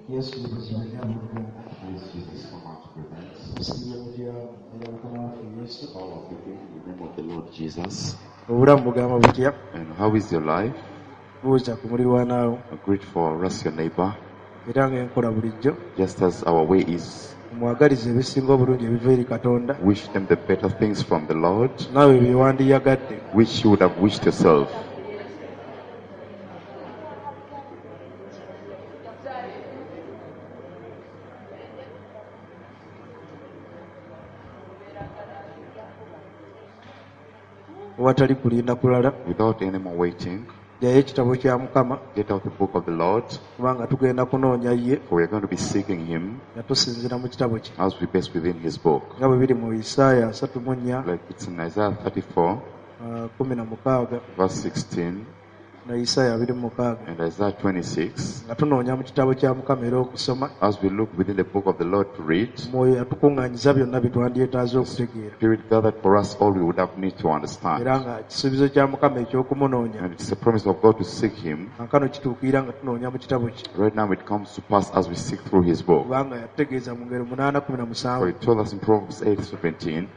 Yes, we was Praise Jesus for much presence. All of you in the name of the Lord Jesus. And how is your life? Greet for us, your neighbor. Just as our way is. Wish them the better things from the Lord, which you would have wished yourself. Without any more waiting, get out the book of the Lord, for we are going to be seeking Him as we best within His book. Like it's in Isaiah 34, verse 16, and Isaiah 26. As we look within the book of the Lord to read, Spirit gathered for us all we would have need to understand. And it's a promise of God to seek Him. Right now it comes to pass as we seek through His book. For He told us in Proverbs 8:17,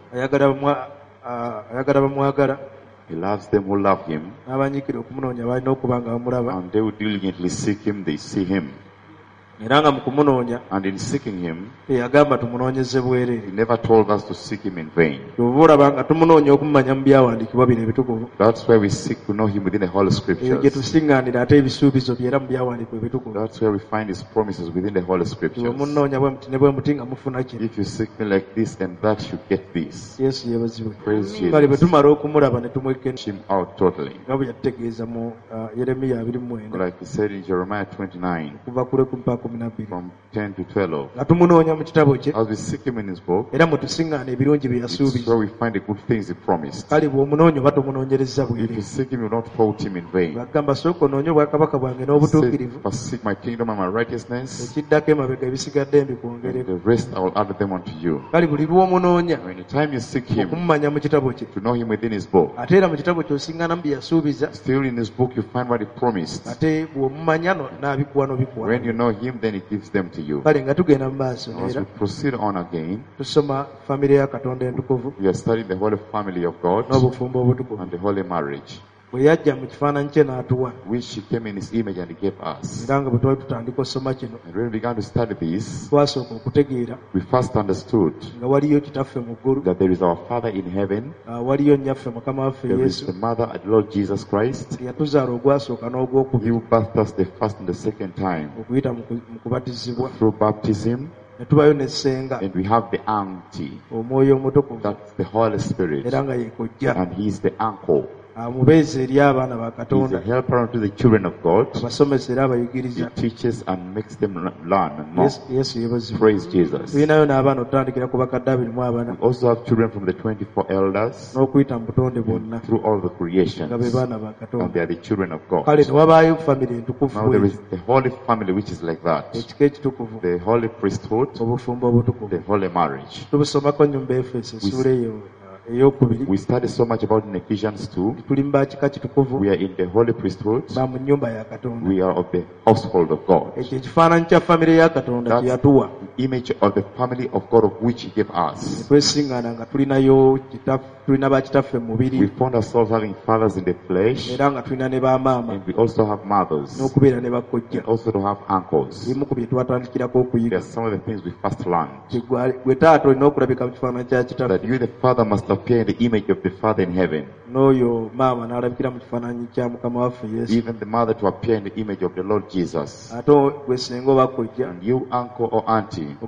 He loves them who love Him, and they who diligently seek Him, they see Him. And in seeking Him, He never told us to seek Him in vain. That's why we seek to know Him within the Holy Scriptures. That's where we find His promises within the Holy Scriptures. If you seek me like this, then that you get this. Praise Jesus. Him out totally. Like He said in Jeremiah 29, from 10 to 12. As we seek Him in His book, it's where we find the good things He promised. If you seek Him, you will not fault Him in vain. First seek my kingdom and my righteousness, and the rest I will add them unto you. When the time you seek Him, to know Him within His book, still in His book you find what He promised. When you know Him, then He gives them to you. As we proceed on again, we are studying the Holy Family of God and the Holy Marriage, which He came in His image and He gave us. And when we began to study this, we first understood that there is our Father in heaven, there is the Mother and Lord Jesus Christ, He who birthed us the first and the second time through baptism. And we have the auntie, that's the Holy Spirit, and He is the uncle. He's a helper unto the children of God. He teaches and makes them learn and know. Praise Jesus. We also have children from the 24 elders through all the creations, and they are the children of God. Now there is the Holy Family, which is like that, the Holy Priesthood, the Holy Marriage. We study so much about in Ephesians 2. We are in the Holy Priesthood. We are of the household of God. That's the image of the family of God of which He gave us. We found ourselves having fathers in the flesh, and we also have mothers, and also to have uncles. There are some of the things we first learned. That you, the father, must appear in the image of the Father in heaven. Even the mother to appear in the image of the Lord Jesus. And you, uncle or auntie, you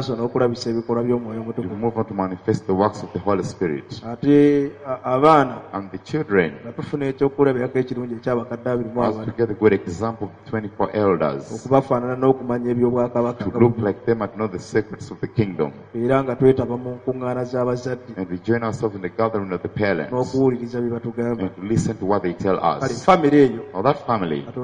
move on to manifest the works of the Holy Spirit. And the children, as to get a good example of the 24 elders, to look like them and know the secrets of the kingdom. And we join ourselves in the gathering of the parents and to listen to what they tell us. Now that family, God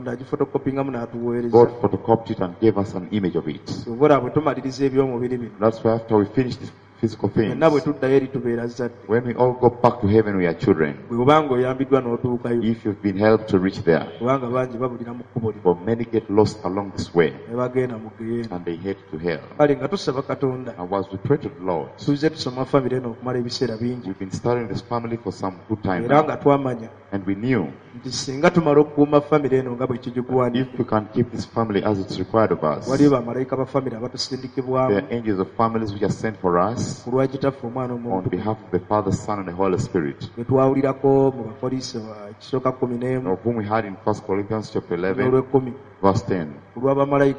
photocopied it and gave us an image of it. That's why after we finish this physical things. When we all go back to heaven, we are children. If you've been helped to reach there. For many get lost along this way. And they head to hell. And as we pray to the Lord, we've been studying this family for some good time now. And we knew if we can keep this family as it's required of us, there are angels of families which are sent for us on behalf of the Father, Son, and the Holy Spirit, of whom we had in 1 Corinthians chapter 11, verse 10. For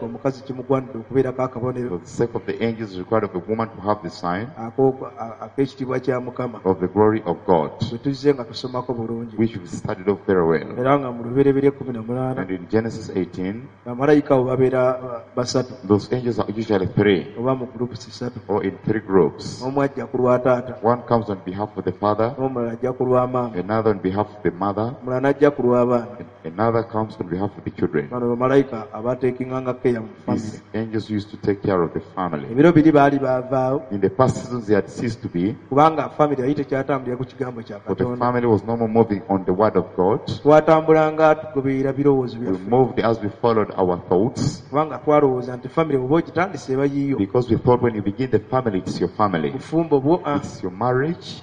the sake of the angels, is required of a woman to have the sign of the glory of God, which we studied of very well. And in Genesis 18, those angels are usually three, or in three groups. One comes on behalf of the father, another on behalf of the mother, another comes on behalf of the children. These angels used to take care of the family. In the past seasons they had ceased to be, but the family was no more moving on the word of God. We moved as we followed our thoughts, because we thought when you begin the family, it's your family, it's your marriage.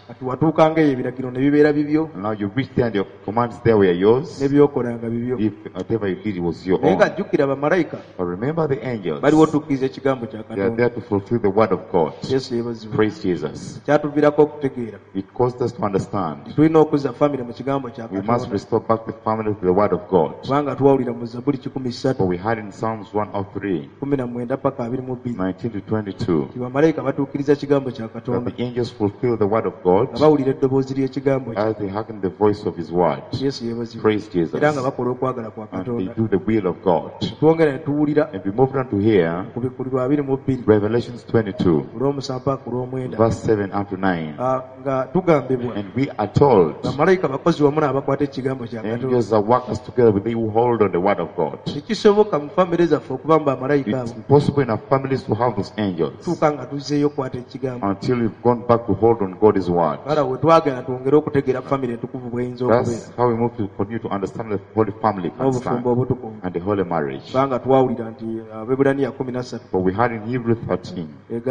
Now you reach there and your commands there were yours. If whatever you did, it was your own. But remember the angels, they are there to fulfill the word of God. Praise Jesus. It caused us to understand we must restore back the family to the word of God. For we had in Psalms 103, 19 to 22, that the angels fulfill the word of God as they hearken the voice of his word. Praise Jesus. And they do the will of God. And we moved on to here, Revelations 22, verse 7 up to 9. And we are told angels are workers together with they who hold on the word of God. It's impossible in our families to have those angels until we've gone back to hold on God's word. That's how we move to continue to understand the Holy Family and the Holy Marriage. But we had in Hebrew 13, it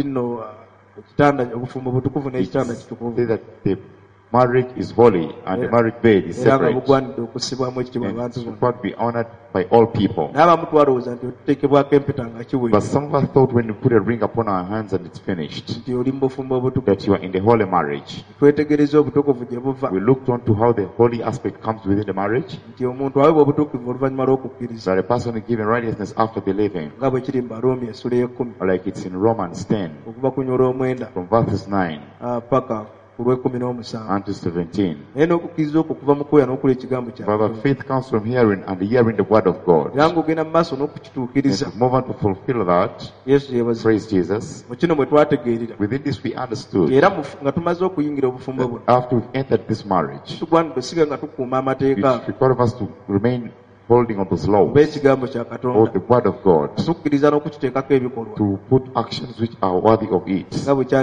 says that the marriage is holy and the marriage bed is separate, and it's supposed to be honored by all people. But some of us thought when you put a ring upon our hands and it's finished, that you are in the holy marriage. We looked on to how the holy aspect comes within the marriage, that a person is given righteousness after believing, like it's in Romans 10, from verses 9 unto 17. But faith comes from hearing, and hearing the word of God. And to move on to fulfill that, praise Jesus. Within this we understood that after we've entered this marriage, it's required of us to remain holding on those laws, or the word of God, to put actions which are worthy of it,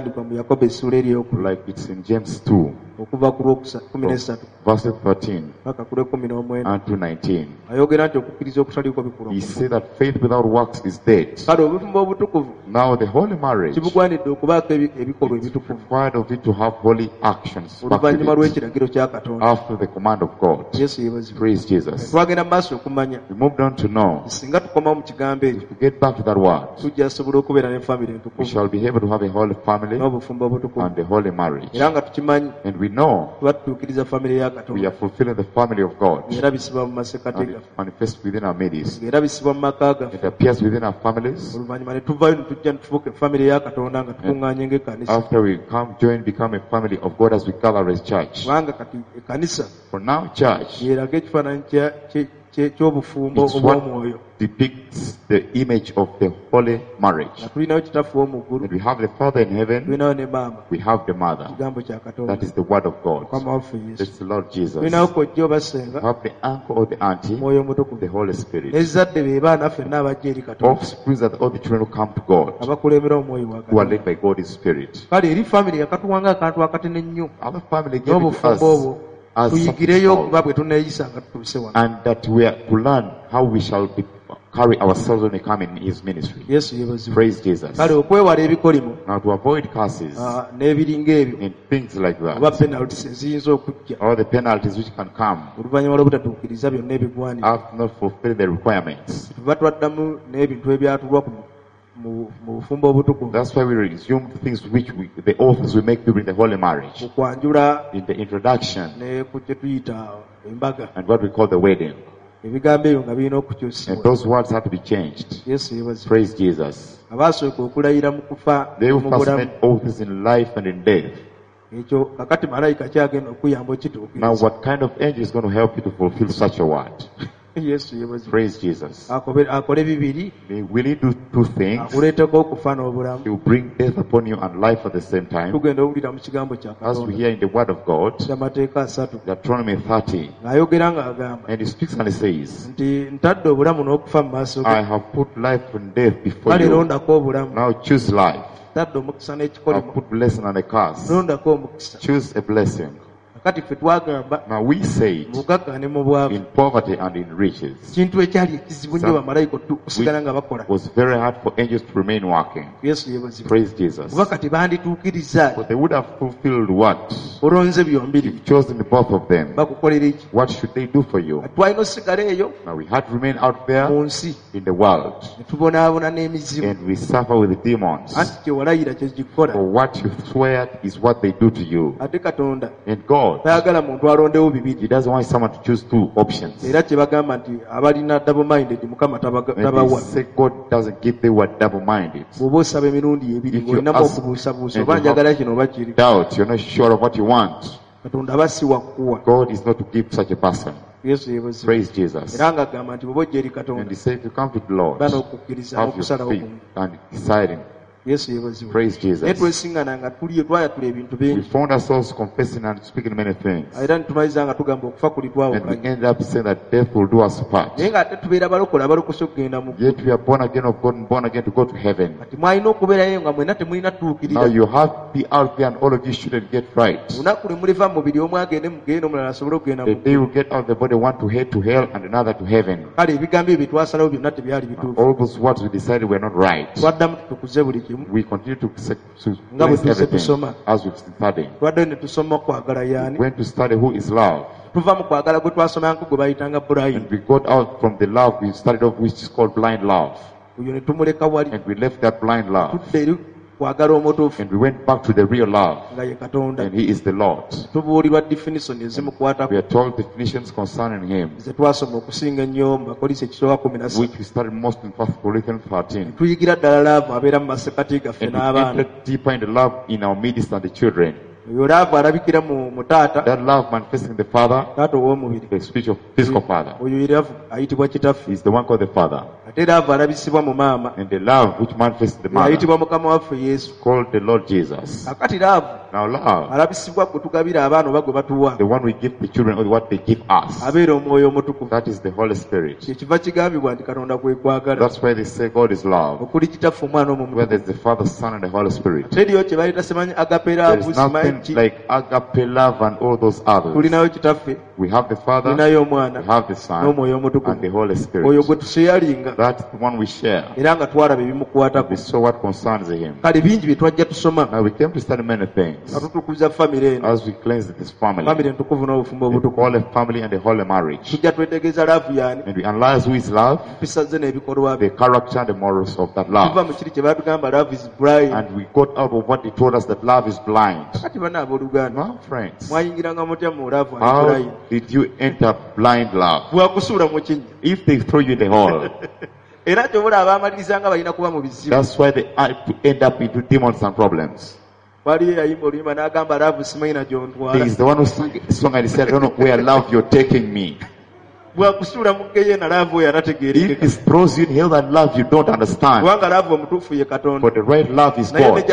like it's in James 2, verse 13 and to 19. He said that faith without works is dead. Now the holy marriage, it's required of it to have holy actions after the command of God. Praise Jesus. We moved on to know if we get back to that word, we shall be able to have a holy family and a holy marriage. And we know we are fulfilling the family of God, and it manifests within our midst. It appears within our families. And after we become a family of God as we gather as church. For now, church It's what depicts the image of the holy marriage. And we have the Father in heaven, we have the Mother. That is the Word of God. That's the Lord Jesus. We have the uncle or the auntie, the Holy Spirit. Offspring are all the children who come to God, who are led by God's Spirit. Other family gave it to us as and that we are to learn how we shall carry ourselves when we come in His ministry. Yes, praise Jesus. Now to avoid curses and things like that, or the penalties which can come after not fulfilling the requirements. That's why we resume things which the oaths we make during the holy marriage, in the introduction, and what we call the wedding. And those words have to be changed. Praise Jesus. They will first make oaths in life and in death. Now what kind of angel is going to help you to fulfill such a word? Yes, praise Jesus. They will do two things. He will bring death upon you and life at the same time. As we hear in the Word of God, Deuteronomy 30, and he speaks and he says, I have put life and death before you. Now choose life. I put blessing and a curse. Choose a blessing. Now we say it in poverty and in riches. Which was very hard for angels to remain working. Praise Jesus. But they would have fulfilled what? You've chosen both of them. What should they do for you? Now we had to remain out there in the world. And we suffer with the demons. For what you swear is what they do to you. And God, He doesn't want someone to choose two options. And they say God doesn't give them what double-minded. If you ask and doubt, you're not sure of what you want, God is not to give such a person. Praise Jesus. And He said, if you come to the Lord, have your faith and deciding. Praise Jesus. We found ourselves confessing and speaking many things. And we ended up saying that death will do us part. Yet we are born again of God and born again to go to heaven. Now you have to be out there and all of you shouldn't get right. The day you get out of the body, one to head to hell and another to heaven. All those words we decided were not right. We continue to place everything as we've studied. We went to study who is love. And we got out from the love we started off, which is called blind love. And we left that blind love. And we went back to the real love. And He is the Lord. We are told definitions concerning Him, which we started most in 1 Corinthians 13. And we entered deeper in the love in our midst and the children. That love manifesting the Father, the speech of physical Father, is the one called the Father. And the love which manifests the Mother, called the Lord Jesus. Now love, the one we give the children or what they give us, that is the Holy Spirit. That's why they say God is love, where there's the Father, Son and the Holy Spirit. There is nothing like agape love and all those others. We have the Father, we have the Son and the Holy Spirit. That's the one we share. We saw what concerns Him. Now we came to study many things as we cleanse this family. We call a family and a holy marriage. And we analyze who is love, the character and the morals of that love. And we got out of what He told us that love is blind. No, friends. How did you enter blind love? If they throw you in the hole. That's why they end up into demons and problems. He is the one who sang the song and he said, I don't know where love you're taking me. If it throws you in hell and love, you don't understand. But the right love is God.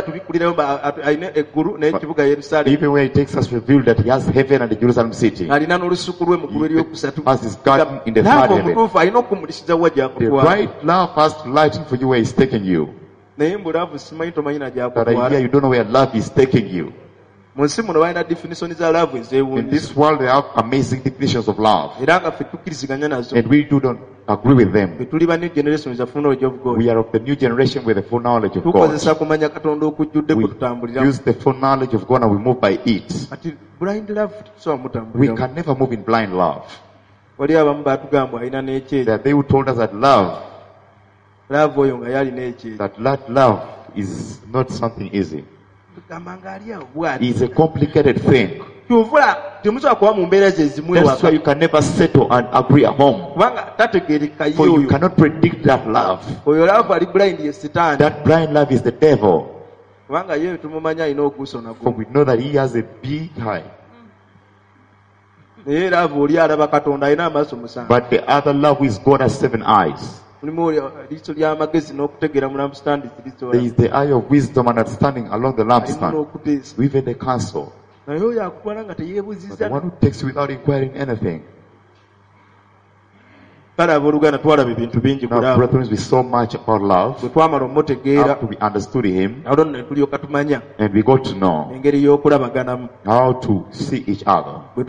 Even when he takes us revealed that he has heaven and the Jerusalem city. He has his garden in the third heaven. The right love has to lighten for you where he's taking you. But I hear you don't know where love is taking you. In this world there are amazing definitions of love. And we don't agree with them. We are of the new generation with the full knowledge of God. We use the full knowledge of God and we move by it. We can never move in blind love. That they who told us that love is not something easy. It's a complicated thing. That's why you can never settle and agree at home. For you cannot predict that love. That blind love is the devil. For we know that he has a big eye. But the other love is God has 7 eyes. There is the eye of wisdom and understanding along the lampstand, even the counsel. But the one who takes you without inquiring anything. Now, brethren, we saw much about love. After we understood him, and we got to know how to see each other. When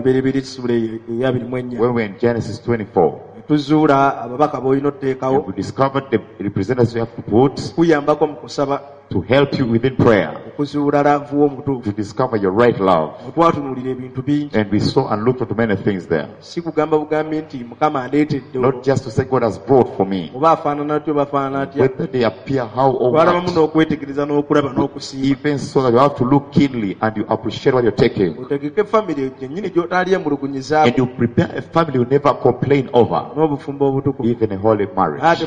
we're in Genesis 24, we discovered the representatives we have to put to help you within prayer to discover your right love. And we saw and looked at many things there. Not just to say God has brought for me, whether they appear how or what. Even so that you have to look keenly and you appreciate what you're taking. And you prepare a family you never complain over, even a holy marriage.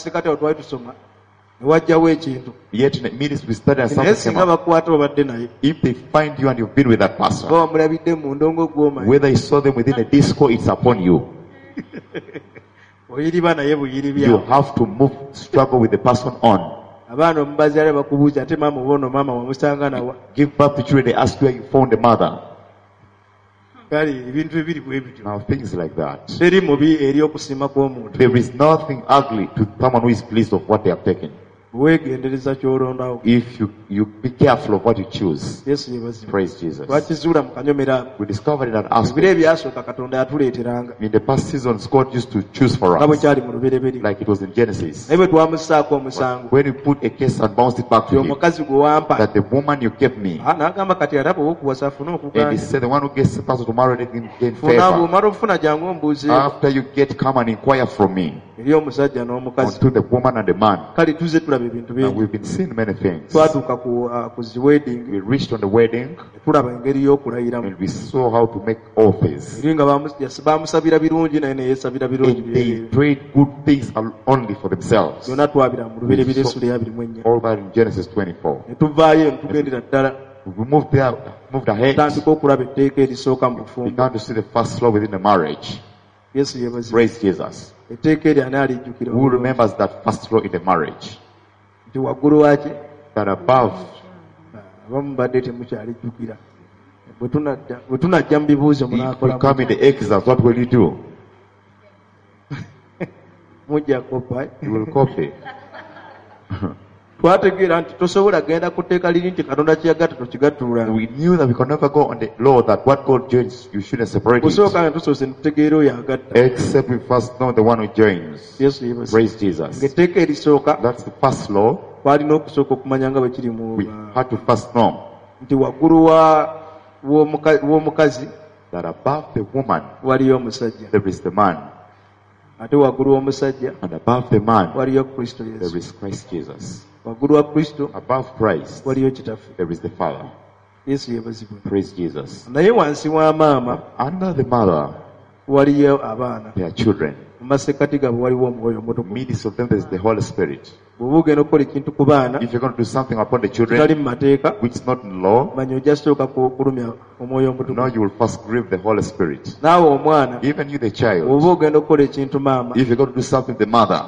Yet in the ministry we study and something came up. If they find you and you've been with that person, whether you saw them within a disco, it's upon you. You have to struggle with the person on. Give birth to children, they ask where you found the mother. Now things like that. There is nothing ugly to someone who is pleased of what they have taken. If you be careful of what you choose. Praise Jesus. We discovered in that aspect. In the past seasons, God used to choose for us, like it was in Genesis. When you put a case and bounce it back to him, that the woman you gave me, and he said the one who gets the person to marry him gain favor. After you come and inquire from me, unto the woman and the man. Now we've been seeing many things. We reached on the wedding and we saw how to make oaths. And they prayed good things only for themselves. We saw all that in Genesis 24. We moved ahead. Began to see the first law within the marriage. Praise Jesus. Who remembers that first law in the marriage? That above. If we come in the exams, what will you do? You will copy. We knew that we could never go on the law that what God joins, you shouldn't separate it. Except we first know the one who joins. Praise Jesus. That's the first law. We had to first know that above the woman there is the man. And above the man there is Christ Jesus. Above Christ there is the Father. Praise Jesus. Under the mother there are children. Midst of them there is the Holy Spirit. If you're going to do something upon the children which is not in law, no, you will first grieve the Holy Spirit. Even you, the child, if you're going to do something to the mother,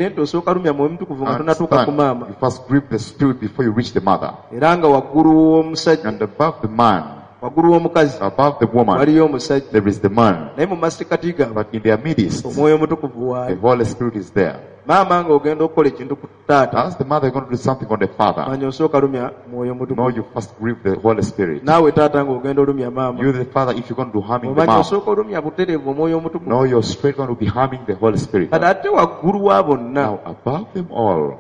you first grieve the Spirit before you reach the mother. And above the man, above the woman, there is the man. But in their midst, the Holy Spirit is there. As the mother is going to do something on the father, no, you first grieve the Holy Spirit. You, the father, if you're going to do harming the mom, no, you're straight going to be harming the Holy Spirit. Now, above them all,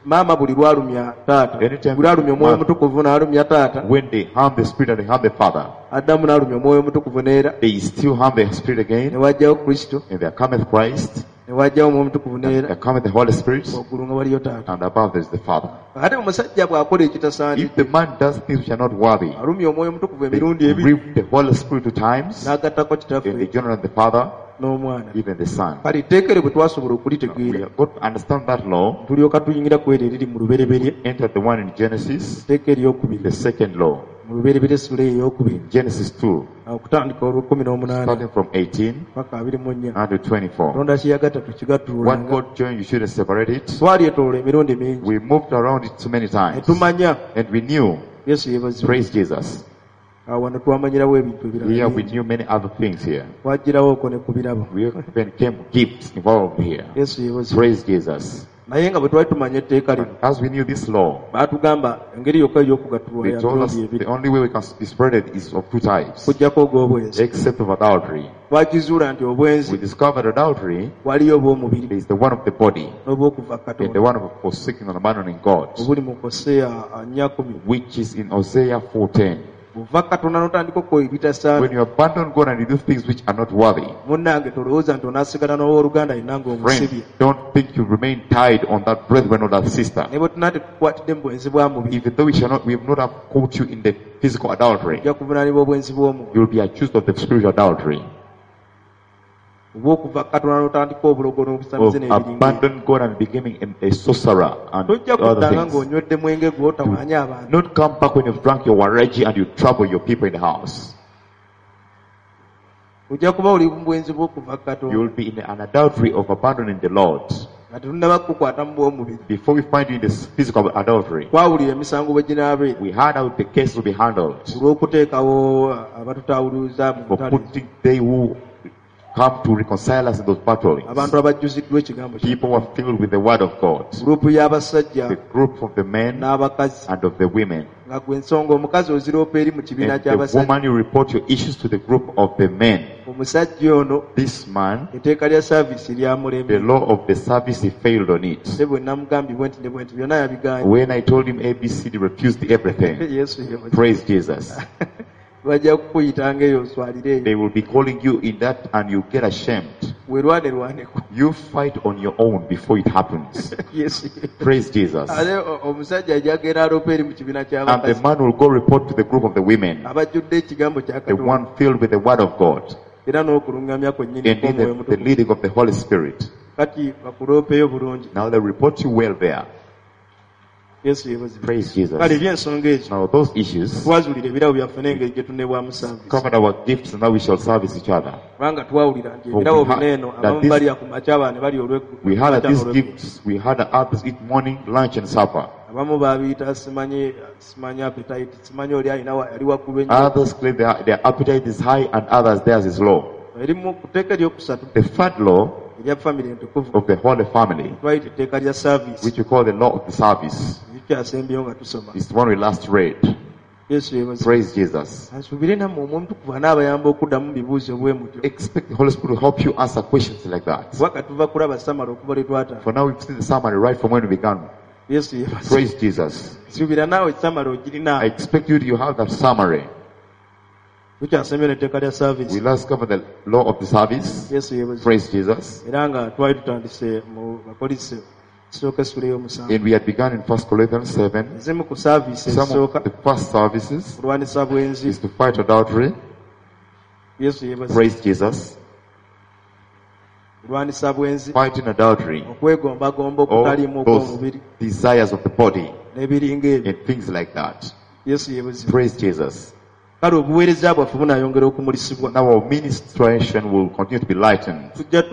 anytime when they harm the Spirit and they harm the Father, they still harm the Spirit again, and there cometh Christ, and there cometh the Holy Spirit, and above there is the Father. If the man does things which are not worthy, they grieve the Holy Spirit 2 times, and the General and the Father, even the Son. We have got to understand that law. Enter the one in Genesis, the second law. Genesis 2, starting from 18 and 24. What God joined, you shouldn't separate it. We moved around it so many times, and we knew. Praise Jesus. Here we knew many other things here. We even came gifts involved here. Praise Jesus. As we knew this law, they told us the only way we can be spreaded is of 2 types, except of adultery. We discovered adultery is the one of the body, and the one of forsaking and abandoning God, which is in Hosea 4:10. When you abandon God and you do things which are not worthy, friend, don't think you remain tied on that brethren or that sister. Even though we have not have caught you in the physical adultery, you will be accused of the spiritual adultery. Of abandon God and becoming a sorcerer and other things. Not come back when you've drunk your waraji and you trouble your people in the house. You will be in an adultery of abandoning the Lord. Before we find you in this physical adultery, we heard how the case will be handled. For putting they who come to reconcile us in those battles. People were filled with the word of God. The group of the men and of the women. And the woman, you report your issues to the group of the men. This man, the law of the service, he failed on it. When I told him ABC, he refused everything. Praise Jesus. They will be calling you in that and you get ashamed. You fight on your own before it happens. Praise Jesus. And the man will go report to the group of the women, the one filled with the word of God and in the leading of the Holy Spirit. Now they report you well there. Praise Jesus. Now those issues covered our gifts and now we shall service each other. We had that these gifts, we had others eat morning, lunch and supper. Others claim their appetite is high and others theirs is low. The third law of the Holy Family, which we call the law of the service, is the one we last read. Praise Jesus. Expect the Holy Spirit to help you answer questions like that. For now we've seen the summary right from when we began. Praise Jesus. I expect you to have that summary. We last covered the law of the service. Praise Jesus. And we had begun in 1 Corinthians 7. Some of the first services is to fight adultery. Praise Jesus. fighting adultery, all those desires of the body, and things like that. Praise Jesus. Now our ministration will continue to be lightened.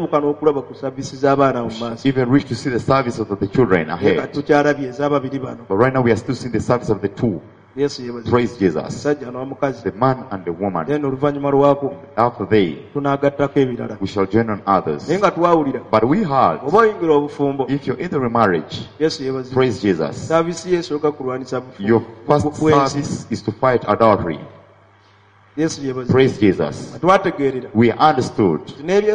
Even reach to see the service of the children ahead. But right now we are still seeing the service of the two. Praise Jesus. The man and the woman. After they, we shall join on others. But we heard, if you're in the remarriage, praise Jesus, your first service is to fight adultery. Praise Jesus. We understood. Even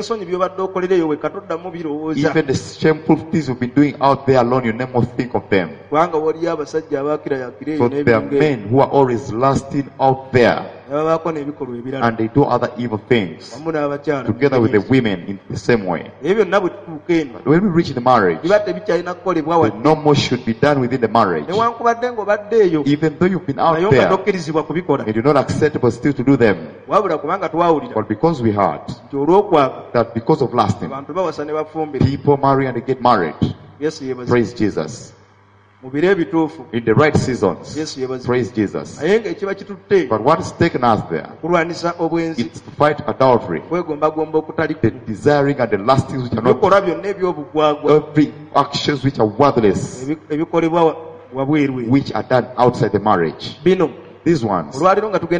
the shameful things you've been doing out there alone, you never think of them. So there are men who are always lusting out there, and they do other evil things together with the women in the same way. But when we reach the marriage, the no more should be done within the marriage. Even though you've been out there and you're not acceptable still to do them. But because we heard that because of lusting, people marry and they get married. Praise Jesus. In the right seasons. Praise Jesus. But what is taken us there? It's to fight adultery. The desiring and the lusting which are not, every actions which are worthless, which are done outside the marriage. These ones, as we move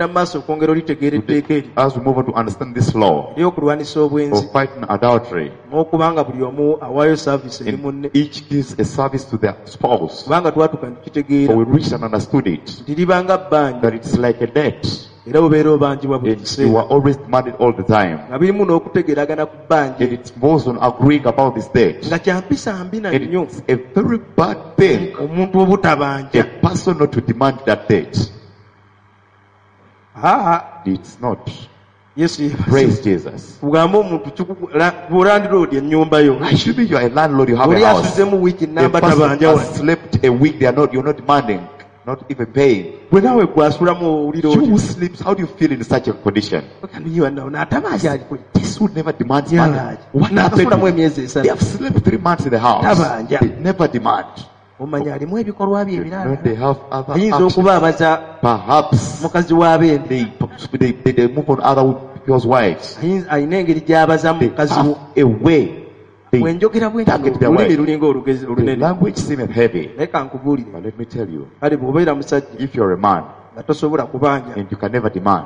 on to understand this law of fighting adultery, and each gives a service to their spouse. So we reached and understood it, that it's like a debt. And you are always demanded all the time. And it's most on agreeing about this debt. And it's a very bad thing, a person not to demand that debt. It's not. Praise Jesus. I should be you are a landlord, you have a house. A person has slept a week, you're not demanding, not even paying. You who sleeps, how do you feel in such a condition? This would never demand money. What happened? They have slept 3 months in the house. They never demand. They have other options. Perhaps they move on other people's wives. They have a way. They target their wives. The language seems heavy. But let me tell you, if you're a man and you can never demand,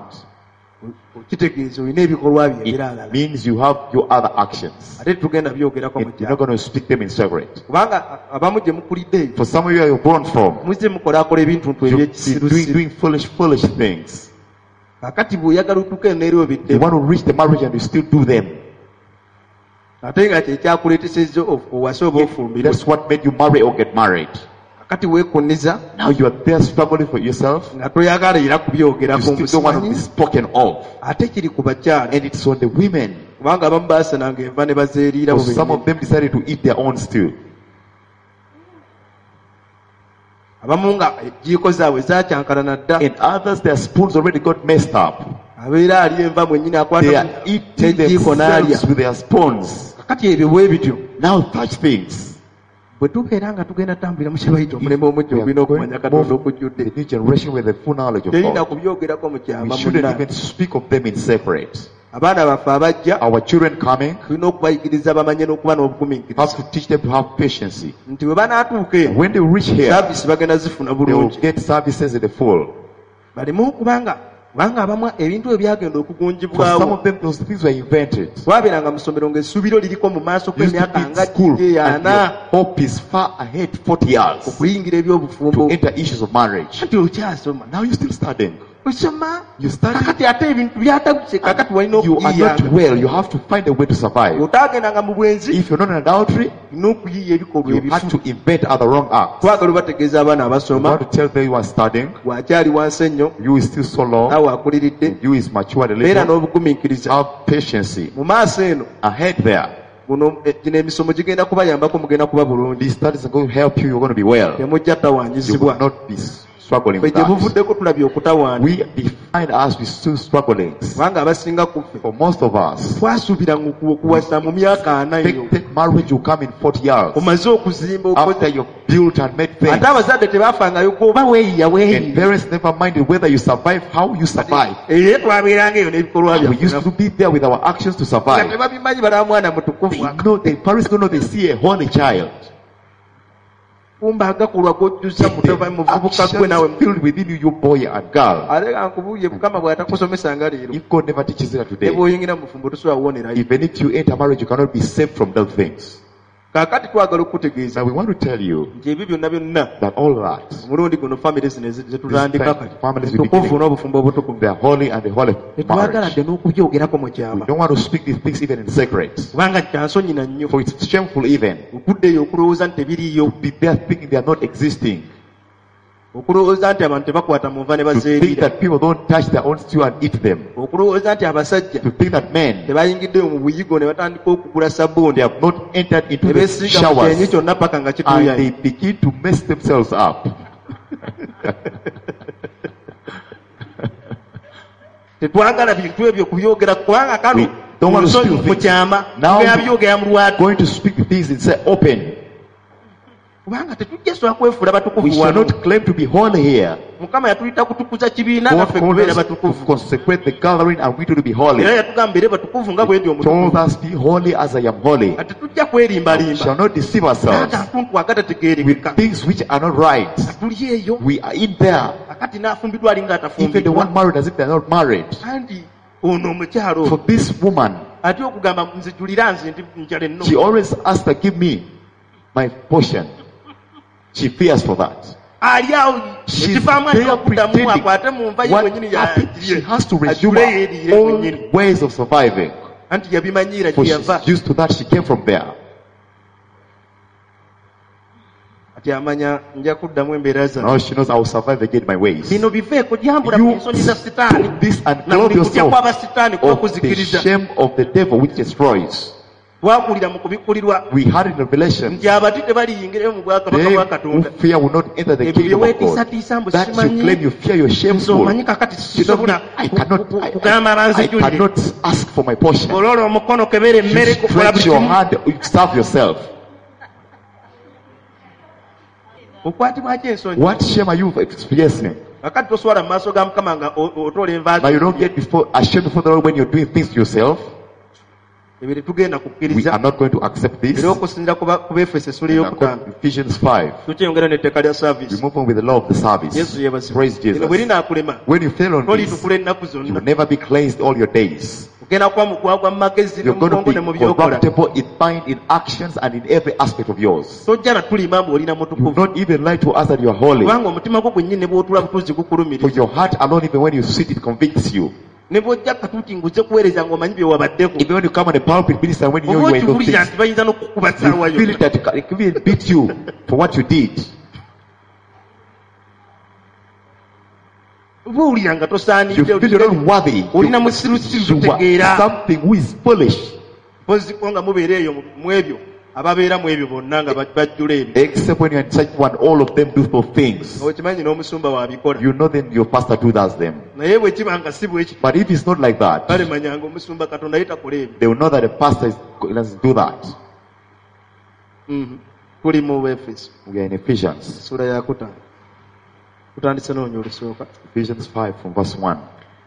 it means you have your other actions. And you're not going to speak them in secret. For some of you are born from, you're doing foolish things. You want to reach the marriage and you still do them. That's what made you marry or get married. Now you are there struggling for yourself. You still don't want to be spoken of. And it's on the women. Because some of them decided to eat their own stew. And others, their spoons already got messed up. They are eating themselves with their spoons. Now touch things. The new generation with the full knowledge of God. We shouldn't even speak of them in separate. Our children coming, have to teach them to have patience. When they reach here, they will get services in the full. For some of them, those things were invented. You used to be in school and your hope is far ahead 40 years to enter issues of marriage. Now you're still studying. You study. You are not well. You have to find a way to survive. If you're not in adultery, you have to invent other wrong acts. You have to tell them you are studying. You is still so low. You is mature a little. Have patience. Ahead there. These studies are going to help you. You're going to be well. You will not be struggling with that. We define us with two strugglings. For most of us, expected marriage will come in 40 years. After you've built and made things. And parents never minded whether you survive, how you survive. And we used to be there with our actions to survive. They know, the parents don't know they see a holy child. Actions filled within you, boy and girl. If God never teaches it today, even if you enter marriage, you cannot be saved from those things. Now we want to tell you that all that, families they are holy and the holy marriage. We don't want to speak these things even in secret. For it's shameful even to be there thinking they are not existing. To think that people don't touch their own stew and eat them. To think that men, they have not entered into the showers and they begin to mess themselves up. We don't want to speak things. Now we're going to speak things and say open. We shall not claim to be holy here. God called us to consecrate the gathering and we to be holy. He told us, be holy as I am holy. We shall not deceive ourselves with things which are not right. We are in there. Even the one married as if they are not married. For this woman, she always asks to give me my portion. She fears for that. She's there pretending she has to resume her own ways of surviving. For she's used to that, she came from there. Now she knows I will survive again my ways. You took this and clothe yourself of the shame of the devil which destroys. We had in Revelation, they who fear will not enter the kingdom of God. That you claim you fear, you're shameful. You don't mean, I cannot ask for my portion. You stretch your hand, you serve yourself. What shame are you experiencing? Now you don't get ashamed before the Lord when you're doing things to yourself. We are not going to accept this. Ephesians 5. We move on with the law of the service. Praise Jesus. When you fail on this, you will never be cleansed all your days. You're going to be corruptible in mind, in actions, and in every aspect of yours. You will not even lie to us that you are holy. For your heart alone, even when you sit, it convicts you. Even when you come on the pulpit minister, when you know you are in those things, you feel it that it can even beat you for what you did. You feel you're not worthy. You are something who is foolish. Except when you're in church when all of them do those things. You know then your pastor does them. But if it's not like that, they will know that the pastor doesn't do that. We are in Ephesians. Ephesians 5 from verse 1.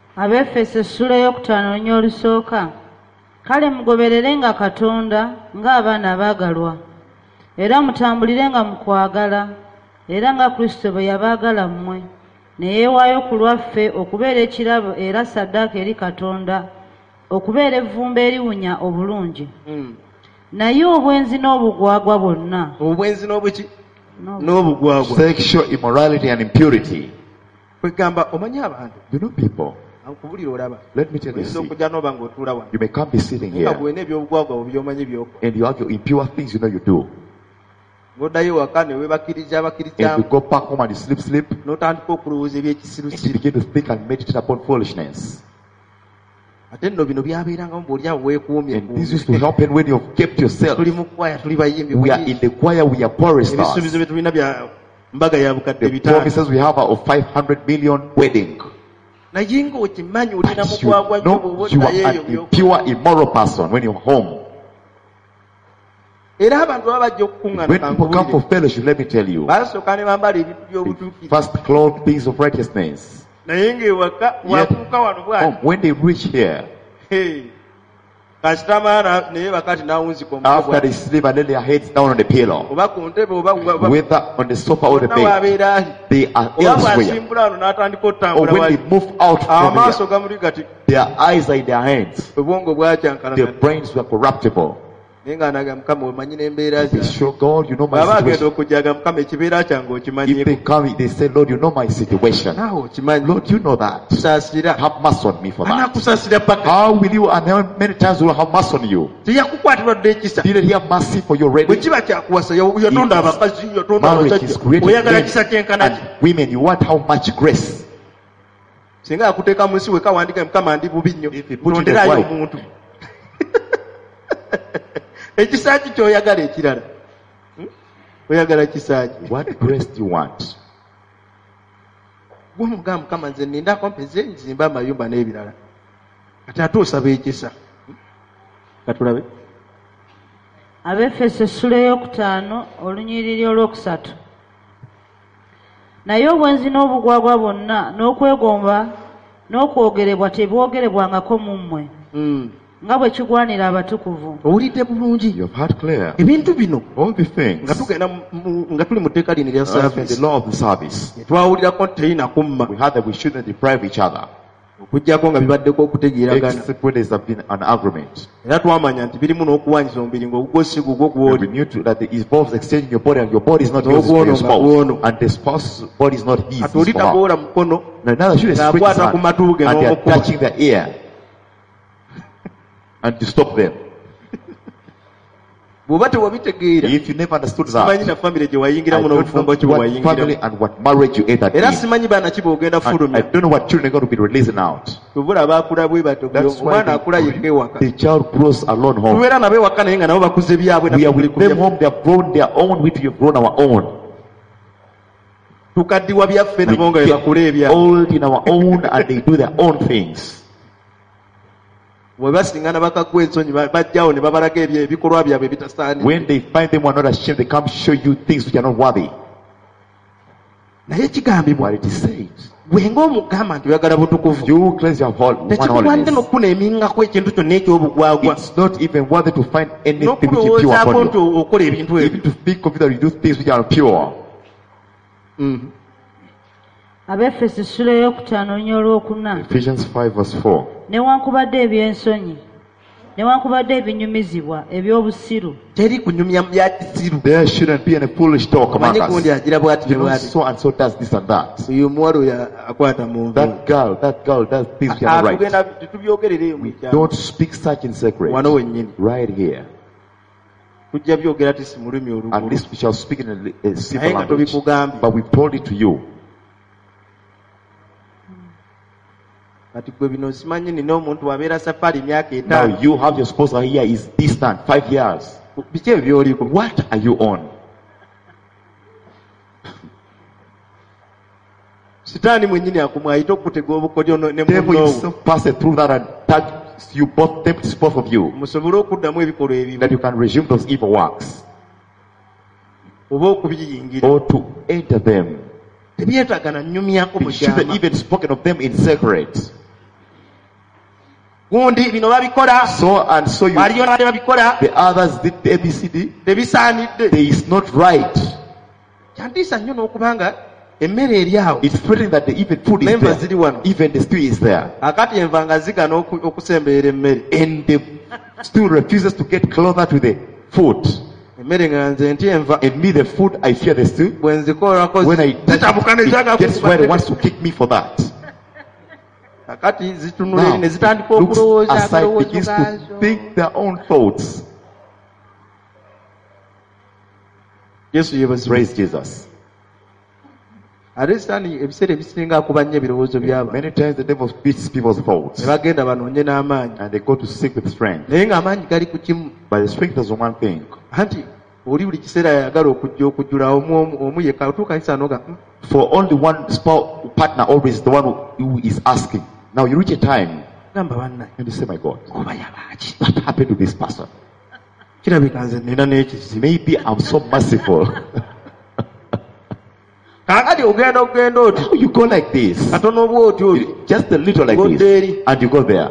Kale mugobererenga Katonda ng'abaana abaagalwa, era mutambulirenga mu kwagala, era nga Kristo bwe yabaagala mmwe, ne yeewaayo ku lwaffe okubeera ekirabo era ssaddaaka eri Katonda, okubeera evvumbe eriwunya obulungi. Naye obwenzi n'obugwagwa bwonna. Obwenzi n'obuki? N'obugwagwa. Sexual immorality and impurity. Kwegamba omanyi abantu. You know people. Let me tell you, you may come be sitting here and you have your impure things you know you do. And you go back home and you sleep, and you begin to think and meditate upon foolishness. And this used to happen when you've kept yourself. We are in the choir, we are choristers. The promises we have are of 500 million wedding. But you know you are an impure, immoral person when you're home. When people come for fellowship, let me tell you, first clothe things of righteousness. Yet, when they reach here, after they sleep and lay their heads down on the pillow, whether on the sofa or the bed, they are elsewhere. Or when they move out from here, their eyes are in their hands. Their brains were corruptible. Be sure, God, you know my situation. If they come, they say, Lord, you know my situation. Lord, you know that. Have mercy on me for that. How will you, and how many times will I have mercy on you? Didn't he have mercy for your ready? Marriage is created and women, you want how much grace? If you put it in ekisaaki kyoyagala ekirala oyagala kisaaki. What grace do you want? Gwomugamba Mukama nze nindako mpeze nzimba amayumba n'ebirala kati ate osaba ekisa. Katulabe Abefeso essula ey'okutaano olunyiriri olwokusatu. Naye obwenzi n'obugwagwa bwonna n'okwegomba n'okwogerebwa tebwogerebwangako mu mmwe nga bwe kigwanira abatukuvu. Owulidde bulungi? You have heard clear. Ebintu bino all the things nga tuli mu tteeka lino erya service, the law of the service, twawulirako terina kumma. We heard that we shouldn't deprive each other. Okujjako nga bibaddeko okutegeeragana. Except when there's been an agreement. Era twamanya nti birimu n'okuwanyiza omubiri ng'ogwo si gugwo gw'oli. We knew that it involves exchanging your body, and your body is not yours for your spouse, and the spouse's body is not his. Atolita boola mukono n'akwata ku matu ge and they are touching their ear and to stop them. If you never understood that, I don't know what family and what marriage you entered in. I don't know what children are going to be releasing out. That's why the child grows alone home. We are with them home, they have grown their own, we have grown our own. We get old in our own and they do their own things. When they find them who are not ashamed, they come show you things which are not worthy. What it is said. You cleanse your one holiness. It's not even worthy to find anything which is pure upon you. Even to speak of it that you do things which are pure. Ephesians 5 verse 4. Newankubadde ebyensonyi newankubadde ebinyumizibwa eby'obusiru teri kunyumya bya kisiru. There shouldn't be any foolish talk among us. You know, so and so does this and that. That girl does things which are right. We don't speak such in secret. Right here. At least we shall speak in a simple language. But we told it to you. Now you have your spouse here is distant 5 years. What are you on? Devil himself passed through that and touched you both, tempts both of you, that you can resume those evil works or to enter them. We shouldn't even spoken of them in secret. So and so you, the others did the ABCD. There is not right. It's fitting that the even food is there. Even the stew is there. And the stew refuses to get closer to the food. And me, the food, I fear the stew. When I it gets where it wants to kick me for that. Now, looks aside, begins to think their own thoughts. Praise Jesus. Many times the devil beats people's thoughts and they go to seek with strength. But the strength is one thing. oli buli kiseera yagala okujjula omu yekka otuuka kanisa noga. For only one spouse partner always the one who is asking. Now you reach a time and you say, my God, what happened to this person? Maybe I'm so merciful. How you go like this? Just a little like this. And you go there.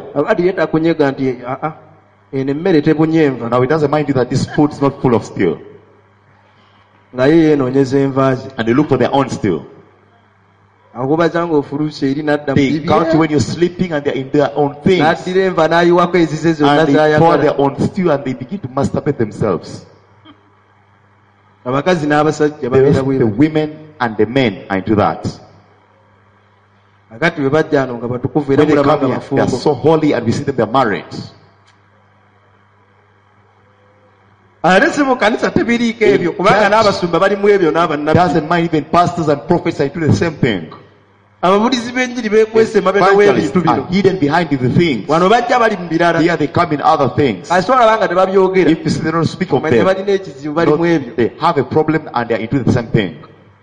Now it doesn't mind you that this food is not full of steel. And they look for their own steel. They count you when you're sleeping and they're in their own things. And they pour their own stew and they begin to masturbate themselves. The women and the men are into that. When they come here, they are so holy and we see them, they are married. Doesn't mind even pastors and prophets are doing the same thing. Evangelists are hidden behind the things. Here they come in other things. If you see they don't speak of them, they have a problem and they are into the same thing.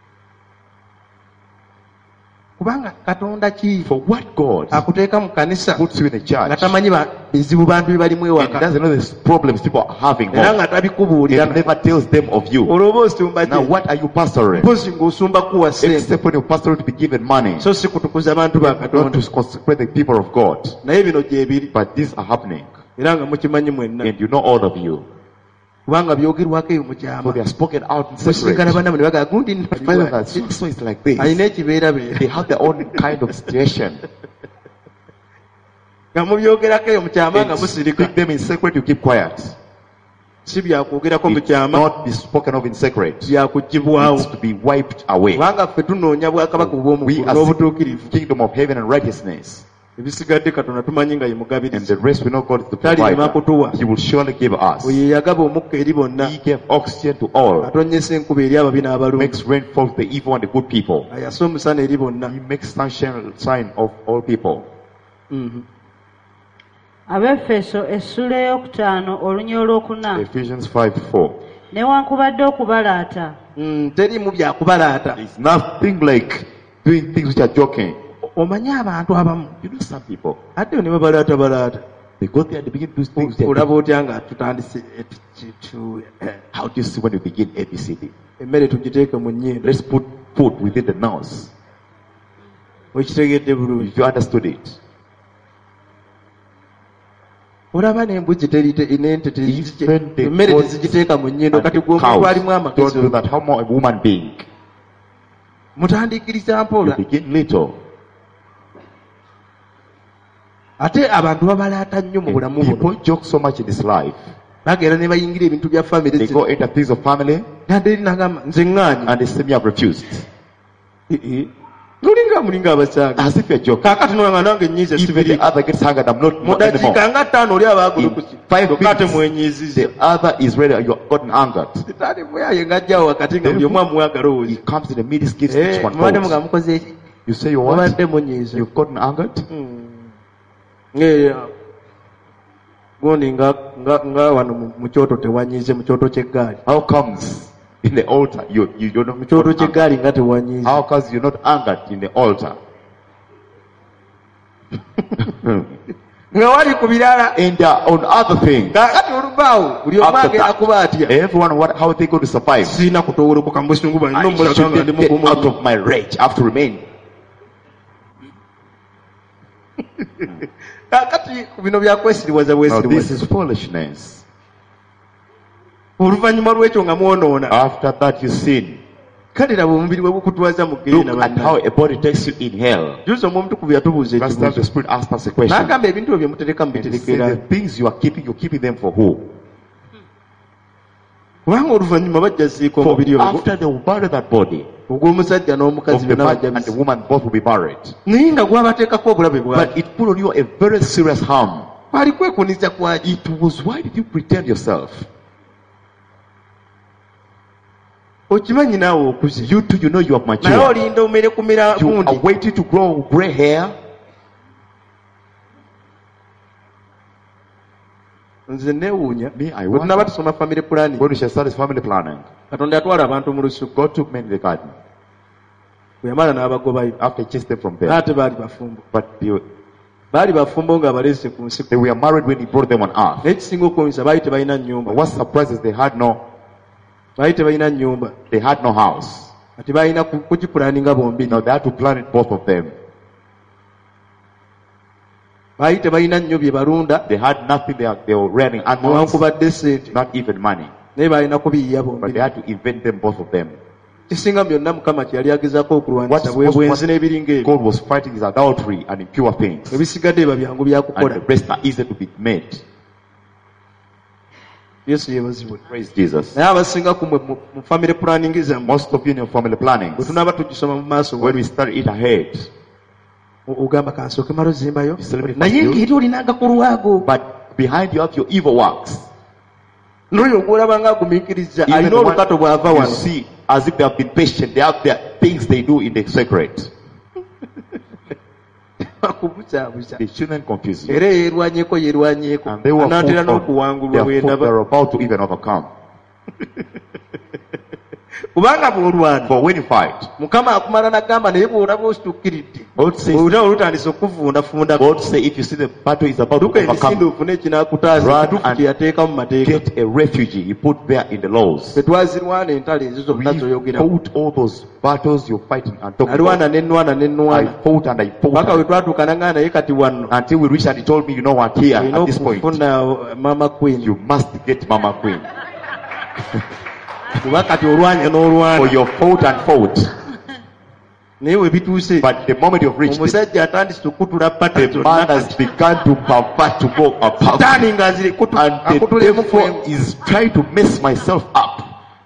For what God puts you in a church, and He doesn't know the problems people are having, He never tells them of you. Now what are you pastoring? Except when you're pastoring to be given money, not to consecrate the people of God. But these are happening, and you know all of you. So they are spoken out in secret. So it's like this. They have their own kind of situation. Speak them in secret, you keep quiet. It not be spoken of in secret. It's to be wiped away. We are the kingdom of heaven and righteousness. And the rest we know God is the provider. He will surely give us. He gave oxygen to all. Makes rain fall to the evil and the good people. He makes sunshine of all people. Ephesians 5:4. It's nothing like doing things which are joking. You know some people, they go there and they begin to do things. How do you see when you begin ABCD? Let's put food within the nose. If you understood it. Even the cows don't do that. How more a woman being? You begin little. People joke so much in this life. They go into things of family and they say me have refused. As if you're joking. If the other gets hungered, I'm not anymore. In 5 minutes, the other is ready, you've gotten angered. He comes in the middle, gives each one food. You say you what? You've gotten angered? How comes in the altar you don't know? How comes you're not angered in the altar? And on other things, everyone, how are they going to survive? I should get out of my rage. I have to remain. Now this is foolishness. After that you sin. Look at how a body takes you in hell. Last time the Spirit asked us a question. The things you are keeping, you're keeping them for who? For after they will bury that body, of the man and the woman both will be buried. But it put on you a very serious harm. It was, why did you pretend yourself? You too, you know you have matured. You are waiting to grow gray hair. nze neewuunya I bwe tunaba tusoma family planning when we shall start this family planning. Katonda yatwala abantu mu lusuku God took men in the garden. bwe yamala n'abagobayo After he chased them from there. ate baali bafumbo But baali bafumbo nga balese ku nsi they were married when he brought them on earth. naye kisinga okuwunyisa baali tebalina nnyumba But what surprises, they had no house. ati balina kugipulaninga bombi No, they had to plan it, both of them. baali tebalina nnyo bye balunda They had nothing. They were running animals, newankubadde sente not even money. naye balina kubiyiya But bombi they had to invent them, both of them. kisinga byonna mukama kyeyali agezaako okulwanyisa bwe bwenzi n'ebiringa ebyo God was fighting his adultery and impure things. ebisigadde biba byangu And byakukola the rest are easy to be made. yesu yeebazibwe Praise Jesus. naye abasinga kumwe mu family planning zammwe Most of you in your family planning, bwe tunaaba tugisoma mu maaso when we study it ahead, ogamba kansooke malo zimbayo Celebrate naye first ngeri olina agakolwago but behind you have your evil works. n'oyo ogwolaba nga agumiikiriza Even alina the one olukato bw'ava you wano see as if they have been patient, they have their things they do in the secret. bakubuzaabuza They shouldn't confuse you. era yeerwanyeeko And they were anaatera full of n'okuwangulwa their food bwendaba they're about to even overcome. kubanga bw'olwana For when you fight, mukama akumala n'agamba naye bw'olaba osituukiridde God says, olutalo lutandise okuvundafunda God say, if you see the battle is about to duka emisinde overcome, ofune ekinaakutaasa Run ekituufu and kye yateeka mu mateeka get a refugee. He put there in the laws. ffe twazirwana entalo ezo zonna We zoyogeramu fought all those battles you're fighting and talking nalwana about. nenwana I nenwana fought and I paka we fought twatuuka naŋŋaa naye kati wanno until we reached and he told me, you know what, here olina at this point, okufuna mama queen you must get Mama Queen. kuba kati olwanya n'olwana For your fought and fought. naye we bituuse But the moment you've reached it, omusajja atandise okutula pata the man has begun to pervert to go above. taani nga And the devil is trying to mess myself up.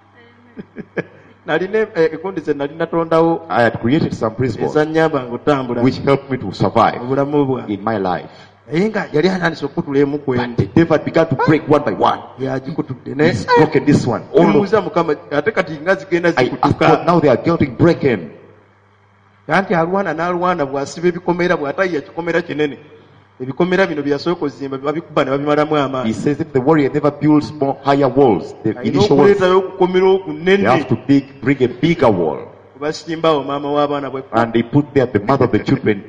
nalina ekundi ze nali natondawo I had created some principles ezannyambanga otambula which helped me to survive obulamu bwange in my life. naye nga yali atandise okutula emu But kwemu the devil had begun to break one by one. yagikutudde naye He's broken this one. All of, omubuuza mukama ate kati nga zigenda I asked zikutuka God, now they are getting broken. anti alwana n'alwana bw'asiba ebikomera bw'atayiya kikomera kinene ebikomera bino byasooka ozimba babikuba ne babimalamu He amaanyi says if the warrior never builds more higher walls, the alina initial walls, okuleetayo okukomera they okunene have to bring a bigger wall. basimbawo maama w'abaana bwe And they put there the mother of the children.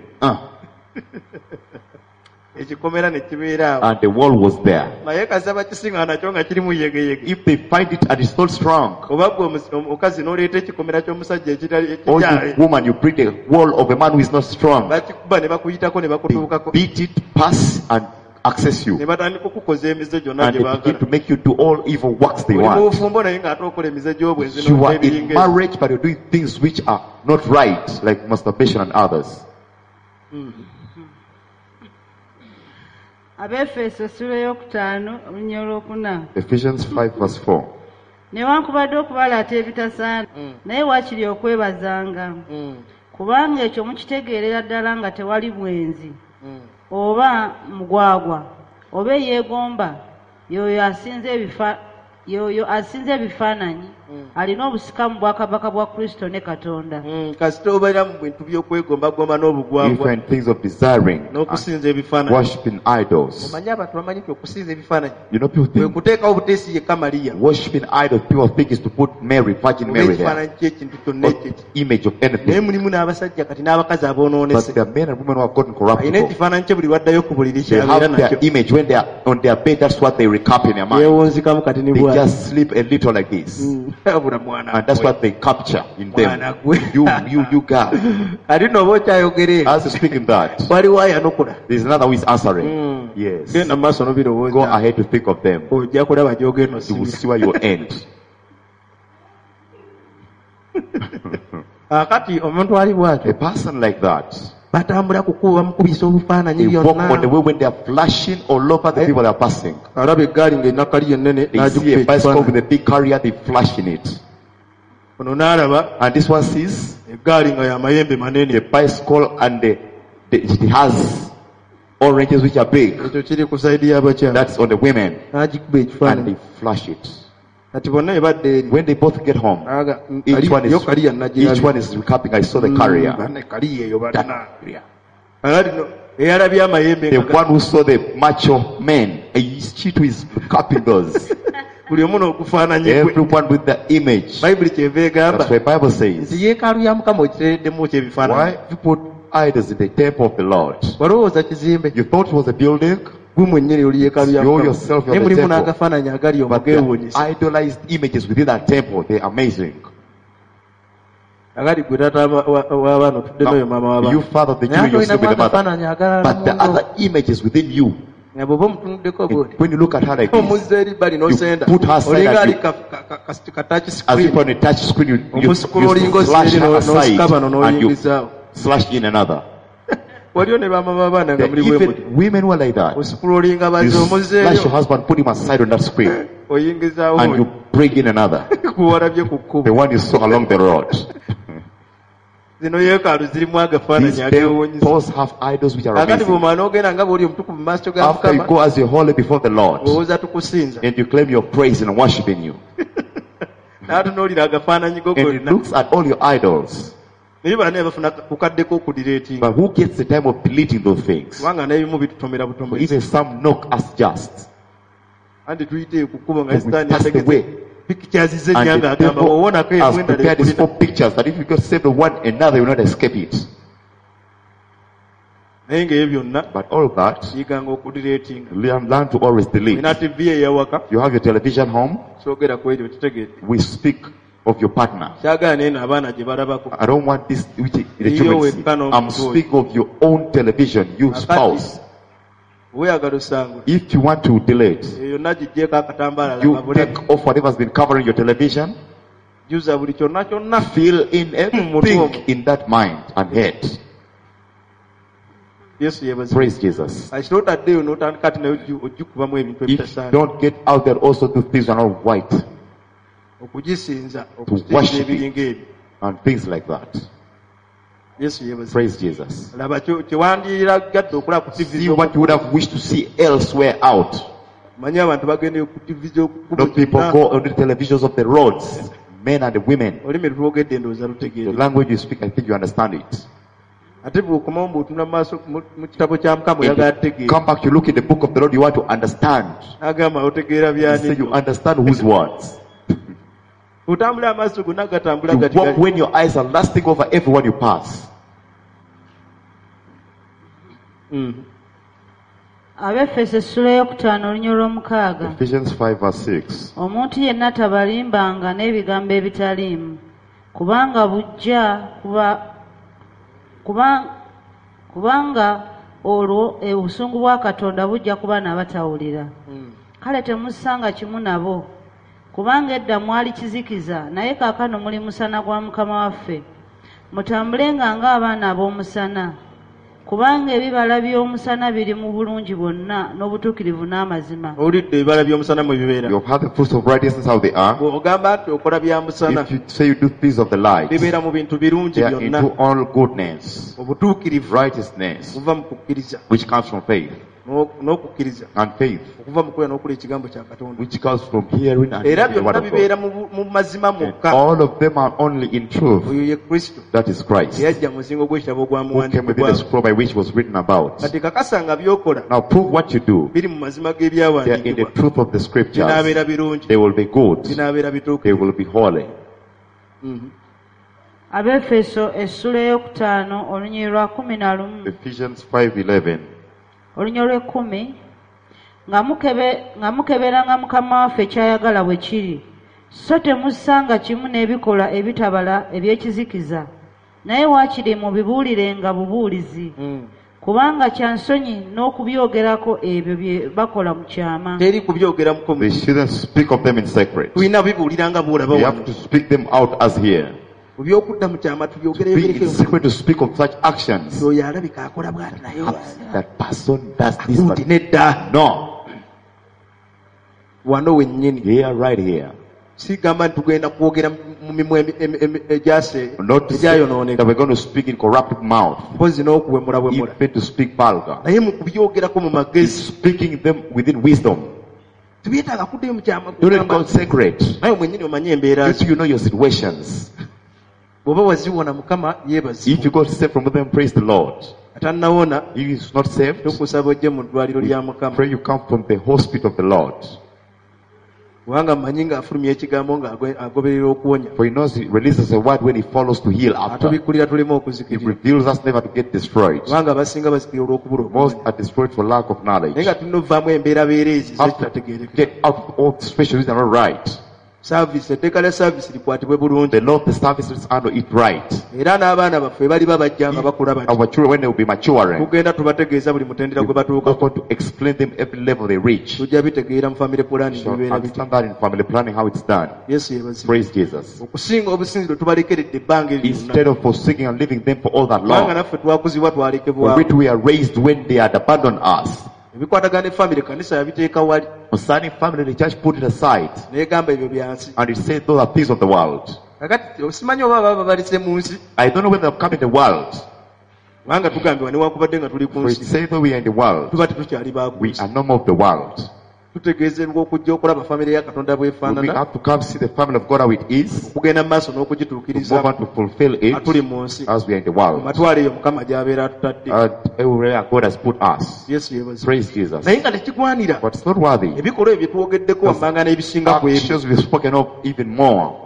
ekikomera ne kibeera awo And the wall was there. naye kasaba kisinga nakyo nga kirimu yegeyege If they find it and it's not strong, oba gwe omukazi n'oleeta ekikomera ky'omusajja or you woman, you bring a wall of a man who is not strong, bakikuba ne bakuyitako ne they bakutuukako beat it, pass, and access you. ne batandika okukoza emize gyonna And gye they begin to baagala make you do all evil works they oli mu want. bufumbo naye ng'ate okola emize gy'obwenzi You are in n'ebiringa ebyo. marriage, but you're doing things which are not right, like masturbation and others. Abefeso sura ey'okutaano olunya olwokuna. Ephesians 5 verse 4. Newankubadde okubalaata ebitasaana naye waakiri okwebazanga kubanga ekyo mukitegeerera ddala nga tewali bwenzi oba mugwagwa oba eyeegomba y'oyo asinze ebifaananyi alina obusika mu bwakabaka bwa Kristo ne Katonda. kasita obeera mu bintu by'okwegombagomba n'obugwagwa Different things of desiring, n'okusinza ebifaananyi worshiping idols. omanyi abantu bamanyi nti okusinza ebifaananyi You know, people kwe think kuteekawo buteesi yekka Mariya worshiping idols, people think is to put Mary, Virgin oba Mary there, ekifaananyi ky'ekintu kyonna or ekyo image of naye anything. mulimu n'abasajja kati n'abakazi But aboonoonese there are men and women who have gotten alina corruptible. ekifaananyi kye buli lwaddayo ku buliri They kyabeera have their nakyo image when they are on their bed. That's what they recap in their mind. yeewunzikamu kati ni They bwati just sleep a little like this, abula mwana and that's what they capture in mwana them. gwe You God. ati nooba okyayogere As you speak in that, waliwo ayanukula there's another who is answering. Yes. genda mu maaso Go n'obirowooza ahead to think of them. ojja kulaba gy'ogenda You will osimira see where you will end. kati omuntu ali A bwatyo person like that, batambula kukuba mukubisa obufaananyi they walk on the byonna way when they are flashing all over the people they are passing. alaba eggaali ng'enakali yennene They see a bicycle with a big carrier, they flash in it. ono n'alaba And this one sees eggaali nga y'amayembe manene the bicycle and it has oranges which are big. ekyo kiri ku saidi y'abakyala That's on the women. n'agikuba And ekifaananyi they flash it. kati bonna ebadde eri When they both get home, each one yo kaliya is recapping. I saw the carrier. banne kaliya eyo That banna carrier. kakati no The one who saw the macho men, she too is copying those. Everyone with the image. That's why the Bible says. Why you put idols in the temple of the Lord? You thought it was a building? You yourself are the temple. But the idolized images within that temple, they're amazing. Now, you father the Jew yourself with the mother. But the other images within you. When you look at her like this, you put her side at you. As if on a touch screen, you slash her aside and you slash in another. Even women were like that. You slash your husband, put him aside on that screen, and you bring in another. The one you saw along the road. These temples have idols which are amazing. After you go as you're holy before the Lord, and you claim your praise and worshiping you, and it looks at all your idols. But who gets the time of deleting those things? For even some knock us just. And we pass the way. And the devil has prepared these 4 pictures that if you could save the one another, you will not escape it. But all that, learn to always delete. You have your television home. We speak of your partner. I don't want this which the children see. I'm speaking of your own television, you spouse. If you want to delete, you take off whatever's been covering your television. Fill in everything in that mind and head. Praise Jesus. If you don't get out there also do things are not white. To worship and things like that. Praise Jesus. See what you would have wished to see elsewhere out. Not people go on the televisions of the roads, men and the women. The language you speak, I think you understand it. And you come back, you look in the book of the Lord, you want to understand. So you understand whose words. You walk when your eyes are lasting over everyone you pass. Ephesians 5 verse 6. Omuntu yenna tabalimbanga n'ebigambo ebitaliimu kubanga bujja kubanga olwo obusungu bwa Katonda bujja kuba n'abatawulira. Kale temussanga kimu nabo kubanga edda mwali kizikiza naye kaakano muli musana gwa Mukama waffe. Mutambulenga ng'abaana ab'omusana kubanga ebibala by'omusana biri mu bulungi bwonna n'obutuukirivu n'amazima. You have had the fruits of righteousness how they are. If you say you do things of the light, they are into all goodness, righteousness, which comes from faith. And faith, which comes from hearing and hearing the word of God. And all of them are only in truth. That is Christ, who came within the scroll by which was written about. Now prove what you do. They are in the truth of the scriptures. They will be good. They will be holy. Ephesians 5:11. Olunya olw'ekkumi nga mukeberanga Mukama waffe kyayagala bwe kiri, so temussanga kimu n'ebikola ebitabala ebyekizikiza, naye waakiri mubibuulirenga bubuulizi, kubanga kya nsonyi n'okubyogerako ebyo bye bakola mu kyama. They shouldn't speak of them in secret. You have to speak them out as here. To be in secret to speak of such actions. That person does this. No. Here, right here. Not that we're going to speak in corrupted mouth. Even to speak vulgar. He's speaking them within wisdom. Don't go secret. If you know your situations. If you go to step from them, praise the Lord. If he is not saved, pray you come from the hospital of the Lord. For he knows he releases a word when he follows to heal after. He reveals us never to get destroyed. Most are destroyed for lack of knowledge. Get out of all special reasons are not right. The Lord, the services handle it right. Our children, when they will be maturing, we're going to explain them every level they reach. So understand that in family planning how it's done. Praise Jesus. Instead of forsaking and leaving them for all that long, for which we are raised when they had abandoned us. Concerning family, the church put it aside. And it says those are things of the world. I don't know whether they've come in the world. For it says that we are in the world. We are no more of the world. We have to come see the family of God how it is. To move on to fulfill it as we are in the world. Everywhere God has put us. Praise Jesus. But it's not worthy. Actions we've spoken of even more.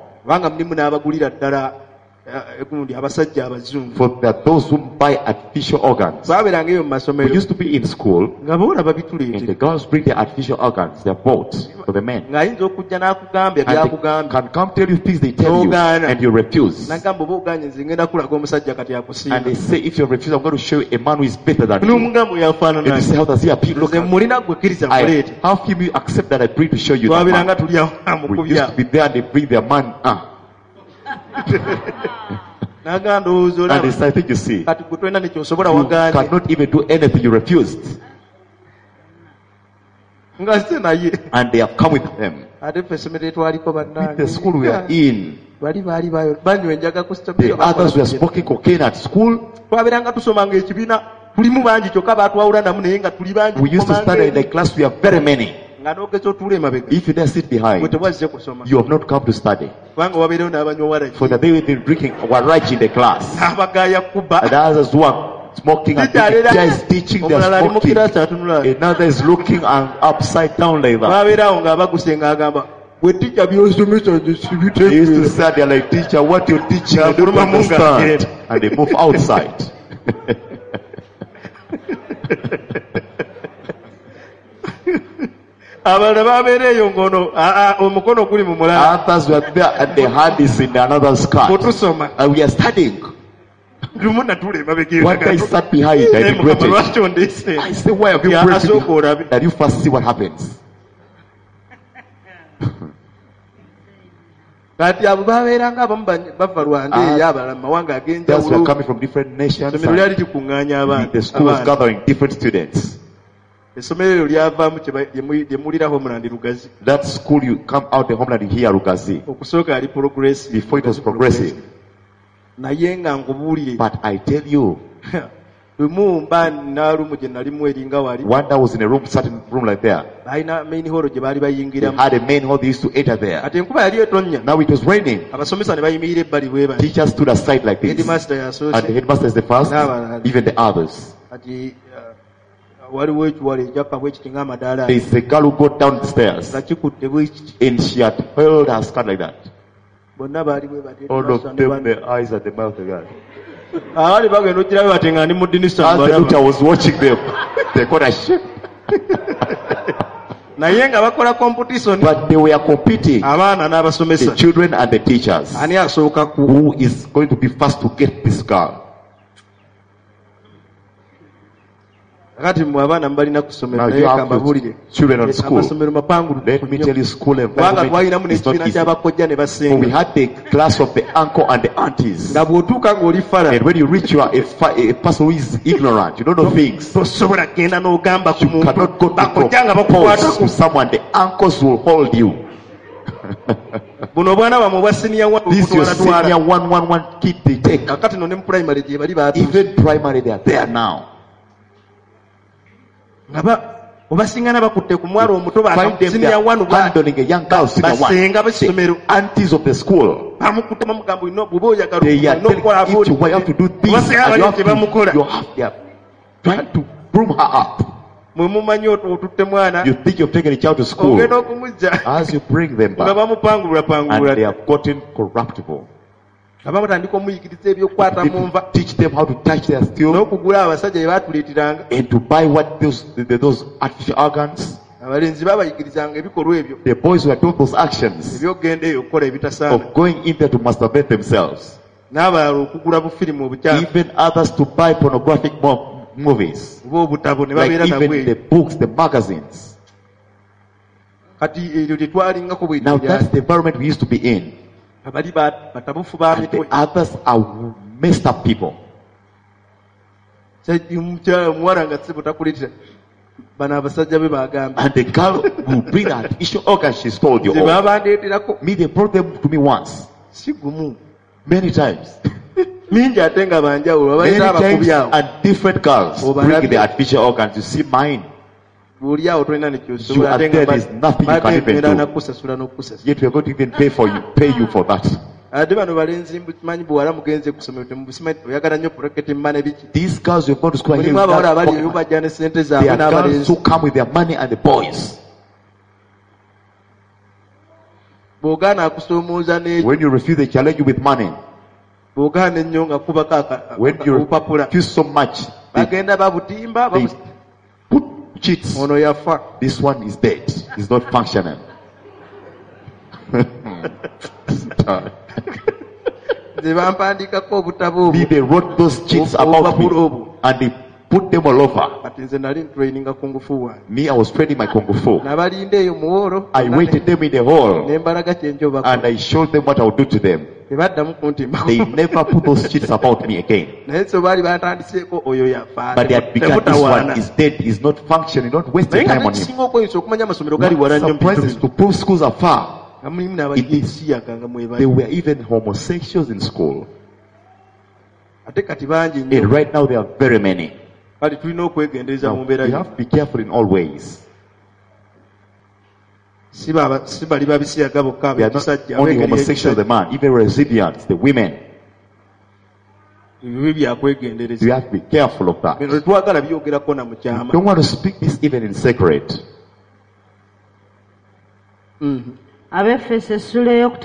For that those who buy artificial organs. We used to be in school, and the girls bring their artificial organs, their bought for the men. And they can come tell you things they tell you, and you refuse. And they say, if you refuse, I'm going to show you a man who is better than you. And you say, how does he appear? Look, how can you accept that I bring to show you that man? We used to be there, and they bring their man. And it's I think you see, you cannot even do anything, you refused. And they have come with them. The school we are in, the others were smoking cocaine at school. We used to study in the class, we are very many. If you dare sit behind, you have not come to study. For the day we've been drinking, were right in the class. And the others who are smoking and teacher is teaching, they are smoking. Another is looking and upside down like that. They used to say, they're like, teacher, what you're teaching, I don't understand. And they move outside. Others were there and they had this in another skirt. And we are studying. One guy sat behind and regretted. I said, why have you regretted? That you first see what happens. That's we are coming from different nations. The school was gathering different students. That school you come out the homeland here Rugazi. Before it was progressive. But I tell you, one day I was in a room, certain room like there. They had a main hall, they used to enter there. Now it was raining. Teachers stood aside like this. And the headmaster is the first, even the others. There is a girl who got down the stairs and she had held her skirt like that. All of them, their eyes at the mouth of God. As the doctor was watching them, they got a shit. But they were competing, the children and the teachers. Who is going to be first to get this girl? Now you have children on school. Let me tell you, school environment is not easy. For we had the class of the uncle and the aunties. And when you reach, you are a person who is ignorant. You don't know things. You cannot go to propose to someone. The uncles will hold you. This is your senior 111 kid they take. Even primary, they are there now. Find them handling a young girl, the aunties of the school. They are telling if you have to do this, you have their trying to groom her up. You think you've taken a child to school. As you bring them back, and they have gotten corruptible. Teach them how to touch their skills and to buy what those artificial organs. The boys who are doing those actions of going in there to masturbate themselves. Even others to buy pornographic movies, like even the books, the magazines. Now that's the environment we used to be in. And the others are messed up people. And the girl will bring her artificial organs she's told you. Me, they brought them to me once. Many times. Many times, and different girls bring the artificial organs. You see mine. You are there, there is nothing you can even do. Yet we are going to even pay you for that. These girls who have gone to school, they are girls who come with their money and the boys. When you refuse, they challenge you with money. When you refuse so much, they put cheats. This one is dead. He's not functioning. They wrote those cheats about me and they put them all over. Me, I was training my Kung Fu. I waited them in the hall and I showed them what I would do to them. They never put those cheats about me again. But they had begun, this one is dead, is not functioning, not wasting time on him. Surprises to prove schools are far. They were even homosexuals in school. And right now there are very many. Now, we have to be careful in all ways. They are not only homosexuals, the man, even lesbians, the women. You have to be careful of that. You don't want to speak this even in secret. Ephesians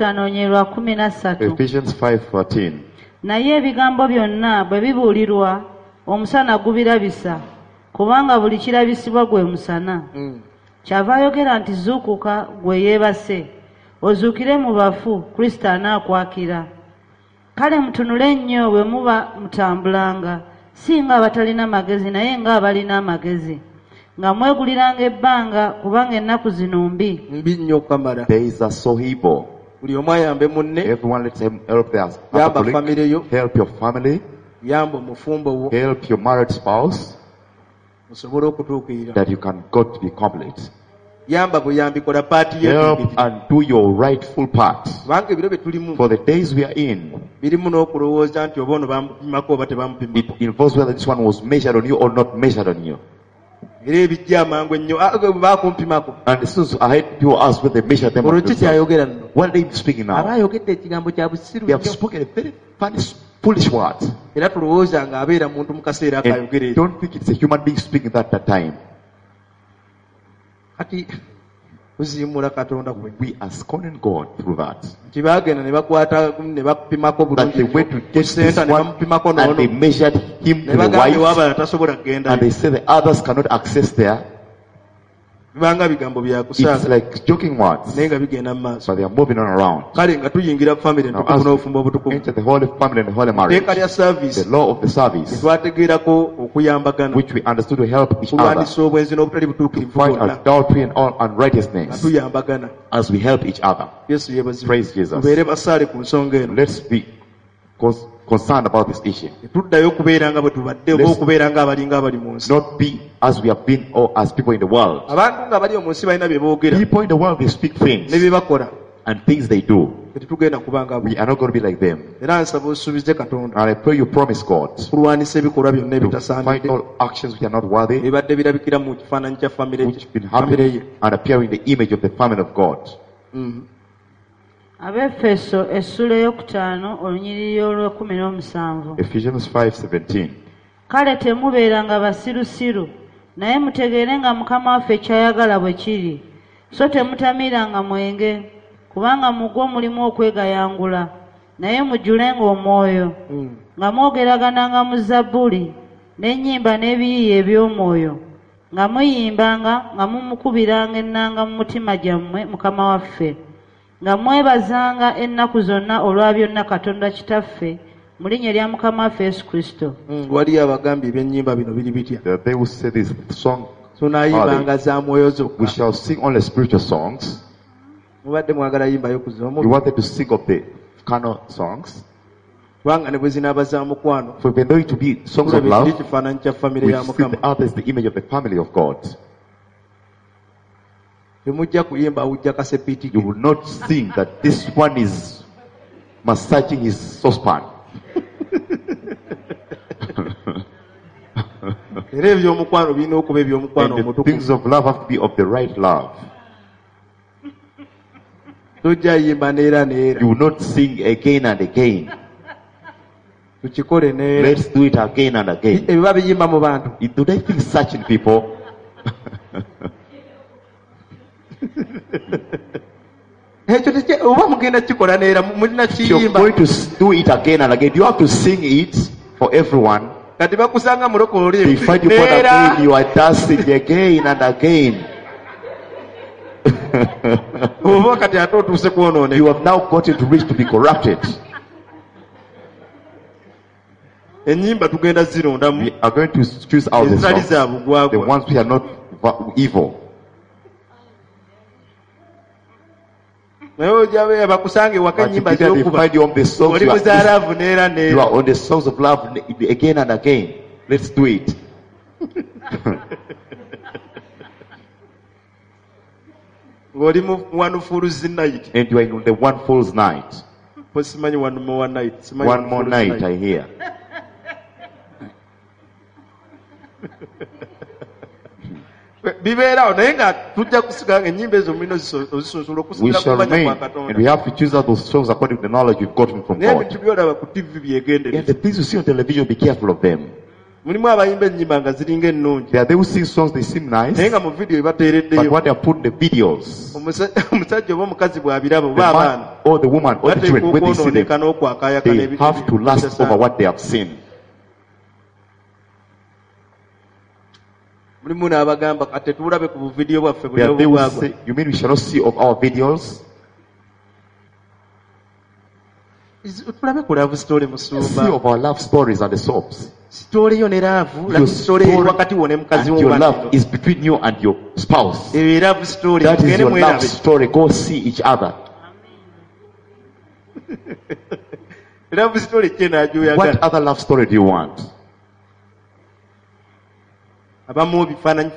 5:14. Naye ebigambo byonna bwe bibuulirwa omusana gubirabisa kubanga buli kirabisibwa gwe musana. Kyava ayogera nti zuukuka gwe yeebase ozuukire mu bafu Kristo anaakwakira. Kale mutunule nnyo bwe muba mutambulanga si nga abatalina magezi naye nga abalina amagezi. Nga mweguliranga ebbanga kubanga ennaku zino mbi. There is a sohibo. Everyone let him help their family. Help your family. Help your married spouse. That you can go to be complete. Help and do your rightful part. For the days we are in, it involves whether this one was measured on you or not measured on you. And as soon as I heard people ask whether they measured them, what are they speaking now? They have spoken a very funny, foolish words. And don't think it's a human being speaking at that time. We are scorning God through that. That they went to get this one and they measured him to the wife and they said the others cannot access there. It's like joking words, but they are moving on around. Now, as we enter the holy family and the holy marriage, the law of the service, which we understood to help each other, to fight adultery and all unrighteousness, as we help each other. Praise Jesus. Let's be concerned about this issue. Let's not be as we have been or as people in the world. People in the world, they speak things and things they do. We are not going to be like them. And I pray you promise God to fight all actions which are not worthy, which have been happening and appear in the image of the family of God. Abefeso essula ey'okutaano olunyiriri olw'ekumi n'omusanvu. Ephesians 5:17. kale temubeeranga basirusiru, naye mutegeere nga Mukama waffe ky'ayagala bwe kiri. So temutamiiranga mwenge, kubanga mugwo mulimu okwegayangula, naye mujjulenga omwoyo, nga mwogeragananga mu Zabbuli n'ennyimba n'ebiyiiye eby'omwoyo, nga muyimbanga nga mumukubiranga ennanga mu mutima gyammwe Mukama waffe, nga mwebazanga ennaku zonna olwa byonna Katonda Kitaffe mu linnya lya Mukama waffe Yesu Kristo. Waliyo abagambye ebyennyimba bino biri bitya? They will say this song. Tunayimbanga za mwoyo zokka. We shall sing only spiritual songs. Mubadde mwagala yimbayo ku z'omubiri. You wanted to sing of the carnal songs. Kubanga ne bwe zinaaba za mukwano. For when they to be songs of love, kifaananyi kya famire ya Mukama. The other is the image of the family of God. Temujja kuyimba awujja kasepiti. You will not sing that this one is massaging his saucepan. And the things of love have to be of the right love. You will not sing again and again. Let's do it again and again. Do they think such in people? If you're going to do it again and again, you have to sing it for everyone. They find you again, you are dancing again and again. You have now gotten to reach to be corrupted. We are going to choose out the songs, the ones which are not evil. They find you on the songs you are on the songs of love again and again. Let's do it. And you are in the one fool's night. One more night, I hear. We shall remain, and we have to choose out those songs according to the knowledge we've gotten from God. And the things you see on television, be careful of them. There are they who sing songs, they seem nice, but what they are put in the videos, the man or the woman or the children, when they see them, they have to lust over what they have seen. They will say, you mean we shall not see of our videos? See of our love stories and the soaps. Your love is between you and your spouse. That is your love story. Go see each other. What other love story do you want? Some of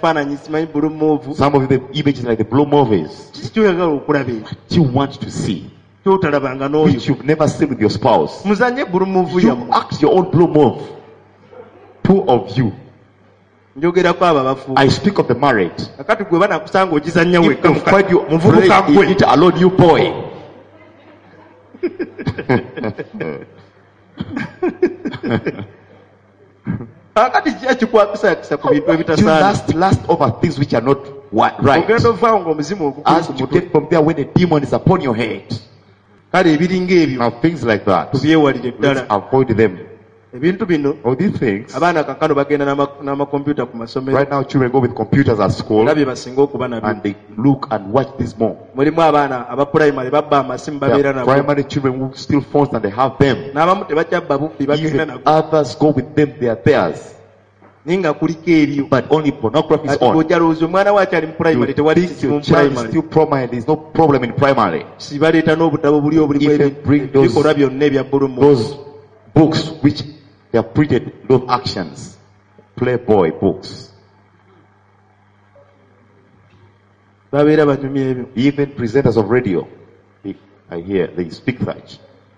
the images like the blue movies that you want to see, which you've never seen with your spouse. You act your own blue move. Two of you. I speak of the married. If they find you it alone, you boy. You last over things which are not right. As you get from there when a demon is upon your head. Now things like that, let's avoid them. All these things. Right now children go with computers at school and they look and watch this more. There are primary children who steal phones and they have them. Even others go with them, they are theirs. But only pornography is on. You think your child is still primary, there is no problem in primary. Even bring those books which they have printed, those actions. Playboy books. Even presenters of radio, I hear, they speak that.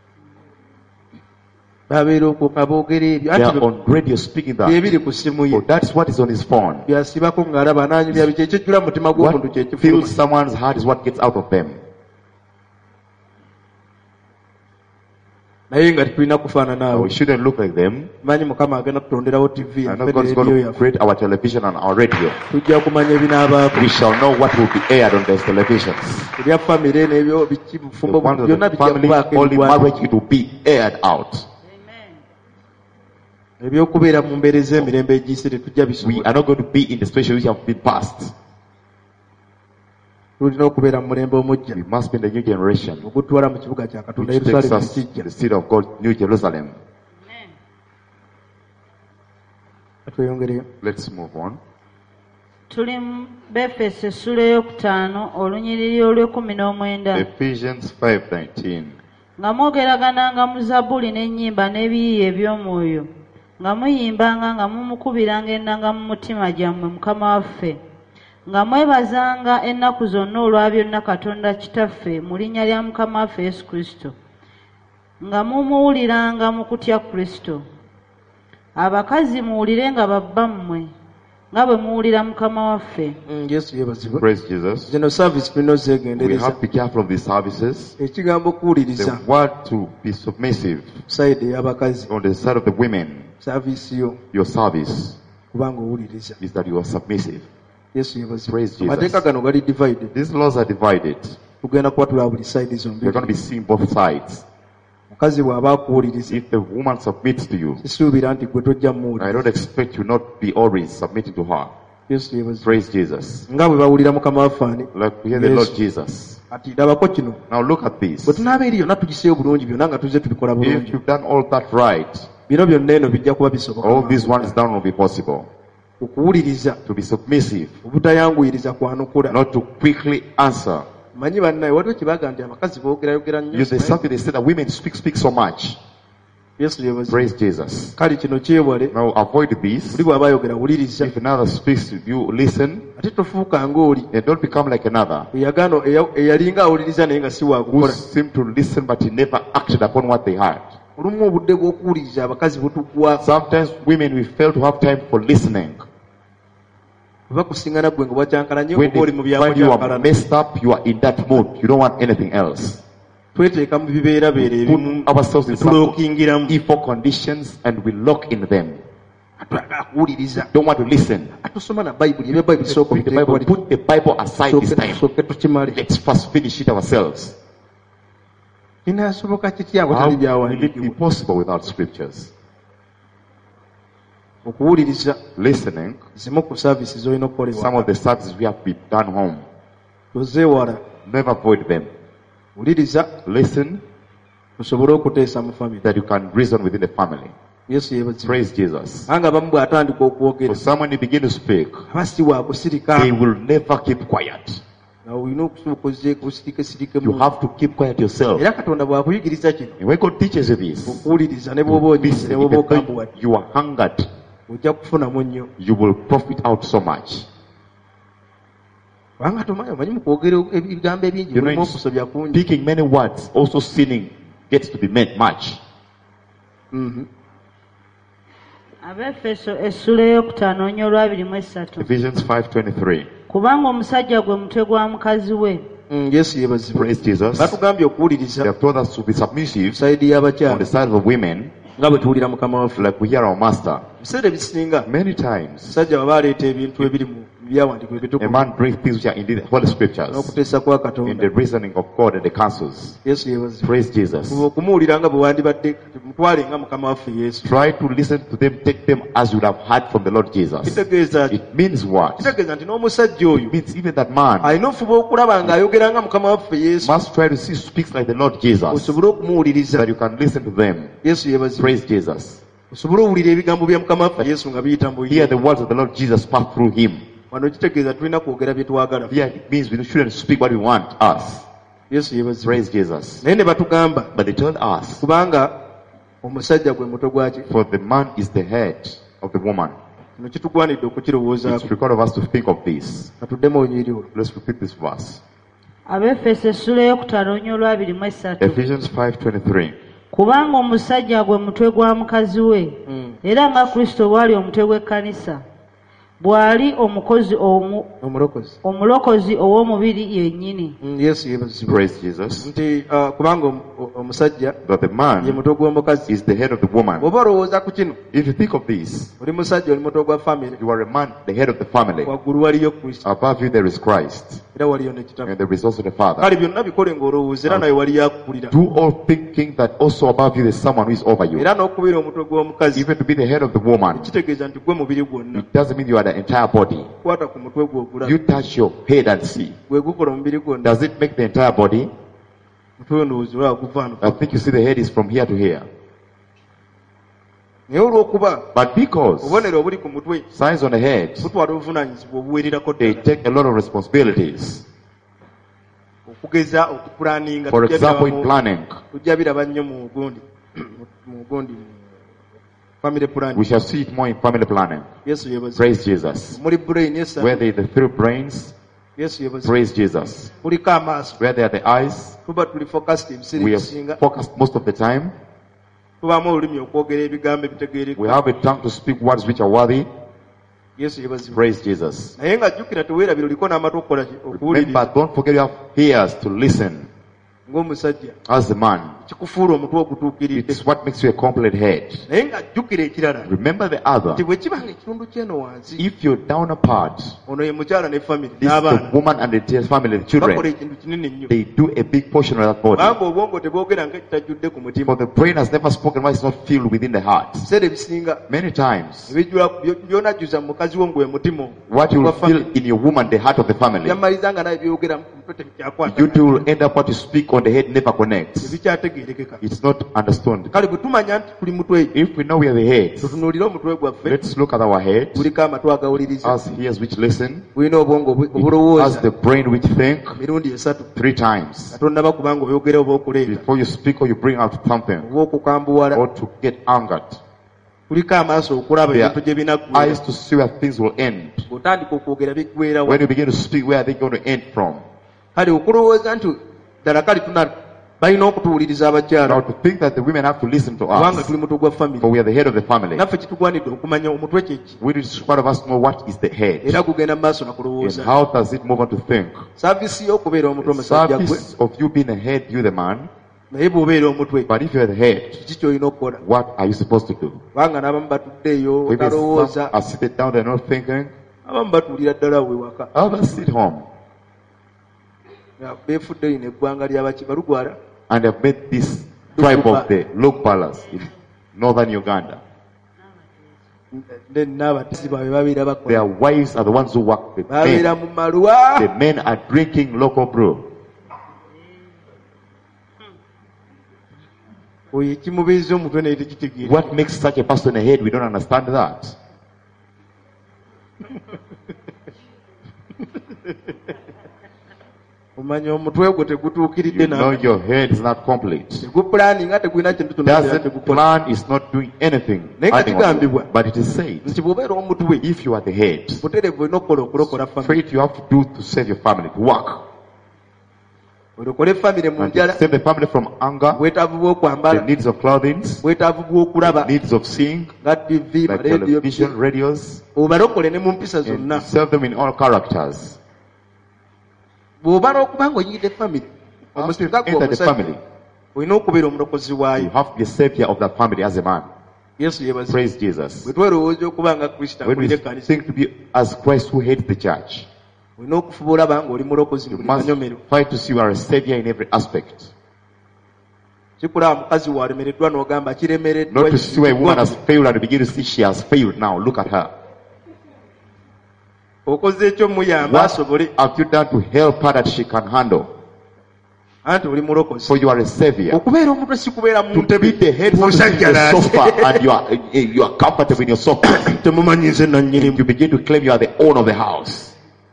They are on radio speaking that. Oh, that's what is on his phone. What fills someone's heart is what gets out of them. We shouldn't look like them. I know God is going to create our television and our radio. We shall know what will be aired on those televisions. The family, only marriage, it will be aired out. We are not going to be in the situation which have been passed. We must be in the new generation, which takes us to the city of God, New Jerusalem. Let's move on. Ephesians 5:19. Nga mwogeragananga mu Zabbuli n'ennyimba n'ebiyiiye eby'omwoyo nga muyimbanga nga mumukubiranga ennanga mu mutima gyammwe Mukama waffe nga mwebazanga ennaku zonna olwa byonna Katonda Kitaffe mu linnya lya Mukama waffe Yesu Kristo nga mumuwuliranga mu kutya Kristo. Abakazi muwulirenga babbammwe nga bwe muwulira Mukama waffe. Praise Jesus. We have to be careful of these services. The word to be submissive on the side of the women. Your service is that you are submissive. Praise Jesus. These laws are divided. We're going to be seeing both sides. If the woman submits to you, I don't expect you not be always submitting to her. Praise Jesus. Like we hear the Lord Jesus. Now look at this. If you've done all that right, all these ones down will be possible. To be submissive, not to quickly answer. There's something they said that women speak so much. Praise Jesus. Now avoid this. If another speaks to you, listen. And don't become like another who seemed to listen but he never acted upon what they heard. Sometimes women will fail to have time for listening. When they find you are messed up, you are in that mood. You don't want anything else. We put ourselves in some evil conditions and we lock in them. Don't want to listen. Put the Bible aside this time. Let's first finish it ourselves. How will it be possible without scriptures? Listening. Some of the services we have to be done home. Never avoid them. Listen that you can reason within the family. Praise Jesus. For someone you begin to speak, they will never keep quiet. You have to keep quiet yourself. And when God teaches you this, you are hungered, you will profit out so much. You know, speaking many words, also sinning gets to be meant much. Ephesians 5:23. Kubanga omusajja gwe mutwe gwa mukazi we. Praise Jesus. They have told us to be submissive on the side of women, like we hear our master. Many times a man brings things which are indeed the Holy Scriptures in the reasoning of God and the counsels. Praise Jesus. Try to listen to them, take them as you would have heard from the Lord Jesus. It means what? It means even that man must try to see speaks like the Lord Jesus, so that you can listen to them. Praise Jesus. Hear the words of the Lord Jesus pass through him. Yeah, it means we shouldn't speak what we want us. Praise Jesus. But they told us, for the man is the head of the woman. It's required of us to think of this. Let's repeat this verse. Ephesians 5:23. Kubanga omusajja gwe mutwe gwa mukazi we, era nga Kristo bw'ali omutwe gw'ekkanisa. bw'ali omulokozi ow'omubiri yennyini. Praise Jesus. Kubanga omusajja ye mutwe gw'omukazi is the head of the woman. Bw'oba olowooza ku kino, if you think of this, oli musajja oli mutwe gwa family, you are a man, the head of the family. Waggulu waliyo Kristo. Above you there is Christ. Era waliyo ne Kitaffe. And there is also the Father. Kale byonna bikole ng'olowooza era nawe waliyo akukulira. Do all thinking that also above you there is someone who is over you. Era n'okubeera omutwe gw'omukazi, even to be the head of the woman, kitegeeza nti gwe mubiri gwonna. It doesn't mean you are the entire body. Kwata ku mutwe gwe ogulaba. You touch your head and see. Gwe gukola omubiri gwonna. Does it make the entire body? Mutwe ndowooza olaba guvaano. I think you see the head is from here to here. But because signs on the head, they take a lot of responsibilities. For example, in planning, we shall see it more in family planning. Praise Jesus. Where there are the three brains, praise Jesus. Where there are the eyes, we are focused most of the time. We have a tongue to speak words which are worthy. Praise Jesus. Remember, don't forget you have ears to listen. As a man, it's what makes you a complete head. Remember the other. If you're down apart, this is the woman and the family, the children, they do a big portion of that body. For the brain has never spoken why it's not filled within the heart. Many times, what you will feel in your woman, the heart of the family, you two will end up what you speak on the head never connects. It's not understood. If we know we are the head, let's look at our head as ears which listen, as the brain which think 3 times before you speak or you bring out something or to get angered. Eyes to see where things will end. When you begin to speak, where are they going to end from? Now to think that the women have to listen to us, for we are the head of the family. Which part of us know what is the head and how does it move on to think. The service of you being a head, you the man. But if you are the head, what are you supposed to do? Women are seated down, they're not thinking. Others sit home. And have made this tribe of the Lokbalas in northern Uganda. Their wives are the ones who work the men. The men are drinking local brew. What makes such a person a head? We don't understand that. You know your head is not complete. Doesn't plan is not doing anything. But it is said, if you are the head, straight you have to do to save your family, to work. And to save the family from anger, the needs of clothing, the needs of seeing, like television, radios, and to serve them in all characters. You have to enter the family. You have to be a savior of that family as a man. Praise Jesus. When we think to be as Christ who hates the church, you must fight to see you are a savior in every aspect. Not to see a woman has failed and begin to see she has failed now. Look at her. What have you done to help her that she can handle? For you are a savior. To be the head of the sofa and you are comfortable in your sofa. You begin to claim you are the owner of the house.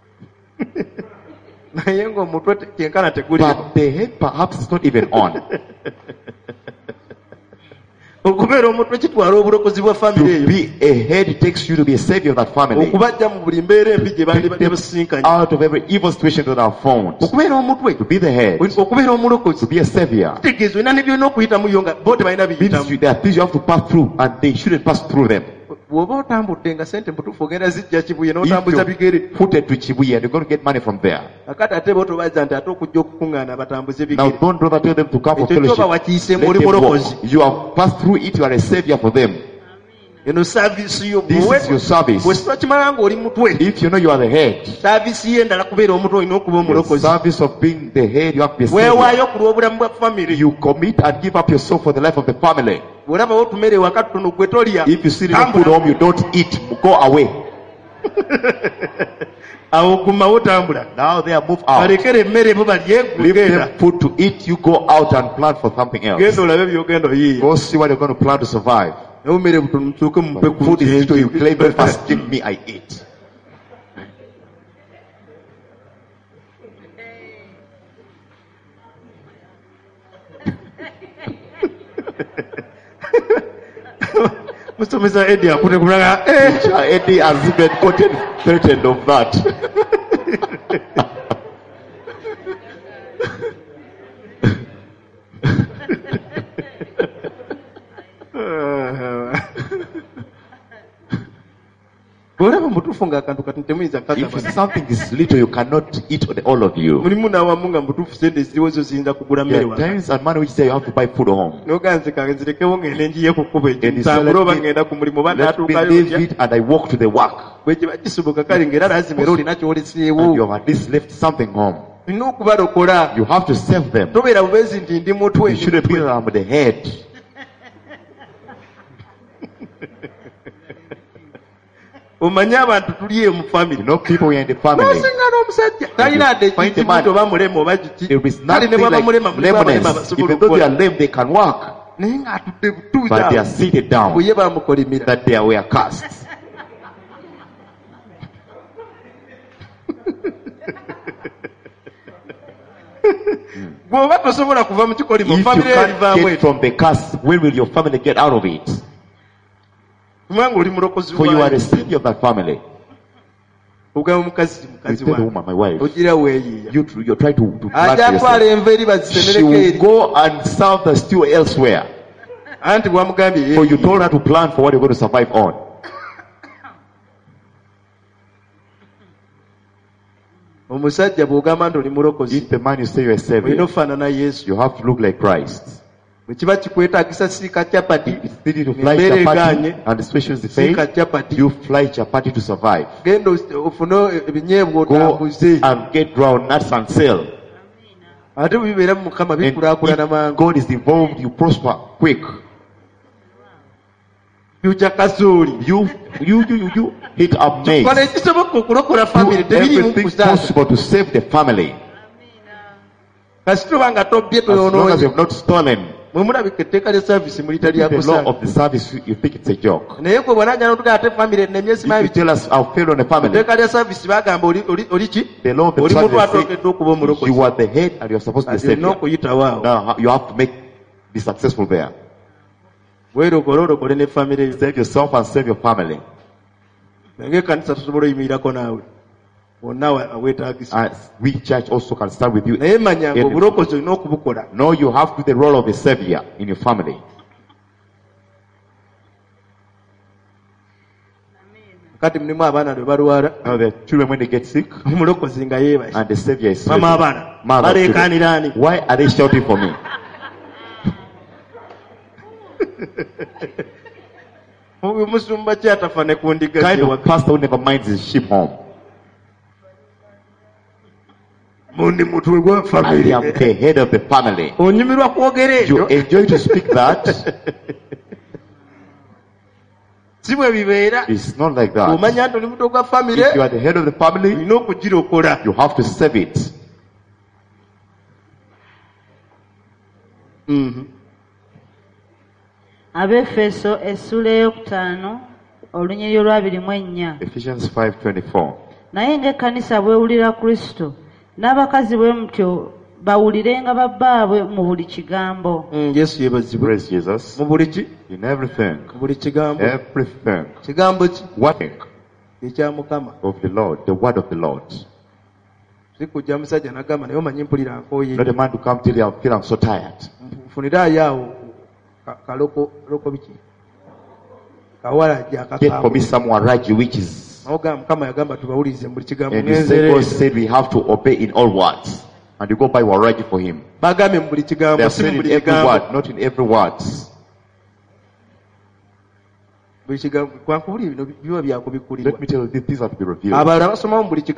But the head perhaps is not even on. To be a head takes you to be a savior of that family. Out of every evil situation that are found. To be the head. To be a savior. Means there are things you have to pass through and they shouldn't pass through them. bw'oba otambudde nga sente mutuufu ogenda zijja Kibuye n'otambuza bigere footed to Kibuye and you're going to get money from there. Akati ate bo tobaza nti ate okujja okukuŋŋaana batambuze bigere. Now don't bother tell them to come for fellowship. Ekyo wakiyiseemu oli mulokozi. You have passed through it, you are a savior for them. Eno service yo this is your service. If you know you are the head, service yendala kubeera omuntu olina okuba omulokozi. Service of being the head, you have to be a savior. Weewaayo ku lw'obulamu bwa family. You commit and give up yourself for the life of the family. Bw'olaba otumere ewaka tuno gwe tolya. If you sit in a food home, you don't eat. Go away. Now they are moved out. Leave them food to eat. You go out and plan for something else. Go see what you're going to plan to survive. Food is to you claim breakfast. Give me, I eat. Mr. Eddie, Eddie has even gotten threatened of that. If something is little, you cannot eat all of you. There are times and money which say you have to buy food home. And you say, let me leave it and I walk to the work. And you have at least left something home. You have to save them. You shouldn't be the head. You know people are in the family. Find a man. There is nothing like lameness. Even though they are lame, they can walk. But they are seated down. That they were cast. If you can't get from the cast, when will your family get out of it? For you are a savior of that family. You tell the woman, my wife, you're trying to plan for yourself. She will go and serve the stew elsewhere. For you told her to plan for what you're going to survive on. If the man you say you're a savior, you have to look like Christ. It's needed to fly chapati, and especially the faith, you fly chapati to survive. Go and get groundnuts and sell. If God is involved, you prosper quick. You hit up maize. Do everything possible to save the family. As long as you have not stolen. The law of the service, you think it's a joke. If you tell us I'll fail on a family, the law of the service, you are the head and you're supposed to be savior. Now you have to be successful there. Save yourself and save your family. We church also can start with you. No, you have to do the role of a savior in your family. Now the children, when they get sick, and the savior is saving. Why are they shouting for me? Kind of pastor who never minds his sheep home. I am the head of the family. You enjoy to speak that. It's not like that. If you are the head of the family, you have to save it. Abefeso essula ey'okutaano olunyiriri olwabiri mu ennya. Ephesians 5:24. Naye ng'ekkanisa bwewulira Kristo, n'abakazi bwe mutyo bawulirenga babbaabwe mu buli kigambo. Yesu yebazibwe. Praise Jesus. Mu buli ki? In everything. Mu buli kigambo. Everything. Kigambo ki? What? Ekya Mukama. Of the Lord, the word of the Lord. Sikujja musajja n'agamba naye omanyi mpulira nkooye. Not a man to come till you feel I'm so tired. Funiraayo awo kaloko biki? Get for me some waraji which is. And the disciples said we have to obey in all words. And you go buy waraji for him. They are saying in every word, not in every word. Let me tell you, these have to be revealed. Others read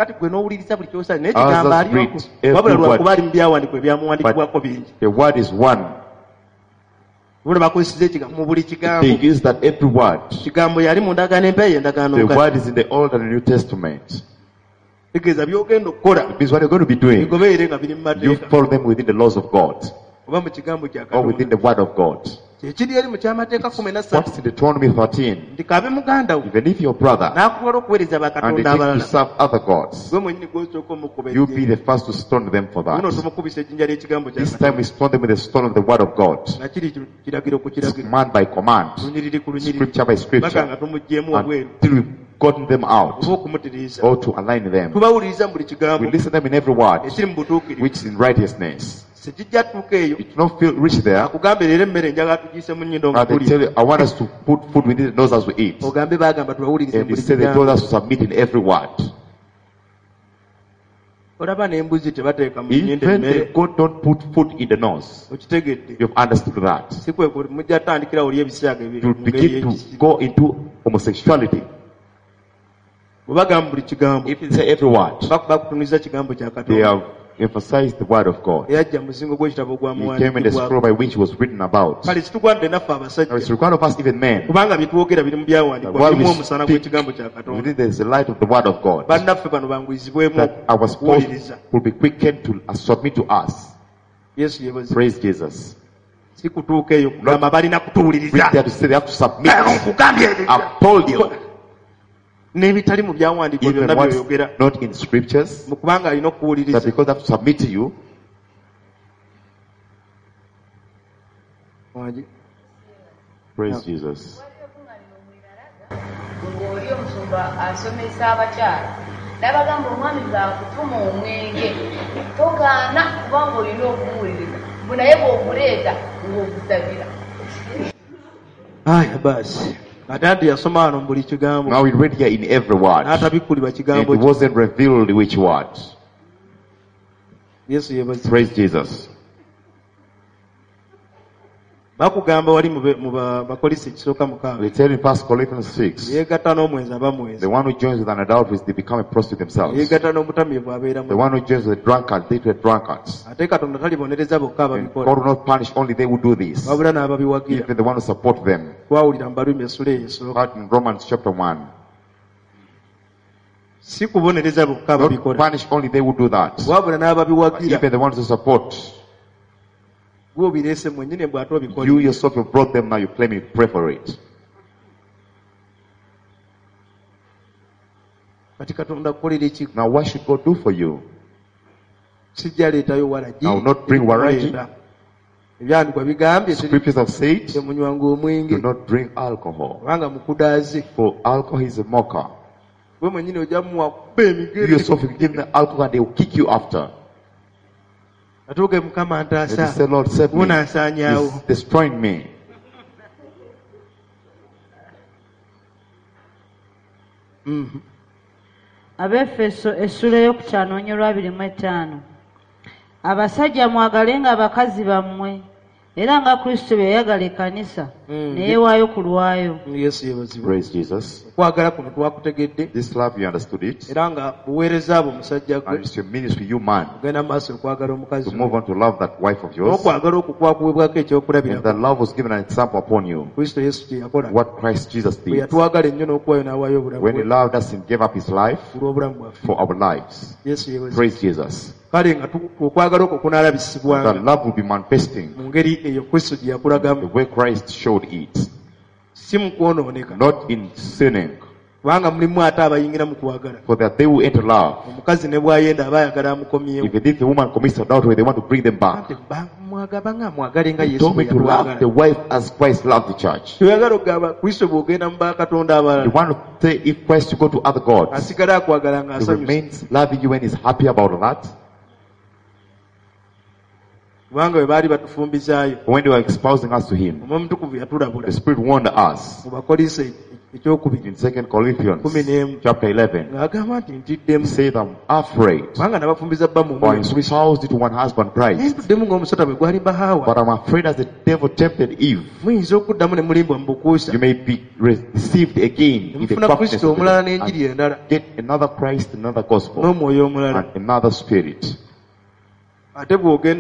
every word, but the word is one. They use that every word. The word is in the Old and New Testament. Because what you're going to be doing, you follow them within the laws of God or within the word of God. What's in Deuteronomy 13? Even if your brother and they take to serve other gods, you be the first to stone them for that. This time we stone them with the stone of the word of God. It's command by command, scripture by scripture, until we've gotten them out or to align them. We listen to them in every word which is in righteousness. It do not feel rich there. But they tell you, I want us to put food within the nose as we eat. And they say they told us to submit in every word. Even the God don't put food in the nose. You've understood that. You begin to go into homosexuality. If you say every word, they have emphasized the word of God. He came in the scroll by which was written about. Now it's required of us, even men, while we speak, within there is the light of the word of God, that our spouse will be quickened to submit to us. Praise Jesus. Not there to say they have to submit. I've told you. Even what's not in scriptures, that because they have to submit to you. Praise Jesus. Now we read here in every word. And it wasn't revealed which word. Praise Jesus. They tell in 1 Corinthians 6, the one who joins with an adulteress, they become a prostitute themselves. The one who joins with a drunkard, they too are drunkards. And God will not punish only they who do this, even the one who support them. But in Romans chapter 1, not punish only they who do that, but even the ones who support. You yourself have brought them, now you claim you pray for it. Now what should God do for you? I will not bring waraji. Scriptures have said, do not drink alcohol, for alcohol is a mocker. You yourself will give them alcohol and they will kick you after. And you say, Lord, save me. He's destroying me. Abefeso essula ey'okutaano onyolwa 25. Abasajja mwagalenga abakazi bammwe era nga Kristo bwe yayagala ekkanisa ne yeewaayo ku lwayo. Praise Jesus. This love, you understood it. And it's your ministry, you man, to move on to love that wife of yours. And that love was given an example upon you. What Christ Jesus did. When he loved us and gave up his life for our lives. Praise Jesus. That love will be manifesting the way Christ showed it. Not in sinning. For that they will enter love. If the woman commits adultery, they want to bring them back. He told me to love the wife as Christ loved the church. You want to say if Christ to go to other gods, he remains loving you and is happy about that. When they were espousing us to him, the Spirit warned us in 2 Corinthians chapter 11. He said, I'm afraid. For in Swiss house did one husband Christ. But I'm afraid as the devil tempted Eve, you may be received again in the darkness of the get another Christ, another gospel, and another spirit. Go into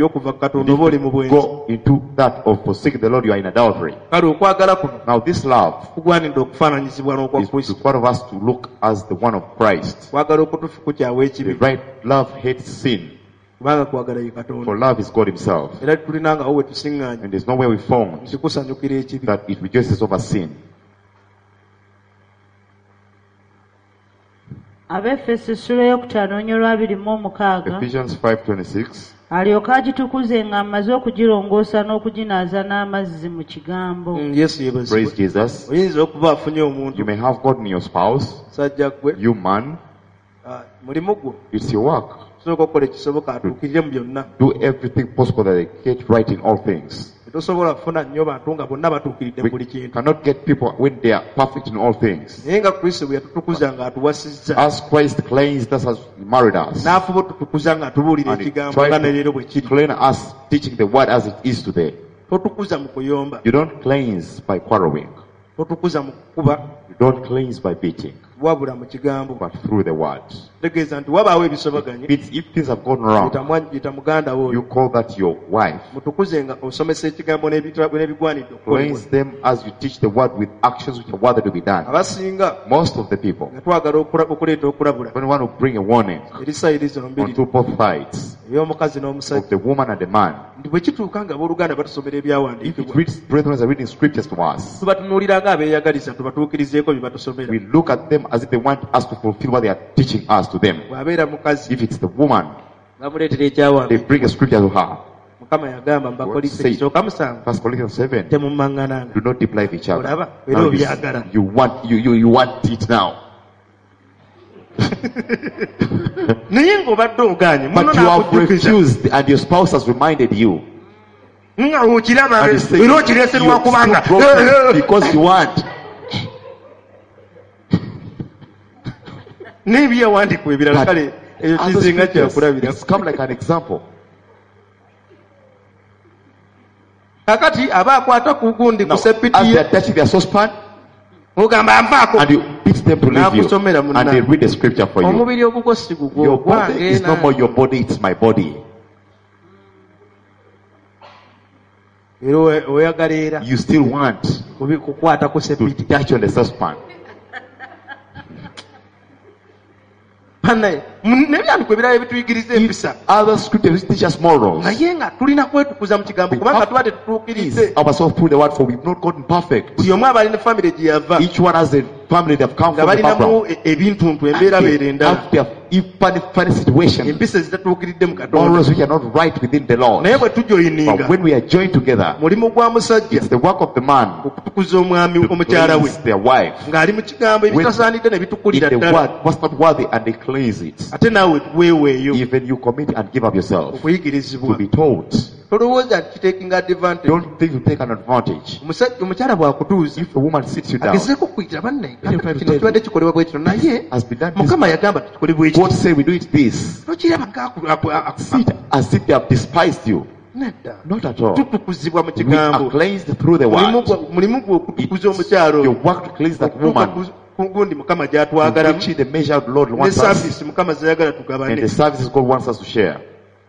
that of forsaking the Lord, you are in adultery. Now this love is required of us to look as the one of Christ. The right love hates sin. For love is God himself. And there's nowhere we found that it rejoices over sin. Ephesians 5:26 alyoka agitukuze ng'amaze okugirongoosa n'okuginaaza n'amazzi mu kigambo. Praise Jesus. You may have God in your spouse, you man. It's your work. Do everything possible that they get right in all things. We cannot get people when they are perfect in all things. As Christ cleansed us as he married us, and he tried to clean us, teaching the word as it is today. You don't cleanse by quarreling. You don't cleanse by beating, but through the word. If things have gone wrong, you call that your wife. Cleanse them as you teach the word with actions which are worthy to be done. Most of the people, when you want to bring a warning onto both sides, of the woman and the man, if it reads, brethren are reading scriptures to us, we look at them as if they want us to fulfill what they are teaching us to them. If it's the woman, they bring a scripture to her. 1 Corinthians 7, do not deprive each other. You want it now. But you have refused and your spouse has reminded you. And you say, because you want. It's come like an example. Now, as they are touching their saucepan, and you beat them to leave you, and they read the scripture for you. Your body is no more your body, it's my body. You still want to touch on the saucepan. Other scriptures teach us morals. Ourselves through the word, for we've not gotten perfect. Each one has a family they have come from the background. Have funny situations, morals which are not right within the Lord. But when we are joined together, it's the work of the man to please their wife. When in the word was not worthy and they cleanse it, even you commit and give up yourself to be taught. Don't think you take an advantage. If a woman sits you down, has been done this, God say we do it this. Sit as if they have despised you. Not at all. We are cleansed through the word. You work to cleanse that woman. To reach the measure the Lord wants us, and the services God wants us to share.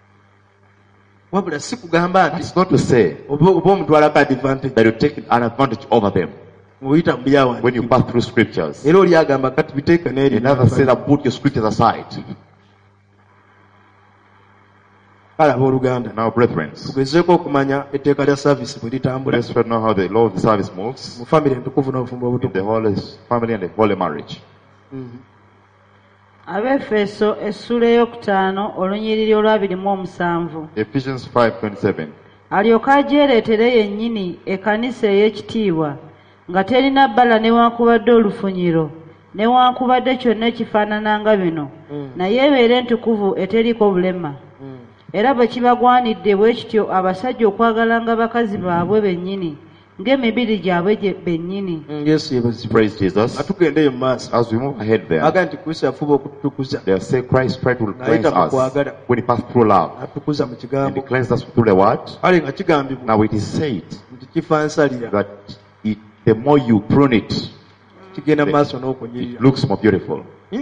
It's not to say that you take an advantage over them when you pass through scriptures. Another say that put your scriptures aside. Now, brethren, let's know how the law of the service moves in the holy family and the holy marriage. Ephesians 5:27 alyoka ajereetere yennyini ekkanisa ey'ekitiibwa nga terina bbala newankubadde olufunyiro newankubadde kyonna ekifaanana nga bino naye ebeere entukuvu eteriiko bulema era bwe kibagwanidde bwe kityo abasajja okwagalanga bakazi baabwe bennyini ng'emibiri gyabwe bennyini. Praise Jesus. As we move ahead there, they say Christ tried to cleanse us when he passed through love, and he cleansed us through the word. Now it is said that the more you prune it, it looks more beautiful. You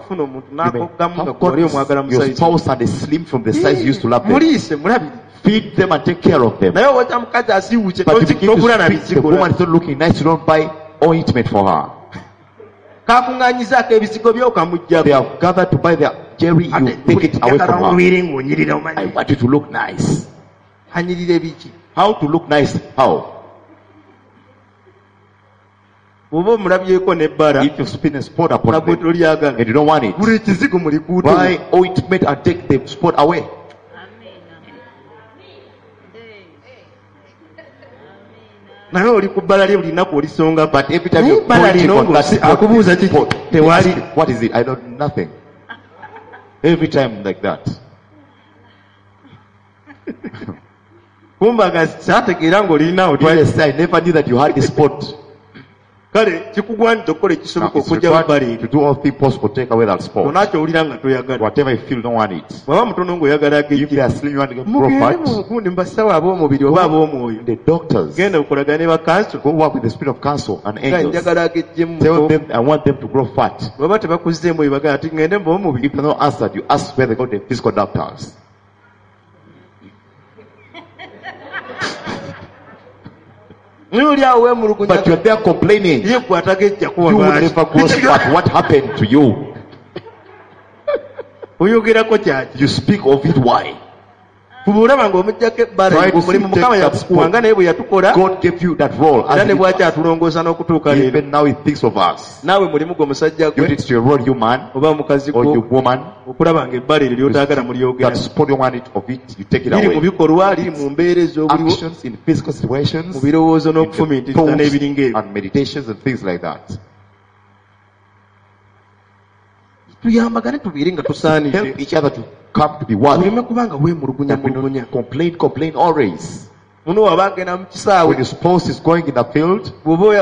your spouse had a slim from the size you used to love them. Feed them and take care of them. But you begin to speak, the woman is not looking nice, you don't buy ointment for her. They have gathered to buy their jerry, you take it away from her. I want you to look nice. How to look nice? How? If you spin a spot upon them and you don't want it, buy ointment and take the spot away. But every time you point it on that spot, what is it? I don't know, nothing. Every time like that. Yes, I never knew that you had this spot. To do all things possible, take away that spot. Whatever you feel, don't want it. If they are slim, you want to grow fat. The doctors go work with the spirit of cancer and angels. Tell them, I want them to grow fat. If they're not answered, you ask where they got the physical doctors. But you're there complaining. You will never grow fat. What happened to you? You speak of it. Why? God gave you that role. Even now he thinks of us. You need to role, you man or you woman. That spot you want it of it, you take it away. Actions in physical situations, in thoughts and meditations and things like that. Help each other to come to be one. Complain always. When your spouse is going in the field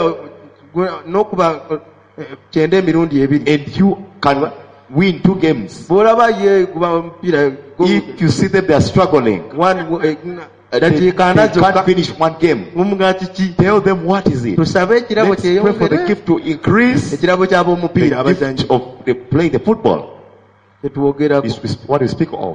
and you can win 2 games, if you see them they are struggling, they can't finish 1 game, tell them what is it. Let's pray for the gift to increase, the gift of the play the football. Is what we speak of.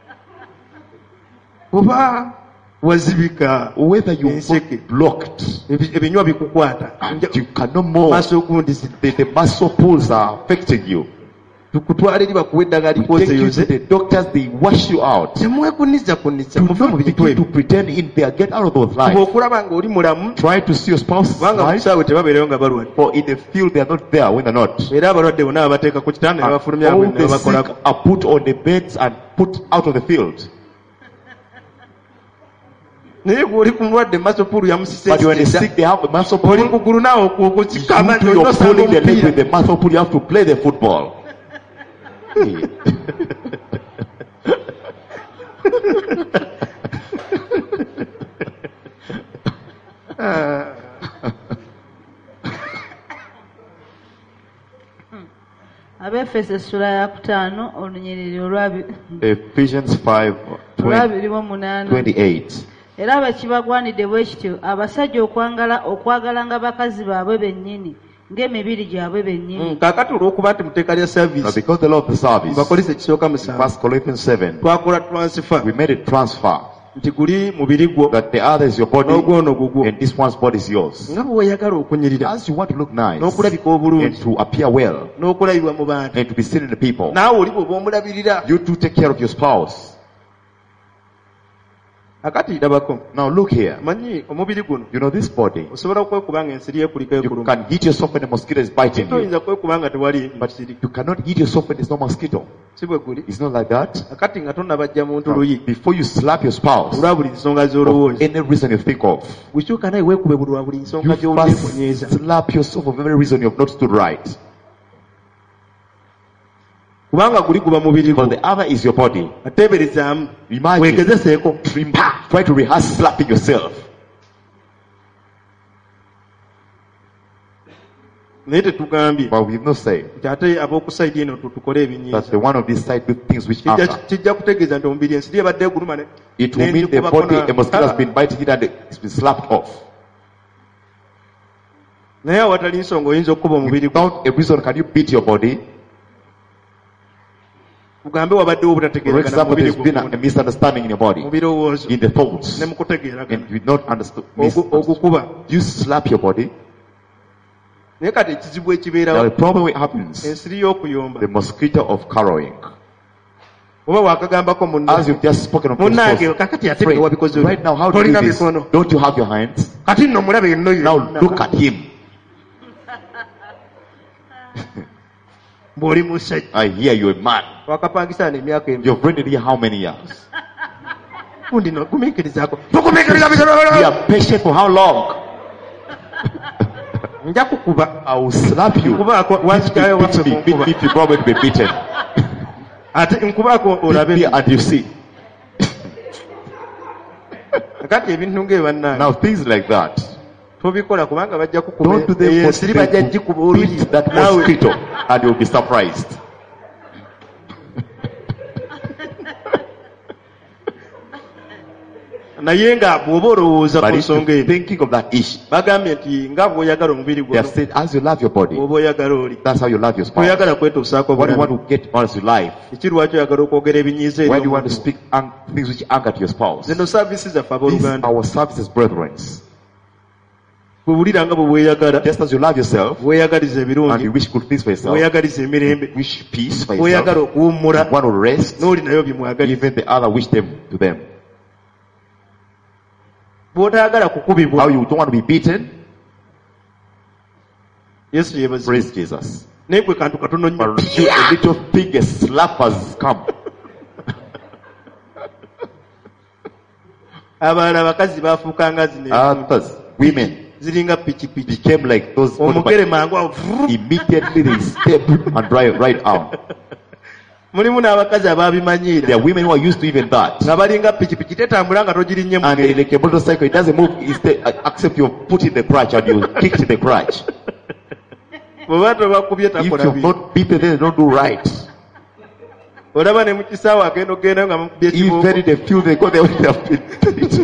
Whether you got blocked and you cannot move, the muscle pulls are affecting you. We take you to the doctors, they wash you out. Do not begin to pretend in there. Get out of those lives. Try to see your spouse life. For in the field they are not there when they are not. And all the sick are put on the beds and put out of the field. But when they sick, they have a muscle pull. You're pulling the leg with the muscle pull. You have to play the football. Ephesians 5:28. Era bwe kibagwanidde bwe kityo abasajja okwagalanga bakazi baabwe bennyini ng'emibiri gyabwe bennyini. Kaakati olw'okuba nti muteeka lya service, because the Lord of the service, bakolise ekisooka musanvu. 1 Corinthians 7, twakola transfer. We made a transfer. Nti guli mubiri gwo, that the other is your body and this one's body is yours. Nga bwe weeyagala okunyirira, as you want to look nice n'okulabika obulungi and to appear well n'okulabibwa mu bantu and to be seen in the people, naawe oli bw'oba omulabirira, you too take care of your spouse. Now look here. You know this body. You can hit yourself when the mosquito is biting you. But you cannot hit yourself when there's no mosquito. It's not like that. Before you slap your spouse, for any reason you think of, you first slap yourself for every reason you have not stood right. Because the other is your body. Imagine. Try to rehearse slapping yourself. But we have not said that the one of these side do things which anger. It will mean the body, a mosquito has been biting it and it's been slapped off. Without a reason, can you beat your body? For example, there's been a misunderstanding in your body, in the thoughts, and you not understood. You slap your body. The problem happens, the mosquito of carrying. As you've just spoken of right now, how do you do this? Don't you have your hands? Now look at him. I hear you're a man. You've rented here how many years? You are patient for how long? I will slap you if you promise to be beaten. And you see. Now things like that. Don't do them for beat that mosquito and you'll be surprised. But if you're thinking of that issue, they have said, as you love your body, that's how you love your spouse. What do you want to get out of life? Why do you want to speak things which anger to your spouse? These are our services, brethren. Just as you love yourself, and you wish good things for yourself, you wish peace for yourself, you want to rest, even the other wish them to them. How you don't want to be beaten? Yes, praise Jesus. But a little thing, a slap has come. Others, women, became like those immediately they step and right arm. There are women who are used to even that. And like a motorcycle, it doesn't move except you put in the clutch and you kick in the clutch. If you have not beaten them, they don't do right. Even they feel they go there when they have been beaten.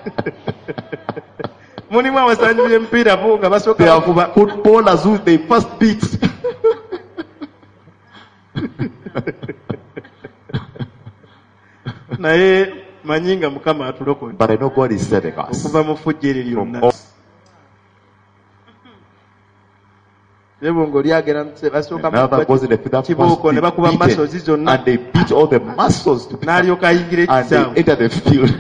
They have footballers who they first beat. But I know God is saving us from all. Another goes in the field and they beat all the muscles to and they enter the field.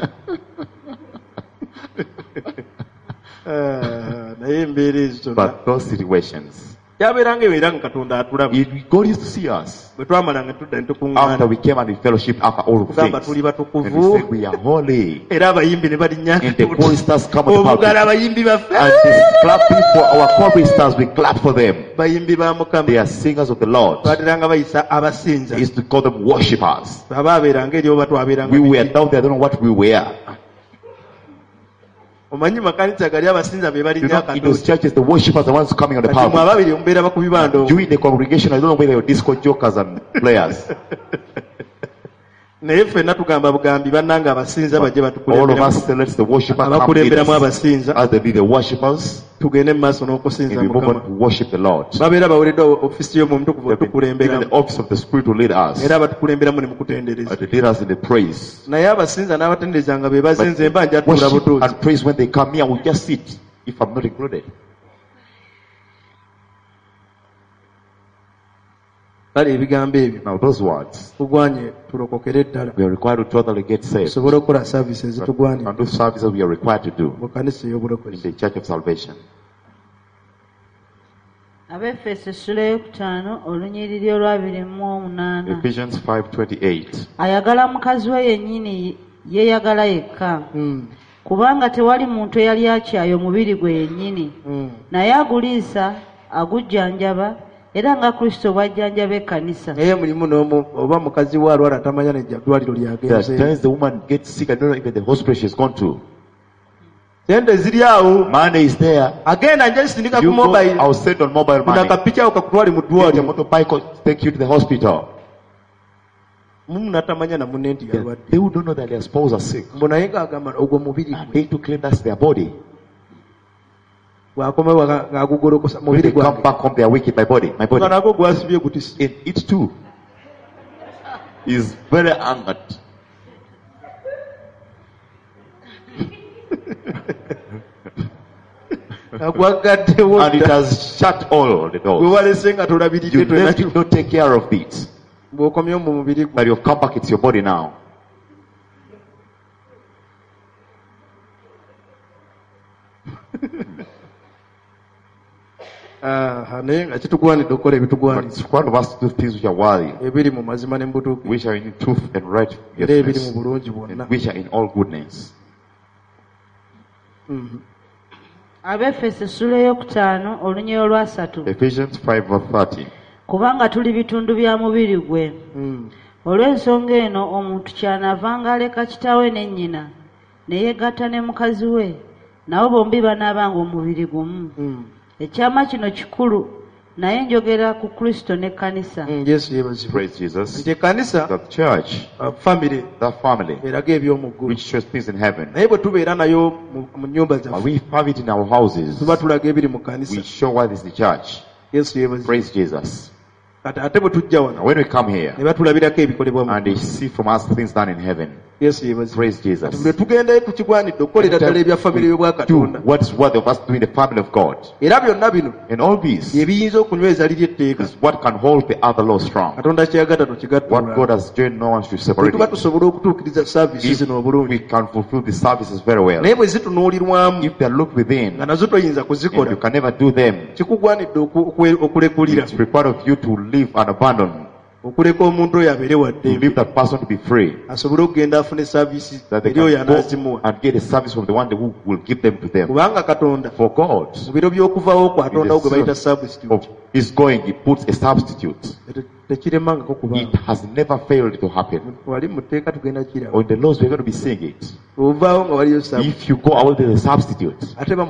But those situations, God used to see us after we came and we fellowship after all of things. And we said we are holy. And the choristers come to public. And they clapping for our choristers, we clap for them. They are singers of the Lord. He used to call them worshippers. We were down there, I don't know what we were. In those churches, the worshippers are the ones coming on the pulpit. During the congregation, I don't know whether they were disco jokers and players. All of us select the worshippers as they be the worshippers. And we move on to worship the Lord. The office of the Spirit will lead us. And to lead us in the praise. But worship and praise, when they come here, we just sit, if I'm not included. Now those words, we are required to totally get saved. And those services we are required to do in the Church of Salvation. Ephesians 5:28. Ayagala mukazi we yennyini yeeyagala yekka. Kubanga tewali muntu eyali akyayo omubiri gwe yennyini. Naye aguliisa, agujjanjaba, era nga Kristo bw'ajjanjaba ekkanisa. Naye mulimu oba mukazi we alwala tamanya n'eddwaliro lyagenze. There are times the woman gets sick and don't know even the hospital she's gone to. Sente ziri awo. Money is there. Agenda nje sindika ku mobile. I'll send on mobile money. Unakapicha ukakutwali mu ddwaliro. Motorbike take you to the hospital. Munatamanya na munne nti yalwadde. They who don't know that their spouse are sick. Mbona yenga agamba ogwo mubiri. They to claim that's their body. When they come back home, they are wicked. My body. And it too is very angered. And it has shut all the doors. You left to not take care of it. But you've come back, it's your body now. It's one of us to do things which are worthy, which are in truth and righteousness, and which are in all goodness. Ephesians 5:30. Kubanga tuli bitundu bya mubiri gwe. Olw'ensonga eno omuntu kyanaavanga aleka kitaawe ne nnyina ne yeegatta ne mukazi we, nabo bombi banaabanga omubiri gumu. Ekyama kino kikulu, naye njogera ku Kristo n'ekkanisa. Praise Jesus. The church, that family, which shows things in heaven. We have it in our houses. We show what is the church. Praise Jesus. When we come here and they see from us things done in heaven. Praise Jesus. Do what is worthy of us doing the family of God. And all this is what can hold the other law strong. What God has joined, no one should separate it. If we can fulfill the services very well. If they look within and you can never do them, it's required of you to leave and abandon. To leave that person to be free, that they can go and get a service from the one who will give them to them. For God, He's going, He puts a substitute. It has never failed to happen. Or in the laws, we're going to be seeing it. If you go away, there's a substitute.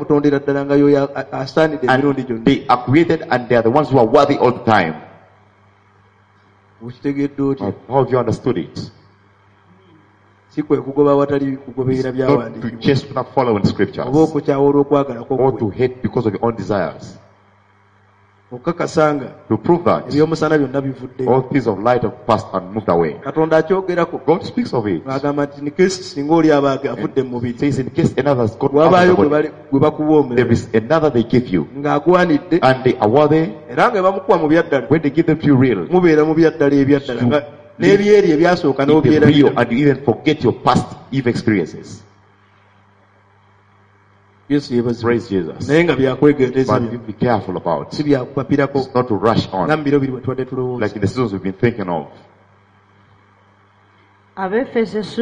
And they are created and they are the ones who are worthy all the time. How have you understood it? Not to just not follow in scriptures, or to hate because of your own desires. To prove that all things of light have passed and moved away. God speaks of it. Says in case another has got out of the body, there is another they give you, and they are worthy. When they give them to you real, and you even forget your past evil experiences. Praise Jesus. But be careful about it. It's not to rush on, like in the seasons we've been thinking of. Ephesians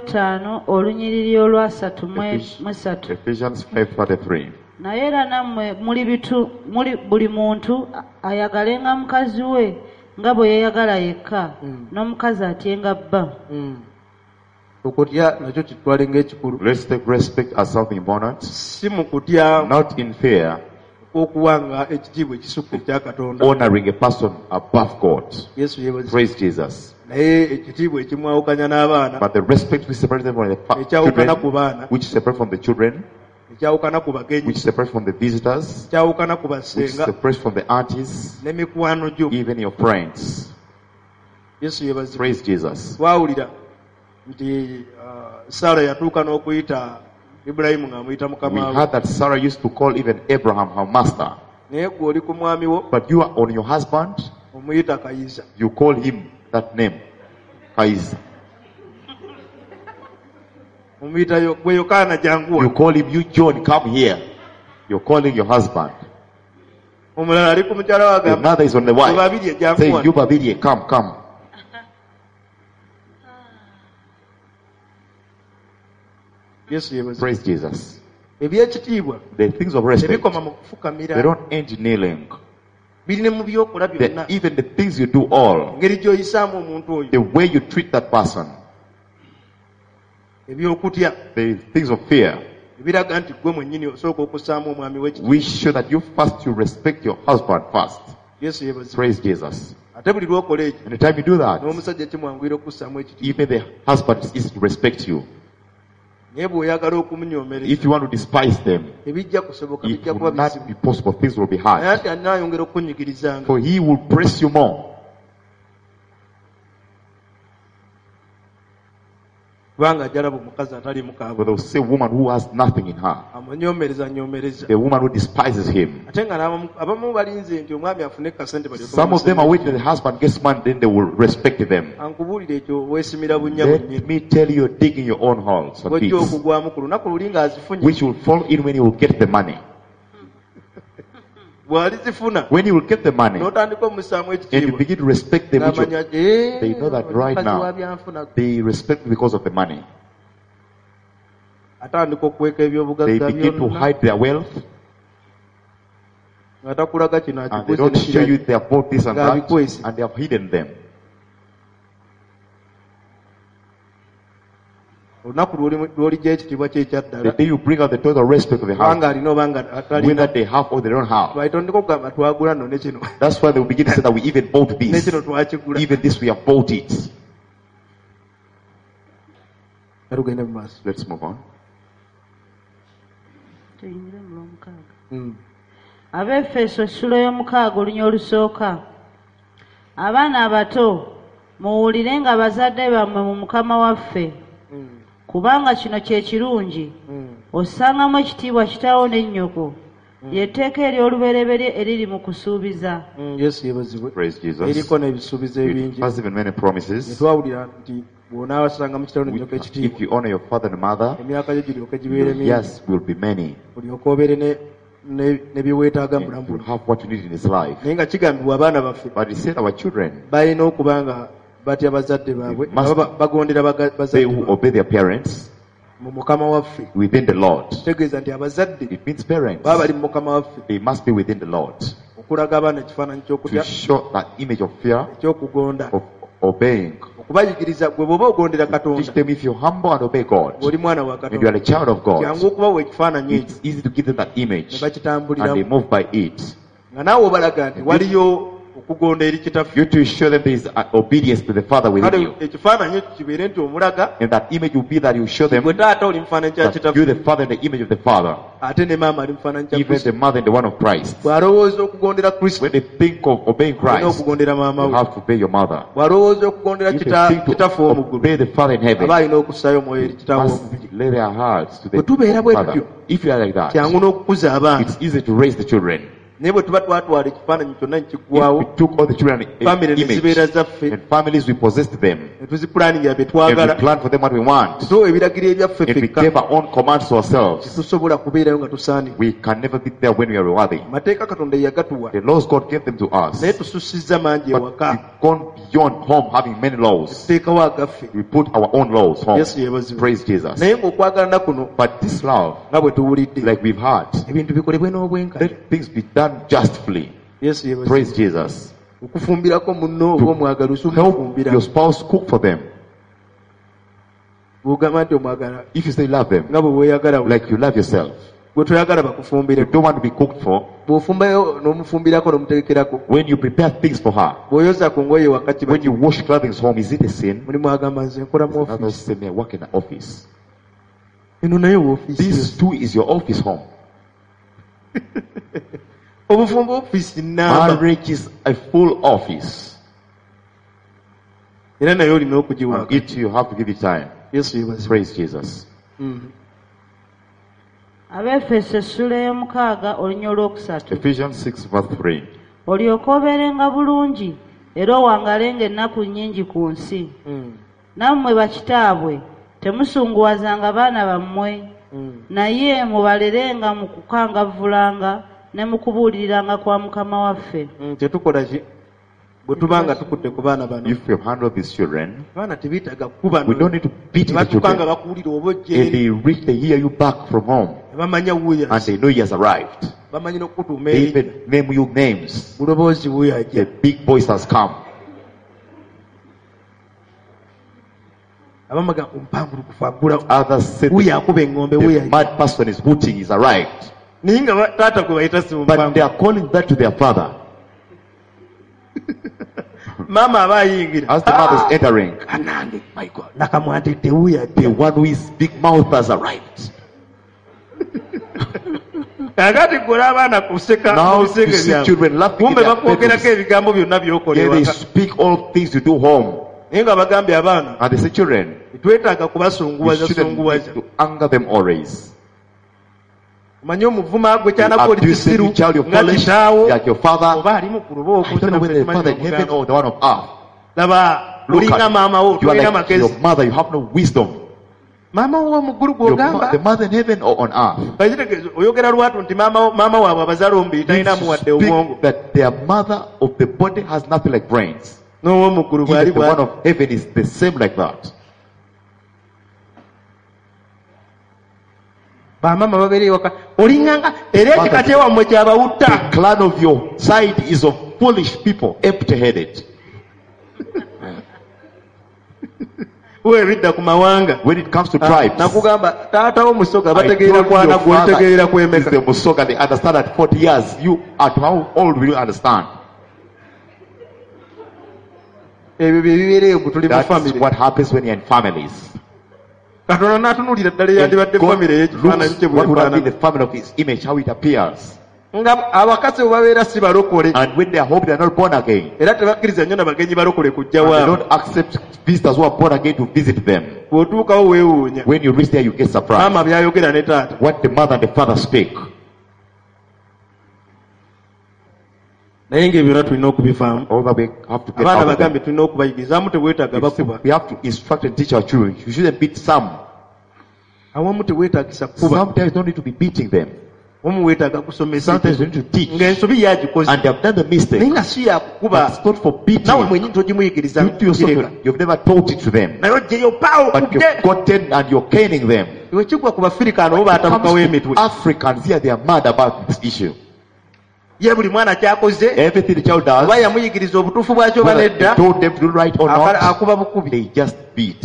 5:33. Naye era nammwe muli buli muntu ayagalenga mukazi we nga bwe yeeyagala yekka, n'omukazi atyenga bba. Let's take respect as something important, not in fear, honoring a person above God. Praise Jesus. But the respect we separate them from the children, which separate from the children, which separate from the visitors, which separate from the aunties, even your friends. Praise Jesus. Nti Sarah yatuuka n'okuyita Ibrahimu ng'amuyita mukama we. We heard that Sarah used to call even Abraham her master. Naye gwe oli ku mwami wo. But you are on your husband. Omuyita Kayiza. You call him that name, Kayiza. Omuyita gwe Yokaana janguwa. You call him, you John, come here. You're calling your husband. Omulala ali ku mukyala wa agamba. The mother is on the wife. Saying, you Babirie, come. Praise Jesus. The things of respect, they don't end kneeling. That even the things you do all, the way you treat that person, the things of fear, we show that you first, you respect your husband first. Praise Jesus. And the time you do that, even the husband is to respect you. If you want to despise them, it will not be possible. Things will be hard. For he will press you more. For they'll say woman who has nothing in her, the woman who despises him. Some of them are waiting that the husband gets money, then they will respect them. Let me tell you, you're digging your own holes, which will fall in when you will get the money. When you will get the money and you begin to respect them, they know that right now they respect because of the money. They begin to hide their wealth, and they don't show you they have bought this and that, and they have hidden them. The day you bring out the total respect of the house, whether they have or they don't have. That's why they will begin to say that we even bought this. Even this we have bought it. Let's move on. Abefeso essula y'omukaaga olunya olusooka. Abaana abato muwulirenga abazadde bammwe mu Mukama waffe. Kubanga kino kye kirungi, osangamu ekitiibwa kitaawo ne nnyoko, ly'etteeka ery'olubereberye eriri mu kusuubiza. Praise Jesus. It has even many promises. If you honor your father and mother, your years will be many. You will have what you need in his life. But he said our children, they who obey their parents within the Lord. It means parents, they must be within the Lord. To show that image of fear, of obeying. Teach them if you humble and obey God, and you are a child of God, it's easy to give them that image, and they move by it. You to show them there is obedience to the Father within you. And that image will be that you show them that you the Father in the image of the Father. Even the mother in the one of Christ. When they think of obeying Christ, you have to obey your mother. If they think to obey the Father in heaven, you must lay their hearts to the Father. If you are like that, it's easy to raise the children. If we took all the children image, and families, we possessed them, and we plan for them what we want, and we gave our own commands to ourselves, we can never be there when we are worthy. The laws God gave them to us, but we've gone beyond home having many laws. We put our own laws home. Praise Jesus. But this love, like we've had, let things be done justly. Praise Jesus. Help your spouse cook for them. If you say love them like you love yourself, you don't want to be cooked for. When you prepare things for her, when you wash clothing home, is it a sin? Others say, may I work in the office. This too is your office home. Marriage is a full office. And it you have to give it time. Praise Jesus. Ephesians 6 verse 3. Olyoke obeerenga bulungi era owangalenga ennaku nnyingi ku nsi. Nammwe bakitaabwe temusunguwazanga baana bammwe, naye mubalerenga mu kukangavvulanga ne mu kubuuliriranga kwa Mukama waffe. If you handle these children, we don't need to beat the children. And they hear you back from home, and they know he has arrived. They even name you names. The big voice has come. Others say the mad person is hooting, is arrived. But they are calling that to their father. As the mother is entering, my God, the one who is big mouth has arrived. Now you see children laughing in their bedrooms. Yeah, they speak all things you do home. And they say, children, we shouldn't need to anger them always. You abuse every child you polish, like your father. I don't know whether the father in heaven or the one of earth. Look at, you are like your mother, you have no wisdom. The mother in heaven or on earth. Speak that their mother of the body has nothing like brains. Even the one of heaven is the same like that. The clan of your side is of foolish people, empty-headed. When it comes to tribes, I told your father is the Musoga. They understand at 40 years. You, at how old will you understand? That's what happens when you're in families. God looks what would have been the family of his image, how it appears. And when they are home, they are not born again. And they don't accept visitors who are born again to visit them. When you reach there, you get surprised. What the mother and the father speak. All that we have to get out of them. We have to instruct and teach our children. You shouldn't beat some. Sometimes you don't need to be beating them. Sometimes you need to teach. And they have done the mistake. But it's not for beating. You yourself, you've never taught it to them. But you've gotten and you're caning them. When it comes to Africans, here they are mad about this issue. Everything the child does, whether they told them to do right or not, they just beat.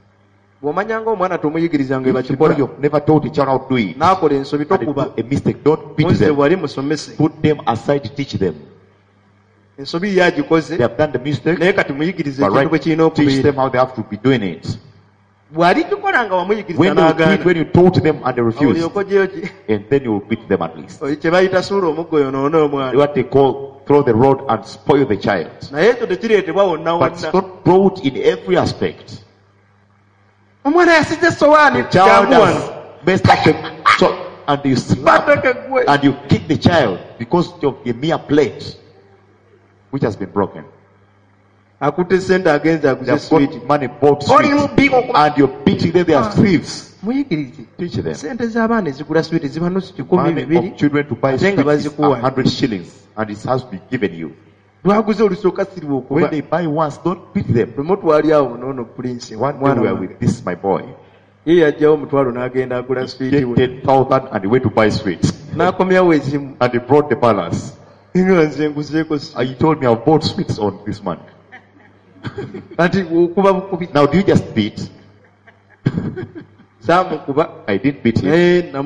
If you've never told the child how to do it, and do a mistake, don't beat them. Put them aside, teach them. They have done the mistake, but right, teach them how they have to be doing it. When you taught them and they refused, and then you will beat them at least. What they call throw the rod and spoil the child. But it's not brought in every aspect. The child has messed up the and you slap and you kick the child because of a mere plate which has been broken. They have got money bought sweet, and you're beating them, they are thieves. Teach them. Money of children to buy sweet is 100 shillings, and it has to be given you. When they buy once, don't beat them. One day we are with this, my boy. He get 10,000 and he went to buy sweets. And he brought the balance. He told me I bought sweets on this month. Now do you just beat? I did beat him.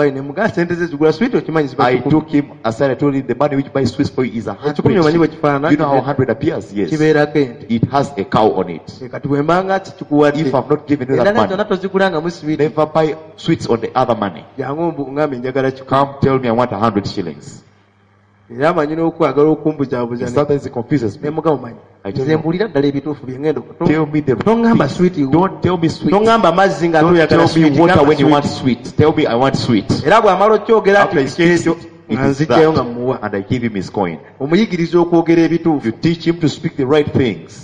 I took him aside. I told him the money which buys sweets for you is 100. Do you know how 100 appears? Yes. It has a cow on it. If I'm not giving you that money, never buy sweets on the other money. Come tell me I want 100 shillings. Sometimes it confuses me. I tell me the don't tell me sweet. Don't tell me water when you want sweet. Tell me I want sweet. After he speaks it, and I give him his coin. You teach him to speak the right things.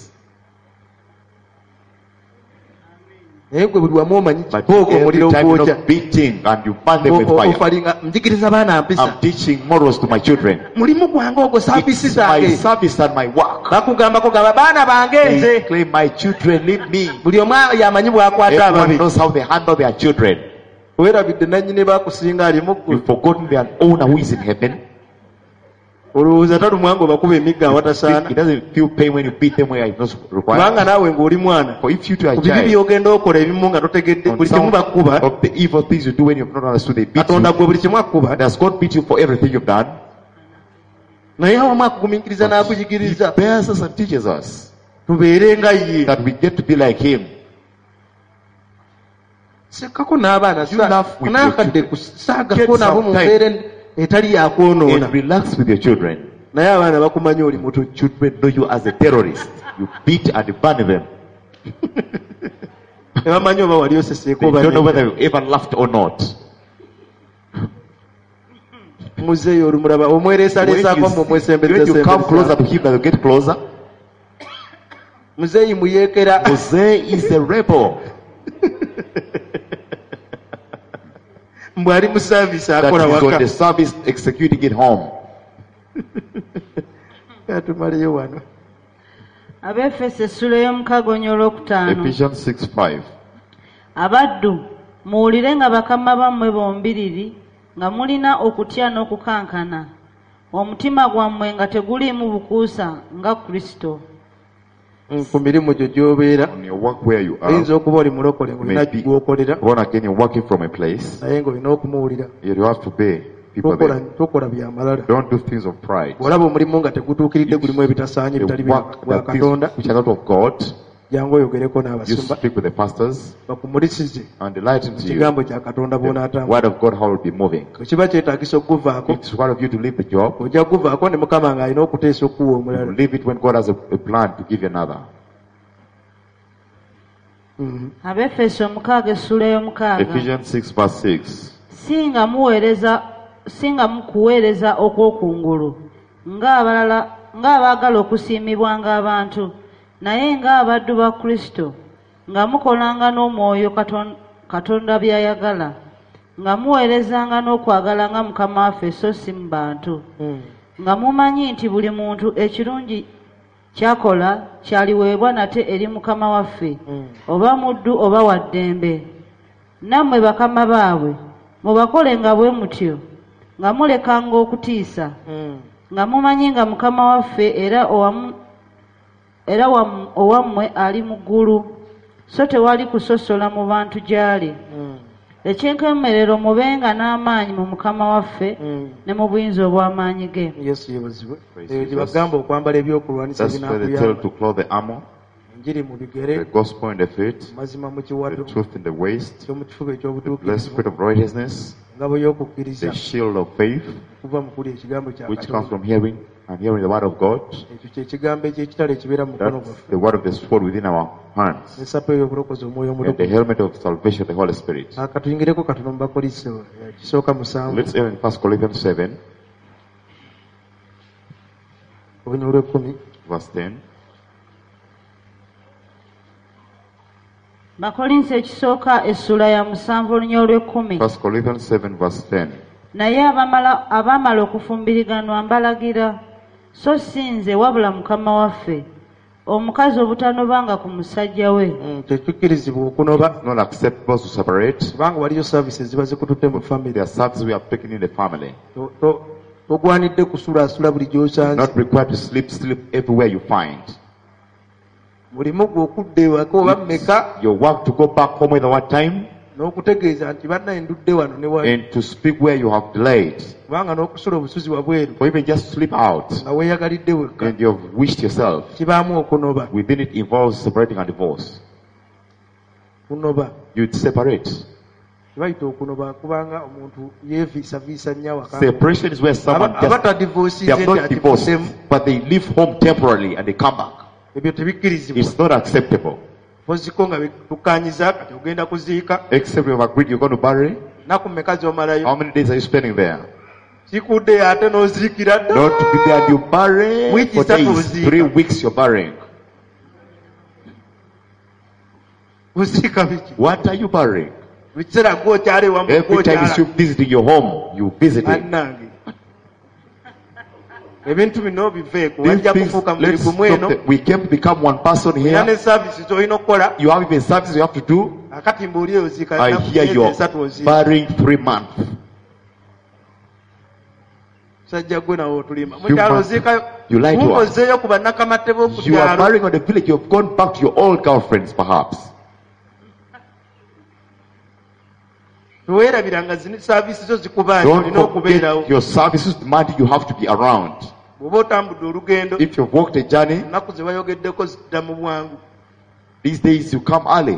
But every time you're not beating and you burn them with fire. I'm teaching morals to my children. It's my service and my work. They claim my children need me. Everyone knows how they handle their children. weerabidde nannyini baakusinga ali mu ggulu. You've forgotten their owner who is in heaven. Olowooza talumwa ng'obakuba emigga awatasaana. It doesn't feel pain when you beat them where it's not required. Kubanga naawe ng'oli mwana. For if you to a child, bibi by'ogenda okola ebimu nga totegedde buli kimu bakuba. Of the evil things you do when you've not understood, they beat you. Katonda gwe buli kimu akuba. Does God beat you for everything you've done? Naye awamu akugumiikiriza n'akuyigiriza. He bears us and teaches us. Tubeere nga ye. That we get to be like him. Sekkako n'abaana naakadde kusaagako nabo mu mbeera etali yakwonoona. And relax with your children. Naye abaana bakumanyi oli muto. Children know you as a terrorist. You beat and burn them. Tebamanyi oba wali oseseeko oba. They don't know whether you ever laughed or not. Muzeeyo olumulaba omwereesaleesaako mumwesembezesembeza. When you come closer to him, you get closer. Muzeeyi muyeekera. Muzee is a rebel. Mbwali mu service akola waka. That is on the service executing it home. Katumaleyo wano. Abefeso essula y'omukago olwokutaano. Ephesians 6:5. Abaddu muwulire nga bakama bammwe bombiriri nga mulina okutya n'okukankana. Omutima gwammwe nga teguliimu bukuusa nga Kristo. Ku mirimu gyo gy'obeera oyinza okuba oli mulokole ng'olina gw'okolera naye ng'olina okumuwulira. Tokola byamalala. Olaba omulimu nga tegutuukiridde gulimu ebitasaanye bitali bya Katonda, jangu oyogereko n'abasumba bakumulisize ekigambo kya Katonda bw'onaatambula. Kiba kyetaagisa okuguvaako, ojja kuguvaako ne Mukama ng'alina okuteesa okuwa omulala. Abefeso 6:6. Singa mukuweereza okw'okungulu ng'abaagala okusiimibwa ng'abantu, naye ng'abaddu ba Kristo, nga mukolanga n'omwoyo Katonda by'ayagala, nga muweerezanga n'okwagala nga Mukama waffe so si mu bantu, nga mumanyi nti buli muntu ekirungi ky'akola kyaliweebwa nate eri Mukama waffe, oba muddu oba wa ddembe. Nammwe bakama baabwe mubakolenga bwe mutyo, nga mulekanga okutiisa, nga mumanyi nga Mukama waffe era owammwe ali mu ggulu, so tewali kusosola mu bantu gy'ali. Ekyenkomerero mubenga n'amaanyi mu Mukama waffe ne mu buyinza obw'amaanyi ge. Yesu yeebazibwe. Gye bagamba okwambala ebyokulwanisa binakuyamba. Enjiri mu bigere, mazima mu kiwato, ekyomukifuba ekyobutuukirivu, nga bwe y'okukkiriza, kuva mu kulya ekigambo kya Katonda. Ekyo ky'ekigambo eky'ekitalo ekibeera mu mukono gwaffe. N'essapu ey'obulokozi omwoyo omutukuvu. Katuyingireko katono mu Bakolinso kisooka 7. Olunywa olw'ekumi. Bakolinso ekisooka essula ya 7 olunywa olw'ekumi. Naye abaamala okufumbiriganwa mbalagira, so si nze wabula Mukama waffe, omukazi obutanobanga ku musajja we. Tekikkirizibwa okunoba. Kubanga waliyo services ziba zikututte mu family. Togwanidde kusulaasula buli gy'osanze. Mulimu gwe okudda ewaka oba mmeka. N'okutegeeza nti bannaye ndudde wano ne wali. And to speak where you have delayed. Kubanga n'okusula obusuzi wabweru. Or even just slip out. Nga weeyagalidde wekka. And you have wished yourself. Kibaamu okunoba. Within it involves separating and divorce. Kunoba. You'd separate. Kibayita okunoba kubanga omuntu yeeviisaviisa nnyo awaka. Separation is where someone they have not divorced, but they leave home temporarily and they come back. Ebyo tebikkirizibwa. It's not acceptable. Poziko nga tukanyiza kati ogenda kuziika. Except you have agreed you're going to bury. Naku mmeka z'omalayo. How many days are you spending there? Kikudde ate n'oziikira dda. Not to be there, you bury for days. 3 weeks you're burying. Uziika biki? What are you burying? Biseera gw'okyala ewamu gw'okyala. Every time you visiting your home, you visit it. Ebintu bino biveeko wajja kufuuka mulimu eno. We can't become one person here. Ne services olina okukola. You have even services you have to do. I hear you're burying 3 months. You lie to us. You are marrying on the village. You have gone back to your old girlfriends, perhaps. Don't forget your services demand you have to be around. If you've walked a journey, these days you come early.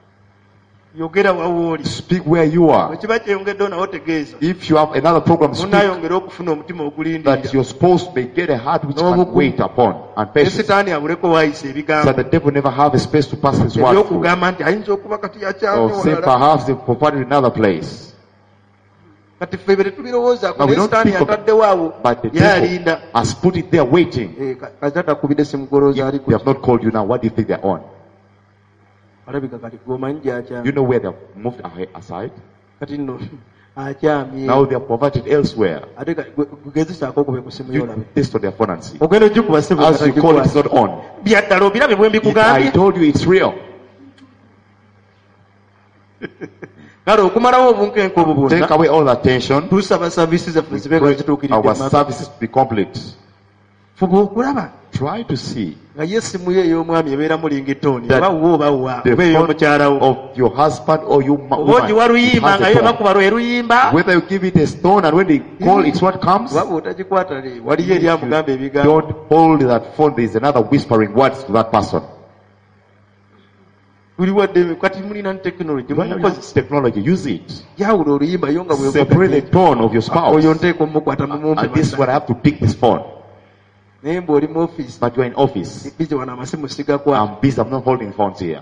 Speak where you are. If you have another program, speak that your spouse may get a heart which can wait upon and patience, so the devil never have a space to pass his word through. Or say perhaps they've provided another place. Now we don't think of it, but the devil has put it there waiting. If they have not called you now, what do you think they're on? You know where they have moved aside? Now they are provided elsewhere. You test on their phone and see. As you call, it's not on. I told you it's real. Take away all the tension. Our services to be complete. Try to see that the phone of your husband or your woman, whether you give it a stone and when they call it's what comes. Don't hold that phone. There is another whispering words to that person. Technology, use it. Separate the tone of your spouse. And this is what I have to pick this phone. But you are in office. I'm busy, I'm not holding phones here.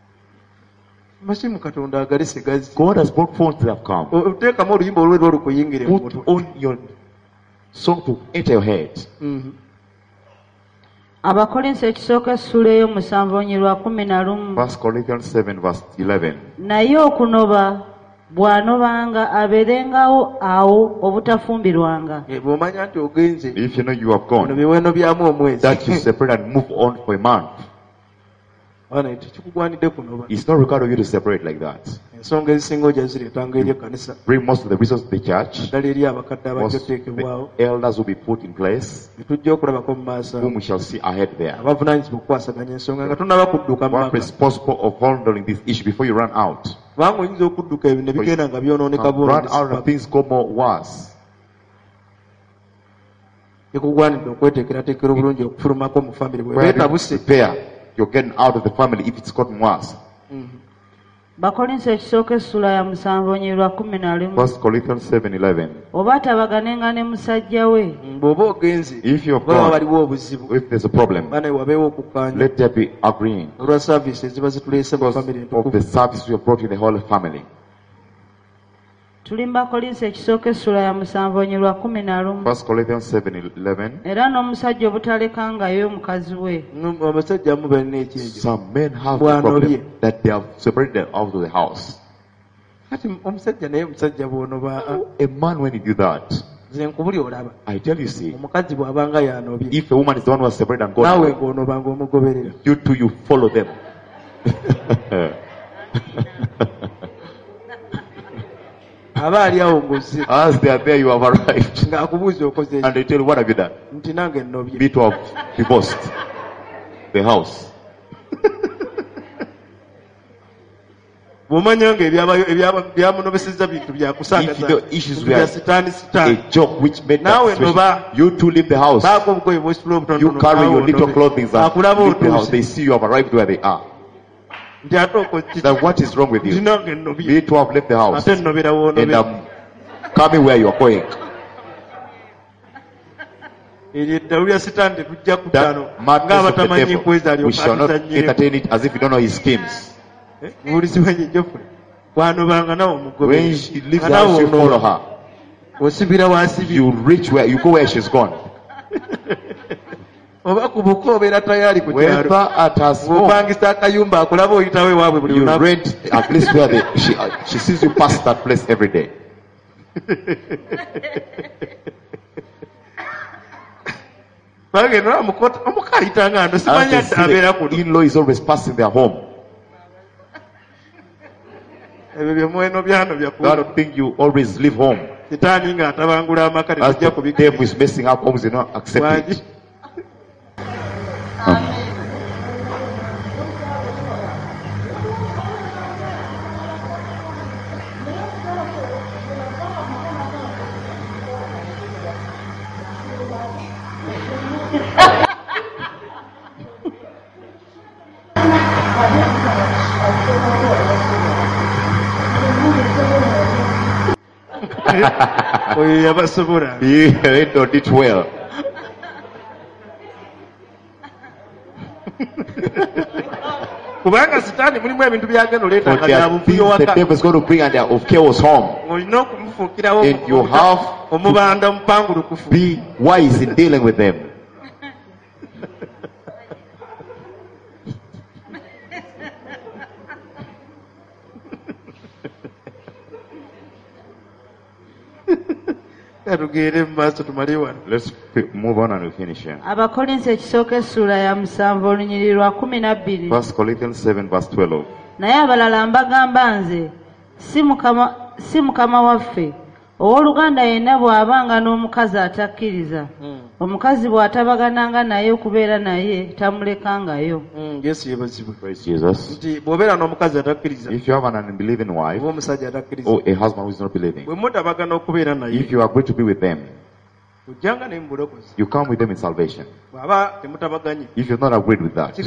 God has brought phones that have come. Put on your song to enter your head. Abakolinso ekisooka essula ey'omusanvu onyirwa 11. 1 Corinthians 7 verse 11. Naye okunoba bw'anobanga abeerengawo awo obutafumbirwanga. If you know you have gone, that you separate and move on for a month. It's not required of you to separate like that. Bring most of the reasons to the church. Most of the elders will be put in place, whom we shall see ahead there. One responsible of handling this issue before you run out. Run out and things go more worse. Prepare. You're getting out of the family if it's gotten worse. 1 Corinthians 7:11. If you're gone, if there's a problem, let there be agreeing of the service you have brought in the whole family. Tulimba Kolinso ekisooka essula ya 7:11. 1 Corinthians 7:11. Era n'omusajja obutalekangayo mukazi we. Some men have the problem that they have separated out of the house. A man, when you do that, I tell you, see, if a woman is the one who has separated and gone, you too, you follow them. As they are there, you have arrived. And they tell you, what have you done? Me to have divorced the house. If the issues were a joke which made that situation, you too leave the house. You carry your little clothing and leave the house. They see you have arrived where they are. Then what is wrong with you? Me too have left the house and I'm coming where you are going. That madness of the devil, we shall not entertain it as if you don't know his schemes. When she leaves the house, you follow her. You reach where you go where she's gone. Whether at her home, you rent a place where she sees you pass that place every day. In-law is always passing their home. That thing you always leave home. As the devil is messing up homes, you not accept it. You don't it well. For there are things the devil is going to bring of chaos home. And you have to be wise in dealing with them. Let's move on and we finish here. 1 Corinthians 7 verse 12. Naye abalala mbagamba nze si mukama waffe owooluganda yenna bw'abanga n'omukazi atakkiriza omukazi bw'atabagananga naye okubeera naye tamulekangayo. Praise Jesus. If you have an unbelieving wife or a husband who is not believing, if you agree to be with them, you come with them in salvation. If you're not agreed with that,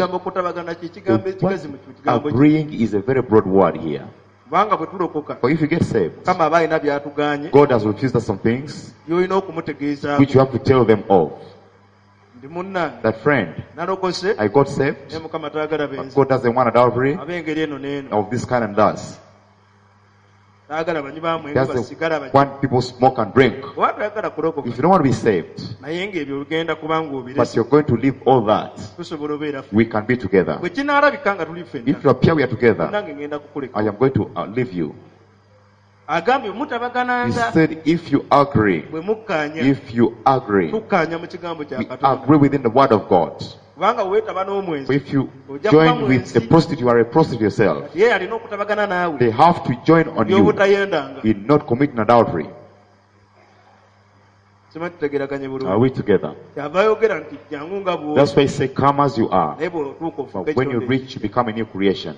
agreeing is a very broad word here. For if you get saved, God has refused us some things which you have to tell them of. That friend, I got saved, but God doesn't want adultery of this kind and does. He doesn't want people smoke and drink. If you don't want to be saved, but you're going to leave all that, we can be together. If you appear we are together, I am going to leave you. He said, if you agree, we agree within the word of God. If you join with a prostitute, you are a prostitute yourself. They have to join on you in not committing adultery. Are we together? That's why he said, come as you are. But when you reach, you become a new creation.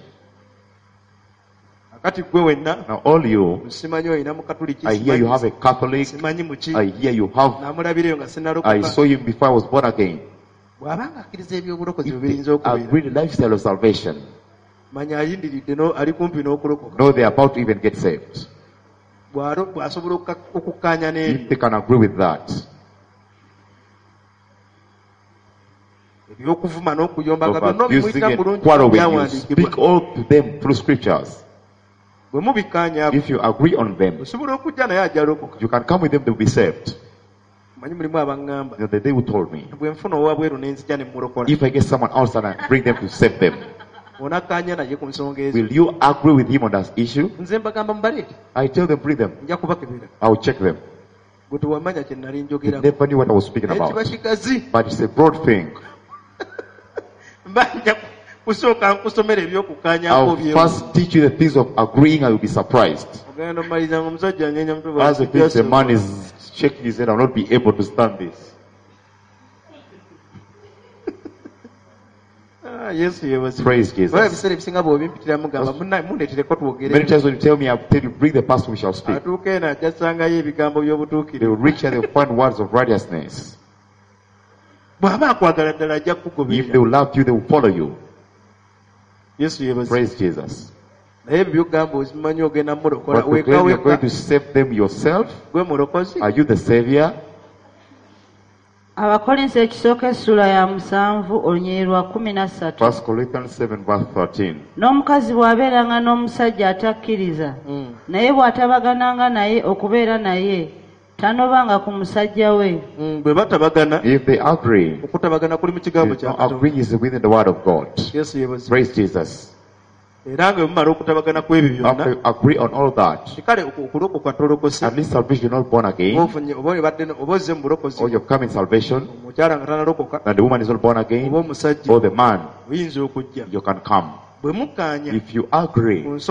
Now all you, I hear you have a Catholic, I hear you have, I saw you before I was born again. If they agree the lifestyle of salvation, know they are about to even get saved. If they can agree with that. Of abusing and quarreling, you speak all to them through scriptures. If you agree on them, you can come with them to be saved. The day who told me, if I get someone else and I bring them to save them, will you agree with him on that issue? I tell them, bring them. I will check them. They never knew what I was speaking about. But it's a broad thing. I'll first teach you the things of agreeing and you'll be surprised. As the man is shaking his head, I'll not be able to stand this. Praise Jesus. Many times when you tell me, I'll tell you, bring the pastor, we shall speak. They will reach and they will find words of righteousness. If they will love you, they will follow you. Praise Jesus. But you're going to save them yourself? Are you the Savior? Abakolinso ekisooka essula ya 7 olunyiriri lwa 13. 1 Corinthians 7 verse 13. N'omukazi bw'abeeranga n'omusajja atakkiriza naye bw'atabagananga naye okubeera naye tanobanga ku musajja we. If they agree, agreeing is within the word of God. Praise Jesus. After you agree on all that, at least salvation not born again, or you come in salvation, and the woman is not born again, or the man, you can come. If you agree issues,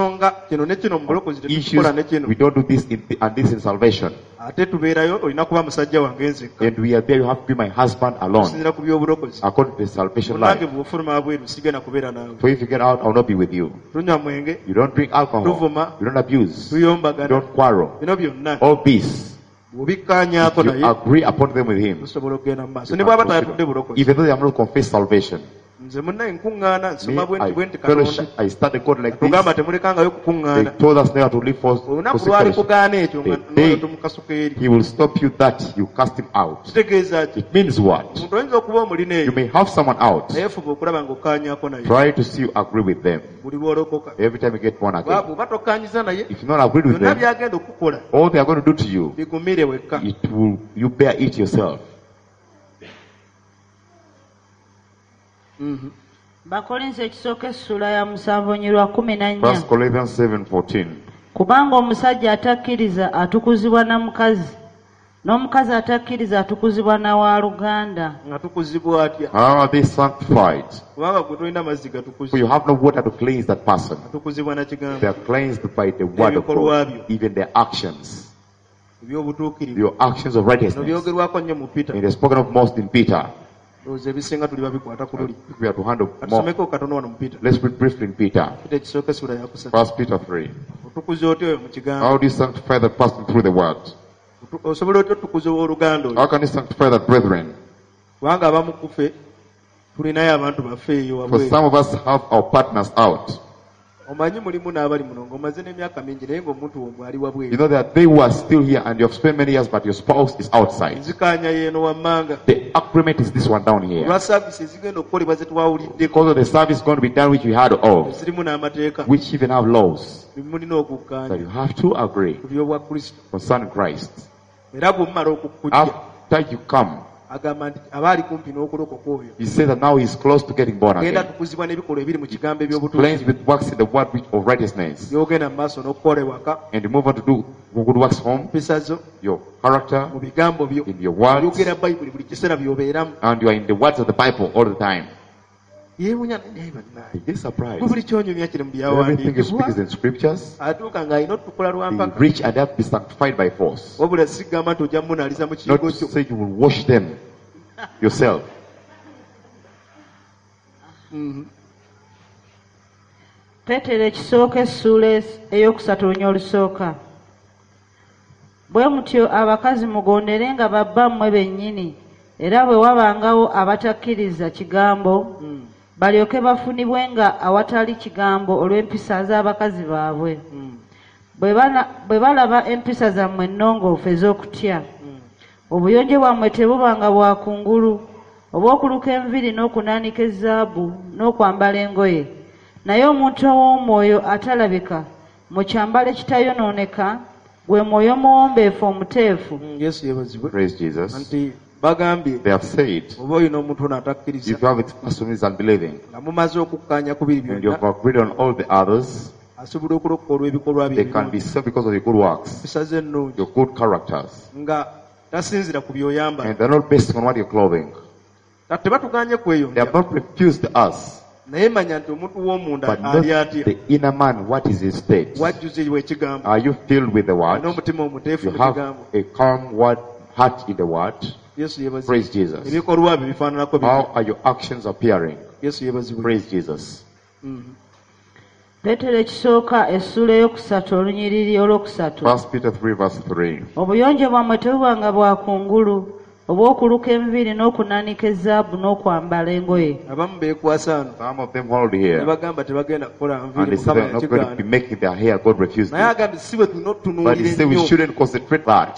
we don't do this and this in salvation. And we are there, you have to be my husband alone. According to the salvation life. For if you get out, I will not be with you. You don't drink alcohol. You don't abuse. You don't quarrel. All this. If you agree upon them with him, even though they have not confessed salvation. I started God like this. They told us never to live for he will stop you that you cast him out. It means what? You may have someone out. Try to see you agree with them. Every time you get born again. If you not agree with them, all they are going to do to you, you bear it yourself. Bakolinze ekisooka essula ya 7:14. 1 Corinthians 7:14. Kubanga omusajja atakkiriza atukuzibwa na mukazi, n'omukazi atakkiriza atukuzibwa na waaluganda. How are they sanctified? For you have no water to cleanse that person. They are cleansed by the word of God, even their actions. Your actions of righteousness. It is spoken of most in Peter. We are to handle more. Let's read briefly in Peter. 1 Peter 3. How do you sanctify that person through the word? How can you sanctify that brethren? For some of us have our partners out. You know that they were still here and you have spent many years but your spouse is outside. The agreement is this one down here. Because of the service going to be done which we had of, which even have laws, that you have to agree concerning Christ. After you come, he said that now he is close to getting born again. Cleansed with works in the word of righteousness. And you move on to do good works home, your character, in your words, and you are in the words of the Bible all the time. He is surprised. Everything you speak is in scriptures. They reach and have to be sanctified by force. Not to say you will wash them yourself. Petero ekisooka essula eyokusatu olunya olusooka. Bwe mutyo abakazi mugonderenga babbammwe bennyini, era bwe wabangawo abatakkiriza kigambo, balyoke bafunibwenga awatali kigambo olw'empisa z'abakazi baabwe. Bwe balaba empisa zammwe ennongoofu ez'okutya, obuyonjo bwammwe tebubanga bwa kungulu, obw'okuluka enviiri n'okunaanika ezaabu n'okwambala engoye. Naye omuntu ow'omwoyo atalabika mu kyambalo ekitayonooneka, gwe mwoyo muwombeefu omuteefu. Praise Jesus. They have said, if you have a person who is unbelieving, and you have agreed on all the others, they can be saved because of your good works, your good characters. And they're not based on what you're clothing. They have not refused us. But not the inner man, what is his state? Are you filled with the word? You have a calm word, heart in the word? Praise Jesus. How are your actions appearing? Praise Jesus. Petero ekisooka essula eyokusatu olunyiriri olwokusatu. 1 Peter 3 verse 3. Obuyonjo bwammwe tebubanga bwa kungulu, obw'okuluka enviiri n'okunaanika ezaabu n'okwambala engoye. Some of them hold here. And they say they're not going to be making their hair. God refused it. But he said we shouldn't concentrate that.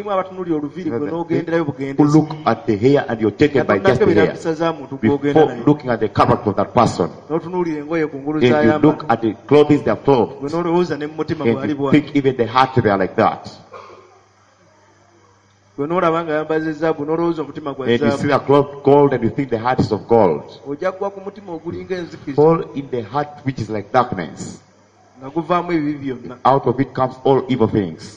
Who look at the hair and you're taken by just the hair before looking at the character of that person. And you look at the clothes they are clothed. And you think even the heart they are like that. And you see the cloth gold and you think the heart is of gold. Fall in the heart which is like darkness. Out of it comes all evil things.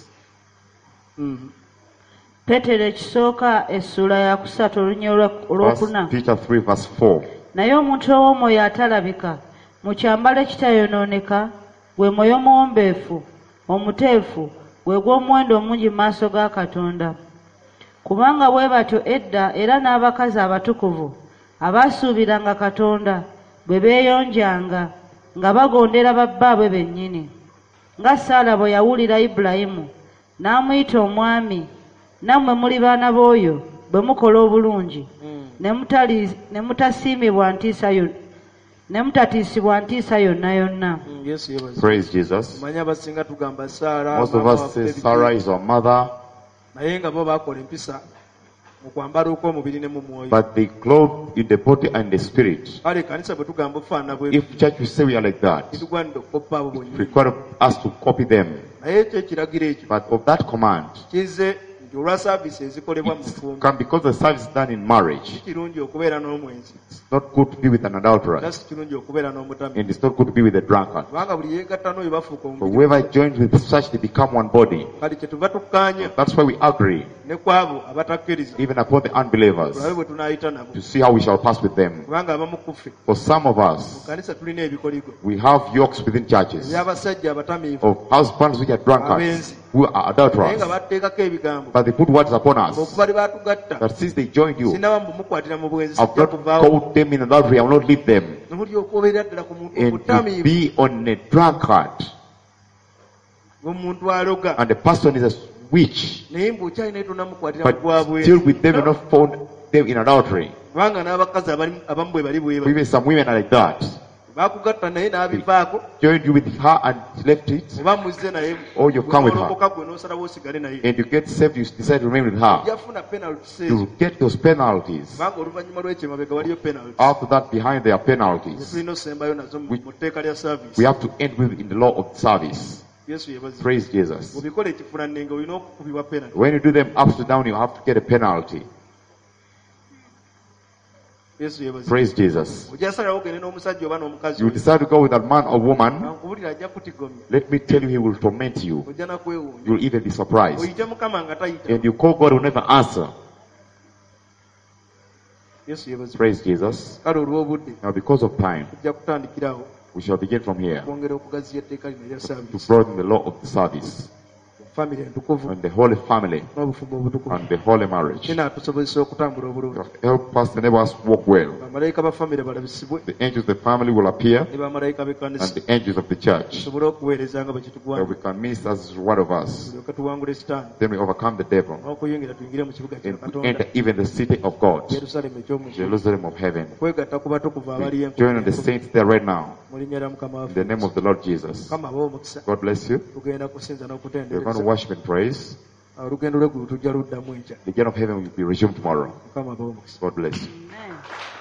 Petero ekisooka essula ya kusatu olunya olwokuna. Peter 3 verse 4. Naye omuntu ow'omwoyo atalabika mu kyambalo ekitayonooneka, gwe mwoyo muwombeefu, omuteefu, gwe gw'omuwendo omungi mu maaso ga Katonda. Kubanga bwe batyo edda era n'abakazi abatukuvu abaasuubiranga Katonda bwe beeyonjanga nga bagondera babbaabwe bennyini. Nga Saala bwe yawulira Ibulayimu n'amuyita omwami, nammwe muli baana b'oyo bwe mukola obulungi ne mutasiimibwa ntiisa ne mutatiisibwa ntiisa yonna yonna. Praise Jesus. Most of us say Sarah is our mother, but they clothe in the body and the spirit. If church will say we are like that, it requires us to copy them. But of that command, come because the service is done in marriage. It's not good to be with an adulteress, and it's not good to be with a drunkard. But whoever joins with such, they become one body. That's why we agree, even upon the unbelievers, to see how we shall pass with them. For some of us, we have yokes within churches of husbands which are drunkards, who are adulterers, but they put words upon us that since they joined you, I've not caught them in adultery, I will not leave them. And to be on a drunkard, and the person is a witch, but still with them, you not found them in adultery. Even some women are like that. Joined you with her and left it, or you come with her, and you get saved, you decide to remain with her, you get those penalties. After that, behind there are penalties. We have to end with in the law of service. Praise Jesus. When you do them ups and down, you have to get a penalty. Praise Jesus. You decide to go with a man or woman, let me tell you, he will torment you. You will even be surprised. And you call God, will never answer. Praise Jesus. Now because of time, we shall begin from here to broaden the law of the service, and the holy family, and the holy marriage. Help us, enable us walk well. The angels of the family will appear, and the angels of the church, that we can minister as one of us. Then we overcome the devil, and we enter even the city of God, Jerusalem of heaven. We join the saints there right now, in the name of the Lord Jesus. God bless you. We're going to worship and praise. The gate of heaven will be resumed tomorrow. God bless you. Amen.